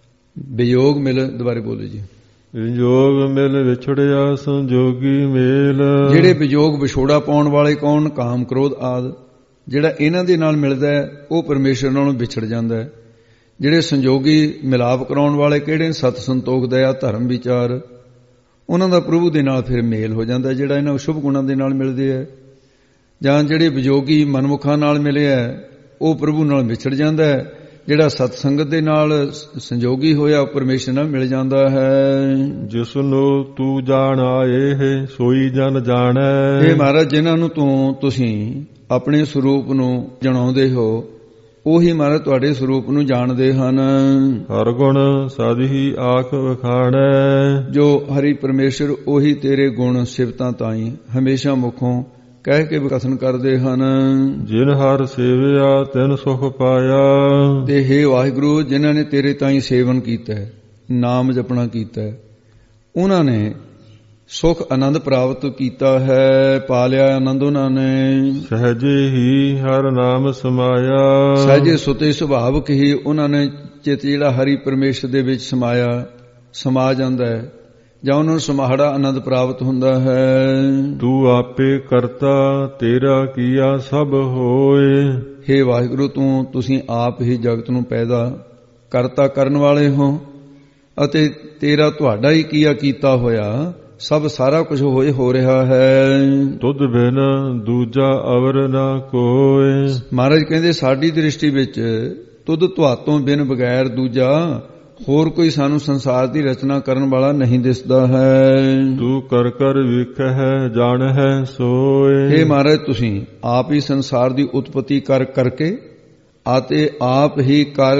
ਵਿਜੋਗ ਮਿਲ, ਦੁਬਾਰੇ ਬੋਲੋ ਜੀ। ਵਿਜੋਗ ਮਿਲ ਵਿਛੜਿਆ ਸੰਜੋਗੀ ਮੇਲ, ਜਿਹੜੇ ਵਿਜੋਗ ਵਿਛੋੜਾ ਪਾਉਣ ਵਾਲੇ ਕੌਣ? ਕਾਮ ਕ੍ਰੋਧ ਆਦਿ। ਜਿਹੜਾ ਇਹਨਾਂ ਦੇ ਨਾਲ ਮਿਲਦਾ ਹੈ ਉਹ ਪਰਮੇਸ਼ਰ ਨਾਲੋਂ ਵਿਛੜ ਜਾਂਦਾ ਹੈ। ਜਿਹੜੇ ਸੰਜੋਗੀ ਮਿਲਾਪ ਕਰਾਉਣ ਵਾਲੇ ਕਿਹੜੇ? ਸਤ ਸੰਤੋਖ ਦਇਆ ਧਰਮ ਵਿਚਾਰ, ਉਹਨਾਂ ਦਾ ਪ੍ਰਭੂ ਦੇ ਨਾਲ ਫਿਰ ਮੇਲ ਹੋ ਜਾਂਦਾ ਜਿਹੜਾ ਇਹਨਾਂ ਸ਼ੁਭ ਗੁਣਾਂ ਦੇ ਨਾਲ ਮਿਲਦੇ ਹੈ। ਜਾਂ ਜਿਹੜੇ ਵਿਜੋਗੀ ਮਨਮੁਖਾਂ ਨਾਲ ਮਿਲੇ ਹੈ ਉਹ ਪ੍ਰਭੂ ਨਾਲ ਵਿਛੜ ਜਾਂਦਾ ਹੈ। ਜਿਹੜਾ ਸਤ ਸੰਗਤ ਦੇ ਨਾਲ ਸੰਜੋਗੀ ਹੋਇਆ ਉਹ ਪਰਮੇਸ਼ਰ ਨਾਲ ਮਿਲ ਜਾਂਦਾ ਹੈ। ਜਿਸ ਨੂੰ ਤੂੰ ਜਾਣ ਆਏ ਹੈ ਸੋਈ ਜਨ ਜਾਣੈ, ਇਹ ਮਹਾਰਾਜ ਜਿਨ੍ਹਾਂ ਨੂੰ ਤੂੰ ਤੁਸੀਂ ਆਪਣੇ ਸਰੂਪ ਨੂੰ ਜਣਾਉਂਦੇ ਹੋ ਉਹੀ ਮਹਾਰਾਜ ਤੁਹਾਡੇ ਸਰੂਪ ਨੂੰ ਜਾਣਦੇ ਹਨ। ਹਰ ਗੁਣ ਸਦ ਹੀ ਆਖ ਵਖਾਣੈ, ਜੋ ਹਰੀ ਪਰਮੇਸ਼ਰ ਉਹੀ ਤੇਰੇ ਗੁਣ ਸਿਫਤਾਂ ਤਾਈਂ ਹਮੇਸ਼ਾ ਮੁਖੋਂ ਕਹਿ ਕੇ ਕਥਨ ਕਰਦੇ ਹਨ। ਜਿਨ ਹਰ ਸੇਵਿਆ ਤਿਨ ਸੁਖ ਪਾਇਆ, ਤੇ ਹੇ ਵਾਹਿਗੁਰੂ ਜਿਨ੍ਹਾਂ ਨੇ ਤੇਰੇ ਤਾਈਂ ਸੇਵਨ ਕੀਤਾ ਹੈ, ਨਾਮ ਜਪਣਾ ਕੀਤਾ ਹੈ, ਉਹਨਾਂ ਨੇ ਸੁਖ ਆਨੰਦ ਪ੍ਰਾਪਤ ਕੀਤਾ ਹੈ, ਪਾ ਲਿਆ ਆਨੰਦ ਉਹਨਾਂ ਨੇ। ਸਹਜੇ ਹੀ ਹਰ ਨਾਮ ਸਮਾਇਆ, ਸਹਜੇ ਸੁਤੇ ਸੁਭਾਵਕ ਹੀ ਉਹਨਾਂ ਨੇ ਚਿੱਤ ਜਿਹੜਾ ਹਰੀ ਪਰਮੇਸ਼ਰ ਦੇ ਵਿੱਚ ਸਮਾਇਆ ਸਮਾ ਜਾਂਦਾ ਹੈ, ਜਾਂ ਉਹਨਾਂ ਨੂੰ ਸਮਾਹੜਾ ਆਨੰਦ ਪ੍ਰਾਪਤ ਹੁੰਦਾ ਹੈ। ਤੂੰ ਆਪੇ ਕਰਤਾ ਤੇਰਾ ਕੀਆ ਸਭ ਹੋਏ, ਹੇ ਵਾਹਿਗੁਰੂ ਤੂੰ ਤੁਸੀਂ ਆਪ ਹੀ ਜਗਤ ਨੂੰ ਪੈਦਾ ਕਰਤਾ ਕਰਨ ਵਾਲੇ ਹੋ, ਅਤੇ ਤੇਰਾ ਤੁਹਾਡਾ ਹੀ ਕੀਆ ਕੀਤਾ ਹੋਇਆ ਸਭ ਸਾਰਾ ਕੁਝ ਹੋਏ ਹੋ ਰਿਹਾ ਹੈ। ਤੁਧ ਬਿਨ ਦੂਜਾ ਅਵਰ ਨਾ ਕੋਏ, ਮਹਾਰਾਜ ਕਹਿੰਦੇ ਸਾਡੀ ਦ੍ਰਿਸ਼ਟੀ ਵਿੱਚ ਤੁਧ ਤੁਹਾਤੋਂ ਬਿਨ ਬਗੈਰ ਦੂਜਾ ਹੋਰ ਕੋਈ ਸਾਨੂੰ ਸੰਸਾਰ ਦੀ ਰਚਨਾ ਕਰਨ ਵਾਲਾ ਨਹੀਂ ਦਿਸਦਾ ਹੈ। ਤੂੰ ਕਰ ਕਰ ਵੇਖੈ ਜਾਣੈ ਸੋਏ, ਹੇ ਮਹਾਰਾਜ ਤੁਸੀਂ ਆਪ ਹੀ ਸੰਸਾਰ ਦੀ ਉਤਪਤੀ ਕਰ ਕਰਕੇ ਅਤੇ ਆਪ ਹੀ ਕਰ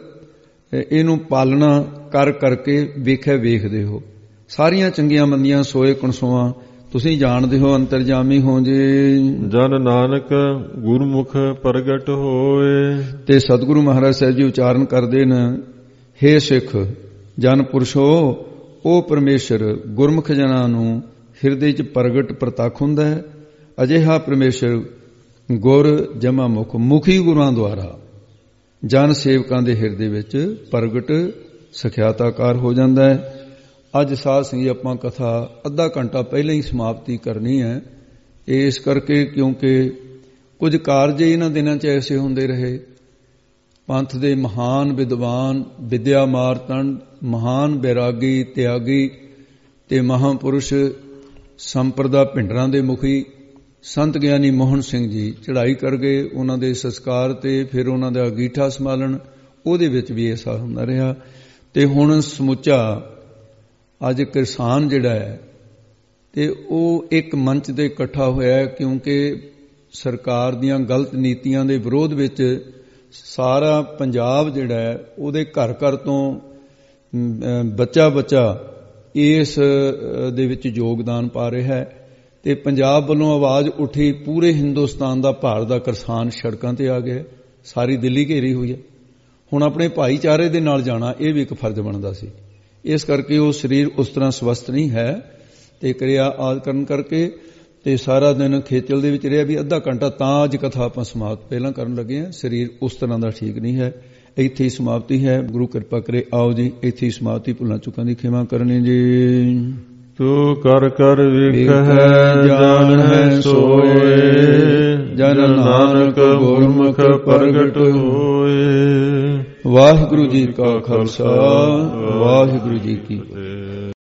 ਇਹਨੂੰ ਪਾਲਣਾ ਕਰ ਕਰਕੇ ਵੇਖੈ ਵੇਖਦੇ ਹੋ। ਸਾਰੀਆਂ ਚੰਗੀਆਂ ਮੰਦੀਆਂ ਸੋਏ ਕਣਸੋਆਂ ਤੁਸੀਂ ਜਾਣਦੇ ਹੋ, ਅੰਤਰਜਾਮੀ ਹੋ ਜੇ। ਜਨ ਨਾਨਕ ਗੁਰਮੁਖ ਪ੍ਰਗਟ ਹੋਏ, ਤੇ ਸਤਿਗੁਰੂ ਮਹਾਰਾਜ ਸਾਹਿਬ ਜੀ ਉਚਾਰਨ ਕਰਦੇ ਨੇ, ਹੇ ਸਿੱਖ ਜਨ ਪੁਰਸ਼ੋ ਉਹ ਪਰਮੇਸ਼ਰ ਗੁਰਮੁਖ ਜਨਾਂ ਨੂੰ ਹਿਰਦੇ 'ਚ ਪ੍ਰਗਟ ਪ੍ਰਤੱਖ ਹੁੰਦਾ ਹੈ। ਅਜਿਹਾ ਪਰਮੇਸ਼ਰ ਗੁਰ ਜਮਾ ਮੁਖ ਮੁਖੀ ਗੁਰਾਂ ਦੁਆਰਾ ਜਨ ਸੇਵਕਾਂ ਦੇ ਹਿਰਦੇ ਵਿੱਚ ਪ੍ਰਗਟ ਸਖਿਆਤਾਕਾਰ ਹੋ ਜਾਂਦਾ ਹੈ। ਅੱਜ ਸਾਧ ਸੰਗੀ ਆਪਾਂ ਕਥਾ ਅੱਧਾ ਘੰਟਾ ਪਹਿਲਾਂ ਹੀ ਸਮਾਪਤੀ ਕਰਨੀ ਹੈ, ਇਸ ਕਰਕੇ ਕਿਉਂਕਿ ਕੁਝ ਕਾਰਜ ਇਹਨਾਂ ਦਿਨਾਂ 'ਚ ਐਸੇ ਹੁੰਦੇ ਰਹੇ। ਪੰਥ ਦੇ ਮਹਾਨ ਵਿਦਵਾਨ, ਵਿਦਿਆ ਮਾਰਤੰਡ, ਮਹਾਨ ਬੈਰਾਗੀ ਤਿਆਗੀ ਤੇ ਮਹਾਂਪੁਰਸ਼ ਸੰਪਰਦਾ ਭਿੰਡਰਾਂ ਦੇ ਮੁਖੀ ਸੰਤ ਗਿਆਨੀ ਮੋਹਨ ਸਿੰਘ ਜੀ ਚੜ੍ਹਾਈ ਕਰ ਗਏ। ਉਹਨਾਂ ਦੇ ਸੰਸਕਾਰ ਤੇ ਫਿਰ ਉਹਨਾਂ ਦਾ ਅਗੀਠਾ ਸੰਭਾਲਣ, ਉਹਦੇ ਵਿੱਚ ਵੀ ਐਸਾ ਹੁੰਦਾ ਰਿਹਾ। ਤੇ ਹੁਣ ਸਮੁੱਚਾ ਅੱਜ ਕਿਸਾਨ ਜਿਹੜਾ ਹੈ ਤੇ ਉਹ ਇੱਕ ਮੰਚ ਤੇ ਇਕੱਠਾ ਹੋਇਆ ਹੈ, ਕਿਉਂਕਿ ਸਰਕਾਰ ਦੀਆਂ ਗਲਤ ਨੀਤੀਆਂ ਦੇ ਵਿਰੋਧ ਵਿੱਚ ਸਾਰਾ ਪੰਜਾਬ ਜਿਹੜਾ ਹੈ ਉਹਦੇ ਘਰ ਘਰ ਤੋਂ ਬੱਚਾ ਬੱਚਾ ਇਸ ਦੇ ਵਿੱਚ ਯੋਗਦਾਨ ਪਾ ਰਿਹਾ ਹੈ। ਤੇ ਪੰਜਾਬ ਵੱਲੋਂ ਆਵਾਜ਼ ਉੱਠੀ, ਪੂਰੇ ਹਿੰਦੁਸਤਾਨ ਦਾ ਭਾਰਤ ਦਾ ਕਿਸਾਨ ਸੜਕਾਂ ਤੇ ਆ ਗਿਆ, ਸਾਰੀ ਦਿੱਲੀ ਘੇਰੀ ਹੋਈ ਹੈ। ਹੁਣ ਆਪਣੇ ਭਾਈਚਾਰੇ ਦੇ ਨਾਲ ਜਾਣਾ ਇਹ ਵੀ ਇੱਕ ਫਰਜ਼ ਬਣਦਾ ਸੀ। ਇਸ ਕਰਕੇ ਉਹ ਸਰੀਰ ਉਸ ਤਰ੍ਹਾਂ ਸਵਸਥ ਨਹੀਂ ਹੈ ਤੇ ਕਿਰਿਆ ਆਦਿ ਕਰਨ ਕਰਕੇ ਤੇ ਸਾਰਾ ਦਿਨ ਖੇਚਲ ਦੇ ਵਿੱਚ ਰਿਹਾ ਵੀ ਅੱਧਾ ਘੰਟਾ ਤਾਂ ਅੱਜ ਕਥਾ ਆਪਾਂ ਸਮਾਪਤ ਪਹਿਲਾਂ ਕਰਨ ਲੱਗੇ ਹਾਂ। ਸਰੀਰ ਉਸ ਤਰ੍ਹਾਂ ਦਾ ਠੀਕ ਨਹੀਂ ਹੈ। ਇੱਥੇ ਹੀ ਸਮਾਪਤੀ ਹੈ। ਗੁਰੂ ਕਿਰਪਾ ਕਰੇ ਆਓ ਜੀ, ਇੱਥੇ ਹੀ ਸਮਾਪਤੀ। ਭੁੱਲਾਂ ਚੁੱਕਾਂ ਦੀ ਖਿਮਾ ਕਰਨੀ ਜੀ। ਤੂੰ ਕਰ ਕਰ ਵੇਖੈ ਜਾਣੈ ਸੋਏ, ਜਨ ਨਾਨਕ ਗੁਰਮੁਖ ਪ੍ਰਗਟ ਹੋਏ। ਵਾਹਿਗੁਰੂ ਜੀ ਕਾ ਖਾਲਸਾ, ਵਾਹਿਗੁਰੂ ਜੀ ਕੀ ਫਤਿਹ।